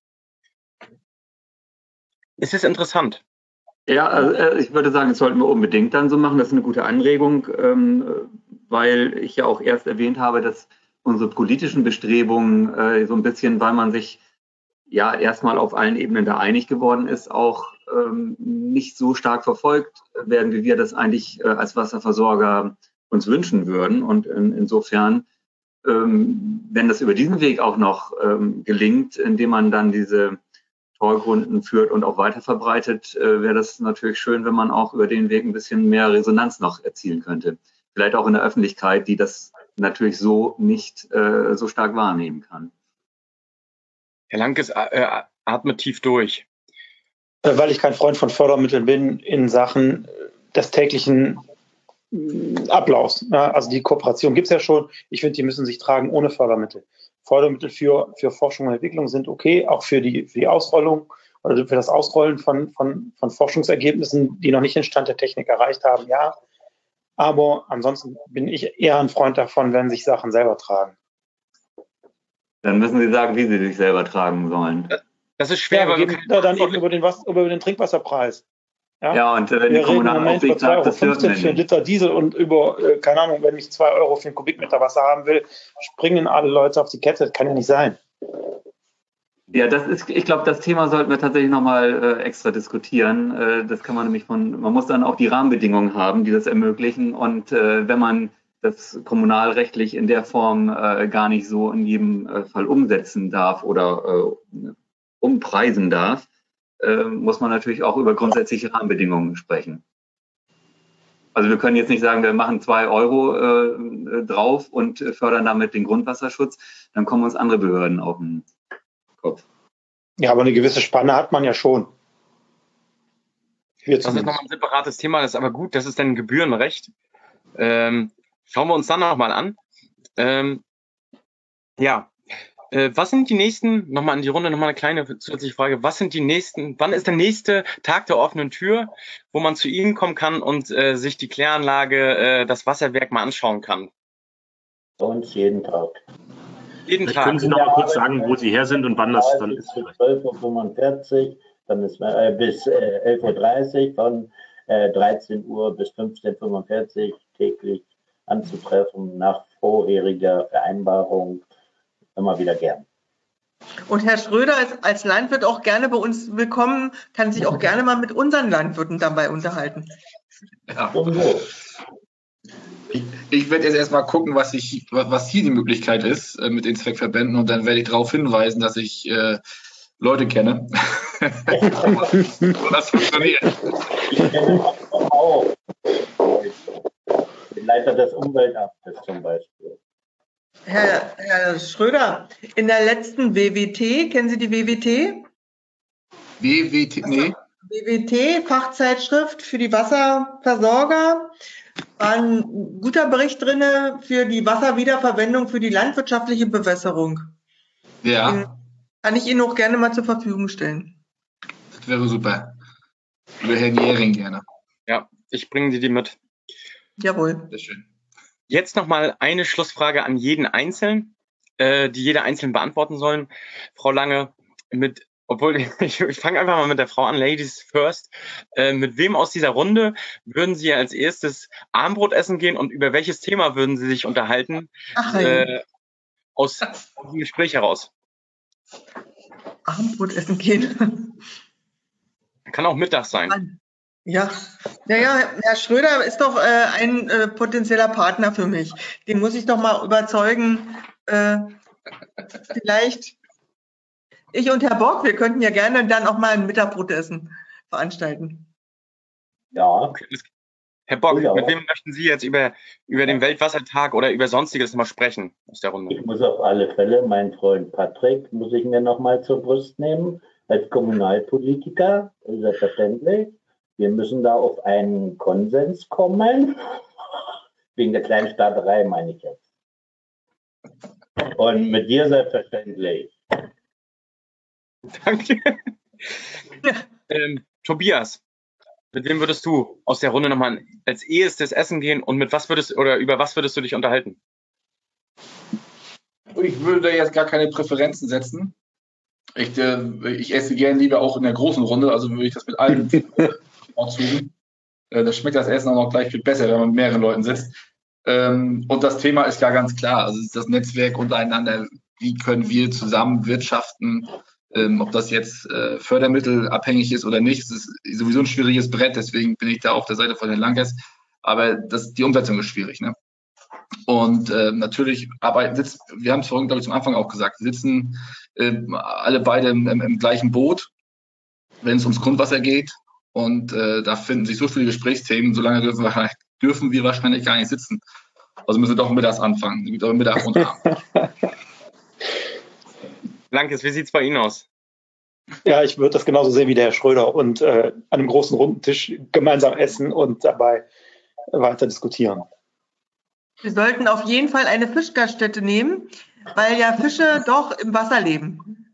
Ist es interessant? Ja, also ich würde sagen, das sollten wir unbedingt dann so machen. Das ist eine gute Anregung, weil ich ja auch erst erwähnt habe, dass unsere politischen Bestrebungen so ein bisschen, weil man sich ja erstmal auf allen Ebenen da einig geworden ist, auch nicht so stark verfolgt werden, wie wir das eigentlich als Wasserversorger uns wünschen würden. Und insofern, wenn das über diesen Weg auch noch gelingt, indem man dann diese Talkrunden führt und auch weiter verbreitet, wäre das natürlich schön, wenn man auch über den Weg ein bisschen mehr Resonanz noch erzielen könnte. Vielleicht auch in der Öffentlichkeit, die das natürlich so nicht so stark wahrnehmen kann. Herr Lankes, Atme tief durch. Weil ich kein Freund von Fördermitteln bin in Sachen des täglichen Ablaufs. Ja, also die Kooperation gibt es ja schon. Ich finde, die müssen sich tragen ohne Fördermittel. Fördermittel für Forschung und Entwicklung sind okay, auch für die Ausrollung oder für das Ausrollen von Forschungsergebnissen, die noch nicht den Stand der Technik erreicht haben, ja. Aber ansonsten bin ich eher ein Freund davon, wenn sich Sachen selber tragen. Dann müssen Sie sagen, wie Sie sich selber tragen sollen. Das ist schwer, weil wir dann eben über den Trinkwasserpreis. Ja, und wenn wir die Kommunalaufsicht sagt, das dürfen wir für einen Liter Diesel und über, keine Ahnung, wenn ich 2 Euro für einen Kubikmeter Wasser haben will, springen alle Leute auf die Kette. Das kann ja nicht sein. Ja, ich glaube, das Thema sollten wir tatsächlich nochmal extra diskutieren. Das kann man nämlich man muss dann auch die Rahmenbedingungen haben, die das ermöglichen. Und wenn man das kommunalrechtlich in der Form gar nicht so in jedem Fall umsetzen darf oder umpreisen darf, muss man natürlich auch über grundsätzliche Rahmenbedingungen sprechen. Also wir können jetzt nicht sagen, wir machen 2 Euro drauf und fördern damit den Grundwasserschutz. Dann kommen uns andere Behörden auf den Kopf. Ja, aber eine gewisse Spanne hat man ja schon. Das ist nochmal ein separates Thema, das ist aber gut, das ist dann Gebührenrecht. Schauen wir uns dann nochmal an. Was sind die nächsten, nochmal in die Runde, nochmal eine kleine zusätzliche Frage, was sind die nächsten, wann ist der nächste Tag der offenen Tür, wo man zu Ihnen kommen kann und sich die Kläranlage, das Wasserwerk mal anschauen kann? Bei uns jeden Tag. Jeden Tag. Können Sie noch mal kurz sagen, wo Sie her sind und wann das dann ist? Bis 12.45 Uhr, dann ist bis 11.30 Uhr, von 13 Uhr bis 15.45 Uhr täglich anzutreffen, nach vorheriger Vereinbarung. Immer wieder gern. Und Herr Schröder ist als Landwirt auch gerne bei uns willkommen, kann sich auch gerne mal mit unseren Landwirten dabei unterhalten. Ja. Ich werde jetzt erstmal gucken, was hier die Möglichkeit ist mit den Zweckverbänden, und dann werde ich darauf hinweisen, dass ich Leute kenne. Das funktioniert. Ich kenne auch den Leiter des Umweltamtes zum Beispiel. Herr Schröder, in der letzten WWT, kennen Sie die WWT? WWT, nee. WWT, Fachzeitschrift für die Wasserversorger, war ein guter Bericht drin für die Wasserwiederverwendung für die landwirtschaftliche Bewässerung. Ja. Den kann ich Ihnen auch gerne mal zur Verfügung stellen. Das wäre super. Über Herrn Jähring gerne. Ja, ich bringe dir die mit. Jawohl. Sehr schön. Jetzt nochmal eine Schlussfrage an jeden Einzelnen, die jeder Einzelne beantworten sollen. Frau Lange, ich fange einfach mal mit der Frau an, Ladies first. Mit wem aus dieser Runde würden Sie als erstes Abendbrot essen gehen und über welches Thema würden Sie sich unterhalten? Aus dem Gespräch heraus. Abendbrot essen gehen. Kann auch Mittag sein. Ja, naja, Herr Schröder ist doch ein potenzieller Partner für mich. Den muss ich doch mal überzeugen. Vielleicht ich und Herr Bock, wir könnten ja gerne dann auch mal ein Mittagbrotessen veranstalten. Ja. Okay. Herr Bock, mit wem möchten Sie jetzt über den Weltwassertag oder über Sonstiges mal sprechen aus der Runde? Ich muss auf alle Fälle meinen Freund Patrick, muss ich mir noch mal zur Brust nehmen, als Kommunalpolitiker, selbstverständlich. Wir müssen da auf einen Konsens kommen. Wegen der Kleinstaaterei meine ich jetzt. Und mit dir selbstverständlich. Danke. Tobias, mit wem würdest du aus der Runde nochmal als erstes essen gehen und über was würdest du dich unterhalten? Ich würde da jetzt gar keine Präferenzen setzen. Ich esse gerne lieber auch in der großen Runde, also würde ich das mit allen aussuchen. Da schmeckt das Essen auch noch gleich viel besser, wenn man mit mehreren Leuten sitzt. Und das Thema ist ja ganz klar, also das Netzwerk untereinander, wie können wir zusammen wirtschaften, ob das jetzt fördermittelabhängig ist oder nicht, das ist sowieso ein schwieriges Brett, deswegen bin ich da auf der Seite von Herrn Lankes, aber die Umsetzung ist schwierig, ne? Und natürlich wir haben es vorhin, glaube ich, zum Anfang auch gesagt, sitzen alle beide im gleichen Boot, wenn es ums Grundwasser geht. Und da finden sich so viele Gesprächsthemen, solange dürfen wir wahrscheinlich gar nicht sitzen. Also müssen wir doch mittags anfangen. Mittag und Abend. Lankes, wie sieht es bei Ihnen aus? Ja, ich würde das genauso sehen wie der Herr Schröder und an einem großen runden Tisch gemeinsam essen und dabei weiter diskutieren. Wir sollten auf jeden Fall eine Fischgaststätte nehmen, weil ja Fische doch im Wasser leben.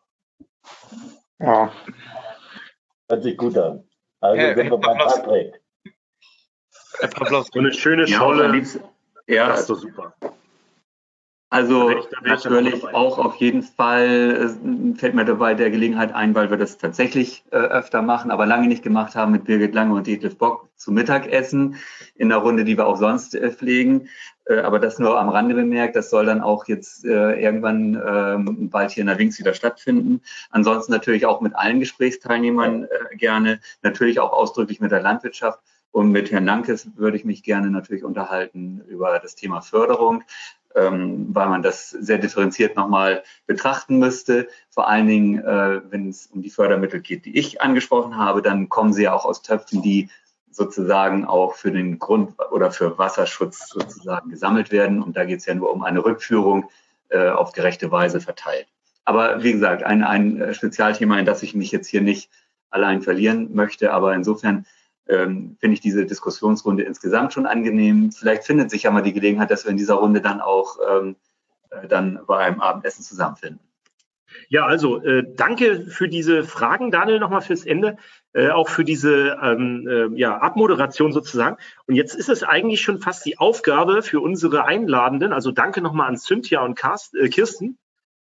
Ja. Hört sich gut an. Also sind wir bei Patrick. Herr Pavlos, so eine schöne Ja, Scholle. ja, Das ist doch super. Also Da bin ich natürlich dabei. auch auf jeden Fall fällt mir dabei der Gelegenheit ein, weil wir das tatsächlich öfter machen, aber lange nicht gemacht haben mit Birgit Lange und Detlef Bock zu Mittagessen in einer Runde, die wir auch sonst pflegen. Aber das nur am Rande bemerkt, das soll dann auch jetzt irgendwann bald hier in der Links wieder stattfinden. Ansonsten natürlich auch mit allen Gesprächsteilnehmern gerne, natürlich auch ausdrücklich mit der Landwirtschaft. Und mit Herrn Nankes würde ich mich gerne natürlich unterhalten über das Thema Förderung, weil man das sehr differenziert nochmal betrachten müsste. Vor allen Dingen, wenn es um die Fördermittel geht, die ich angesprochen habe, dann kommen sie ja auch aus Töpfen, die sozusagen auch für den Grund- oder für Wasserschutz sozusagen gesammelt werden. Und da geht es ja nur um eine Rückführung auf gerechte Weise verteilt. Aber wie gesagt, ein Spezialthema, in das ich mich jetzt hier nicht allein verlieren möchte. Aber insofern finde ich diese Diskussionsrunde insgesamt schon angenehm. Vielleicht findet sich ja mal die Gelegenheit, dass wir in dieser Runde dann auch dann bei einem Abendessen zusammenfinden. Ja, also danke für diese Fragen, Daniel, nochmal fürs Ende, auch für diese Abmoderation sozusagen. Und jetzt ist es eigentlich schon fast die Aufgabe für unsere Einladenden, also danke nochmal an Cynthia und Kirsten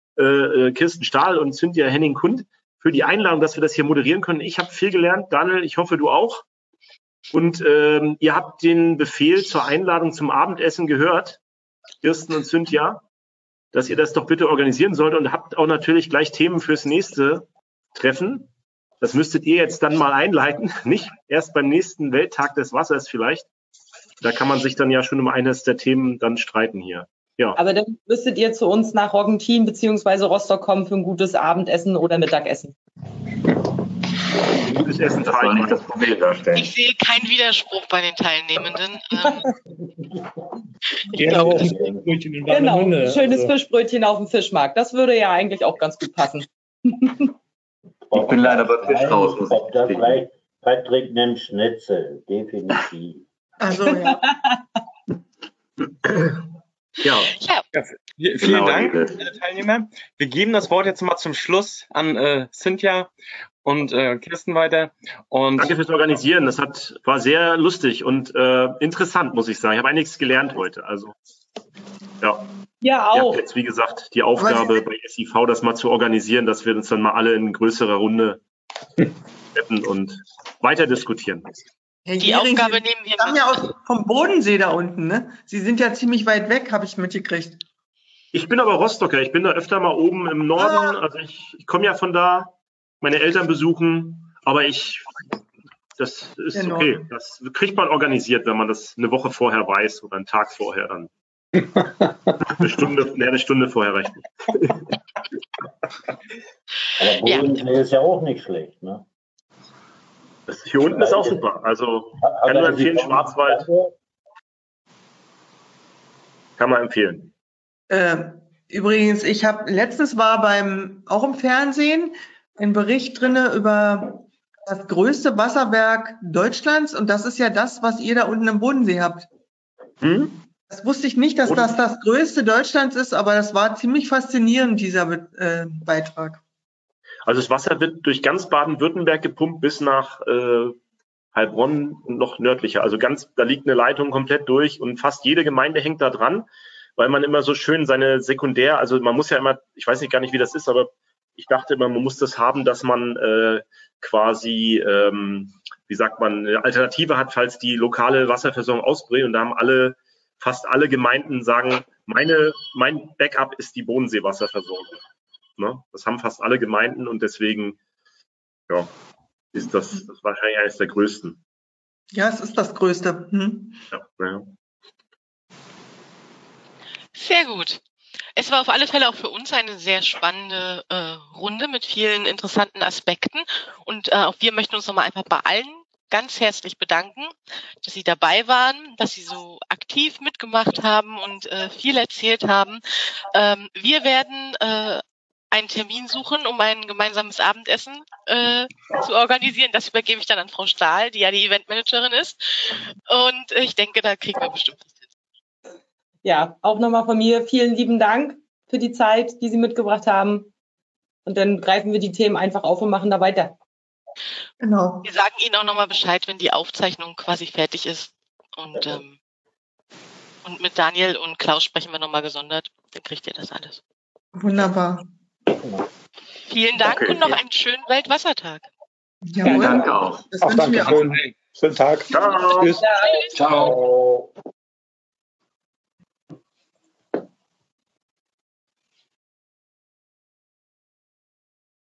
Stahl und Cynthia Henning-Kund für die Einladung, dass wir das hier moderieren können. Ich habe viel gelernt, Daniel, ich hoffe, du auch. Und ihr habt den Befehl zur Einladung zum Abendessen gehört, Kirsten und Cynthia, dass ihr das doch bitte organisieren sollt und habt auch natürlich gleich Themen fürs nächste Treffen. Das müsstet ihr jetzt dann mal einleiten, nicht erst beim nächsten Welttag des Wassers vielleicht. Da kann man sich dann ja schon um eines der Themen dann streiten hier. Ja. Aber dann müsstet ihr zu uns nach Roggentin bzw. Rostock kommen für ein gutes Abendessen oder Mittagessen. Gutes Essen Das soll nicht das Problem darstellen. Ich sehe keinen Widerspruch bei den Teilnehmenden. Ja, aber auch ein Fischbrötchen in Genau, Warnemünde. ein schönes Also, Fischbrötchen auf dem Fischmarkt. Das würde ja eigentlich auch ganz gut passen. Ich bin leider bei Fisch raus, muss ich Da gestehen. vielleicht Patrick nimmt Schnitzel, definitiv. Also ja. Ja. Ja, Vielen Genau, Dank, liebe. alle Teilnehmer. Wir geben das Wort jetzt mal zum Schluss an Cynthia und Kirsten weiter. Und Danke fürs Organisieren. Das war sehr lustig und interessant, muss ich sagen. Ich habe einiges gelernt heute. Also, ja. Ja, Ihr auch. habt jetzt, wie gesagt, die Aufgabe bei SIV, das mal zu organisieren, dass wir uns dann mal alle in größerer Runde treffen und weiter diskutieren. Herr die Gehring, Aufgabe Sie nehmen wir stammen mit. ja vom Bodensee da unten, ne? Sie sind ja ziemlich weit weg, habe ich mitgekriegt. Ich bin aber Rostocker. Ich bin da öfter mal oben im Norden. Also ich komme ja von da, meine Eltern besuchen. Aber das ist Der okay. Norden. Das kriegt man organisiert, wenn man das eine Woche vorher weiß oder einen Tag vorher dann. Eine Stunde vorher reicht nicht. Aber Bodensee ist ja auch nicht schlecht, ne? Das hier unten ist auch super. Also kann nur empfehlen, Schwarzwald kann man empfehlen. Übrigens, ich habe letztens war auch im Fernsehen ein Bericht drinne über das größte Wasserwerk Deutschlands und das ist ja das, was ihr da unten im Bodensee habt. Hm? Das wusste ich nicht, dass das größte Deutschlands ist, aber das war ziemlich faszinierend, dieser Beitrag. Also das Wasser wird durch ganz Baden-Württemberg gepumpt bis nach Heilbronn und noch nördlicher. Also da liegt eine Leitung komplett durch und fast jede Gemeinde hängt da dran, weil man immer so schön seine also man muss ja immer, ich weiß nicht gar nicht, wie das ist, aber ich dachte immer, man muss das haben, dass man quasi, wie sagt man, eine Alternative hat, falls die lokale Wasserversorgung ausbricht. Und da haben fast alle Gemeinden sagen, mein Backup ist die Bodensee-Wasserversorgung. Ne? Das haben fast alle Gemeinden und deswegen ja, ist das wahrscheinlich eines der größten. Ja, es ist das Größte. Ja. Sehr gut. Es war auf alle Fälle auch für uns eine sehr spannende Runde mit vielen interessanten Aspekten. Und auch wir möchten uns nochmal einfach bei allen ganz herzlich bedanken, dass Sie dabei waren, dass Sie so aktiv mitgemacht haben und viel erzählt haben. Wir werden einen Termin suchen, um ein gemeinsames Abendessen zu organisieren. Das übergebe ich dann an Frau Stahl, die ja die Eventmanagerin ist. Und ich denke, da kriegen wir bestimmt was hin. Ja, auch nochmal von mir vielen lieben Dank für die Zeit, die Sie mitgebracht haben. Und dann greifen wir die Themen einfach auf und machen da weiter. Genau. Wir sagen Ihnen auch nochmal Bescheid, wenn die Aufzeichnung quasi fertig ist. Und mit Daniel und Klaus sprechen wir nochmal gesondert. Dann kriegt ihr das alles. Wunderbar. Vielen Dank Okay. und noch einen schönen Weltwassertag. Jawohl. Danke auch. Das Auch wünschen danke. wir auch. Schönen Tag. Ciao. Tschüss. Ciao.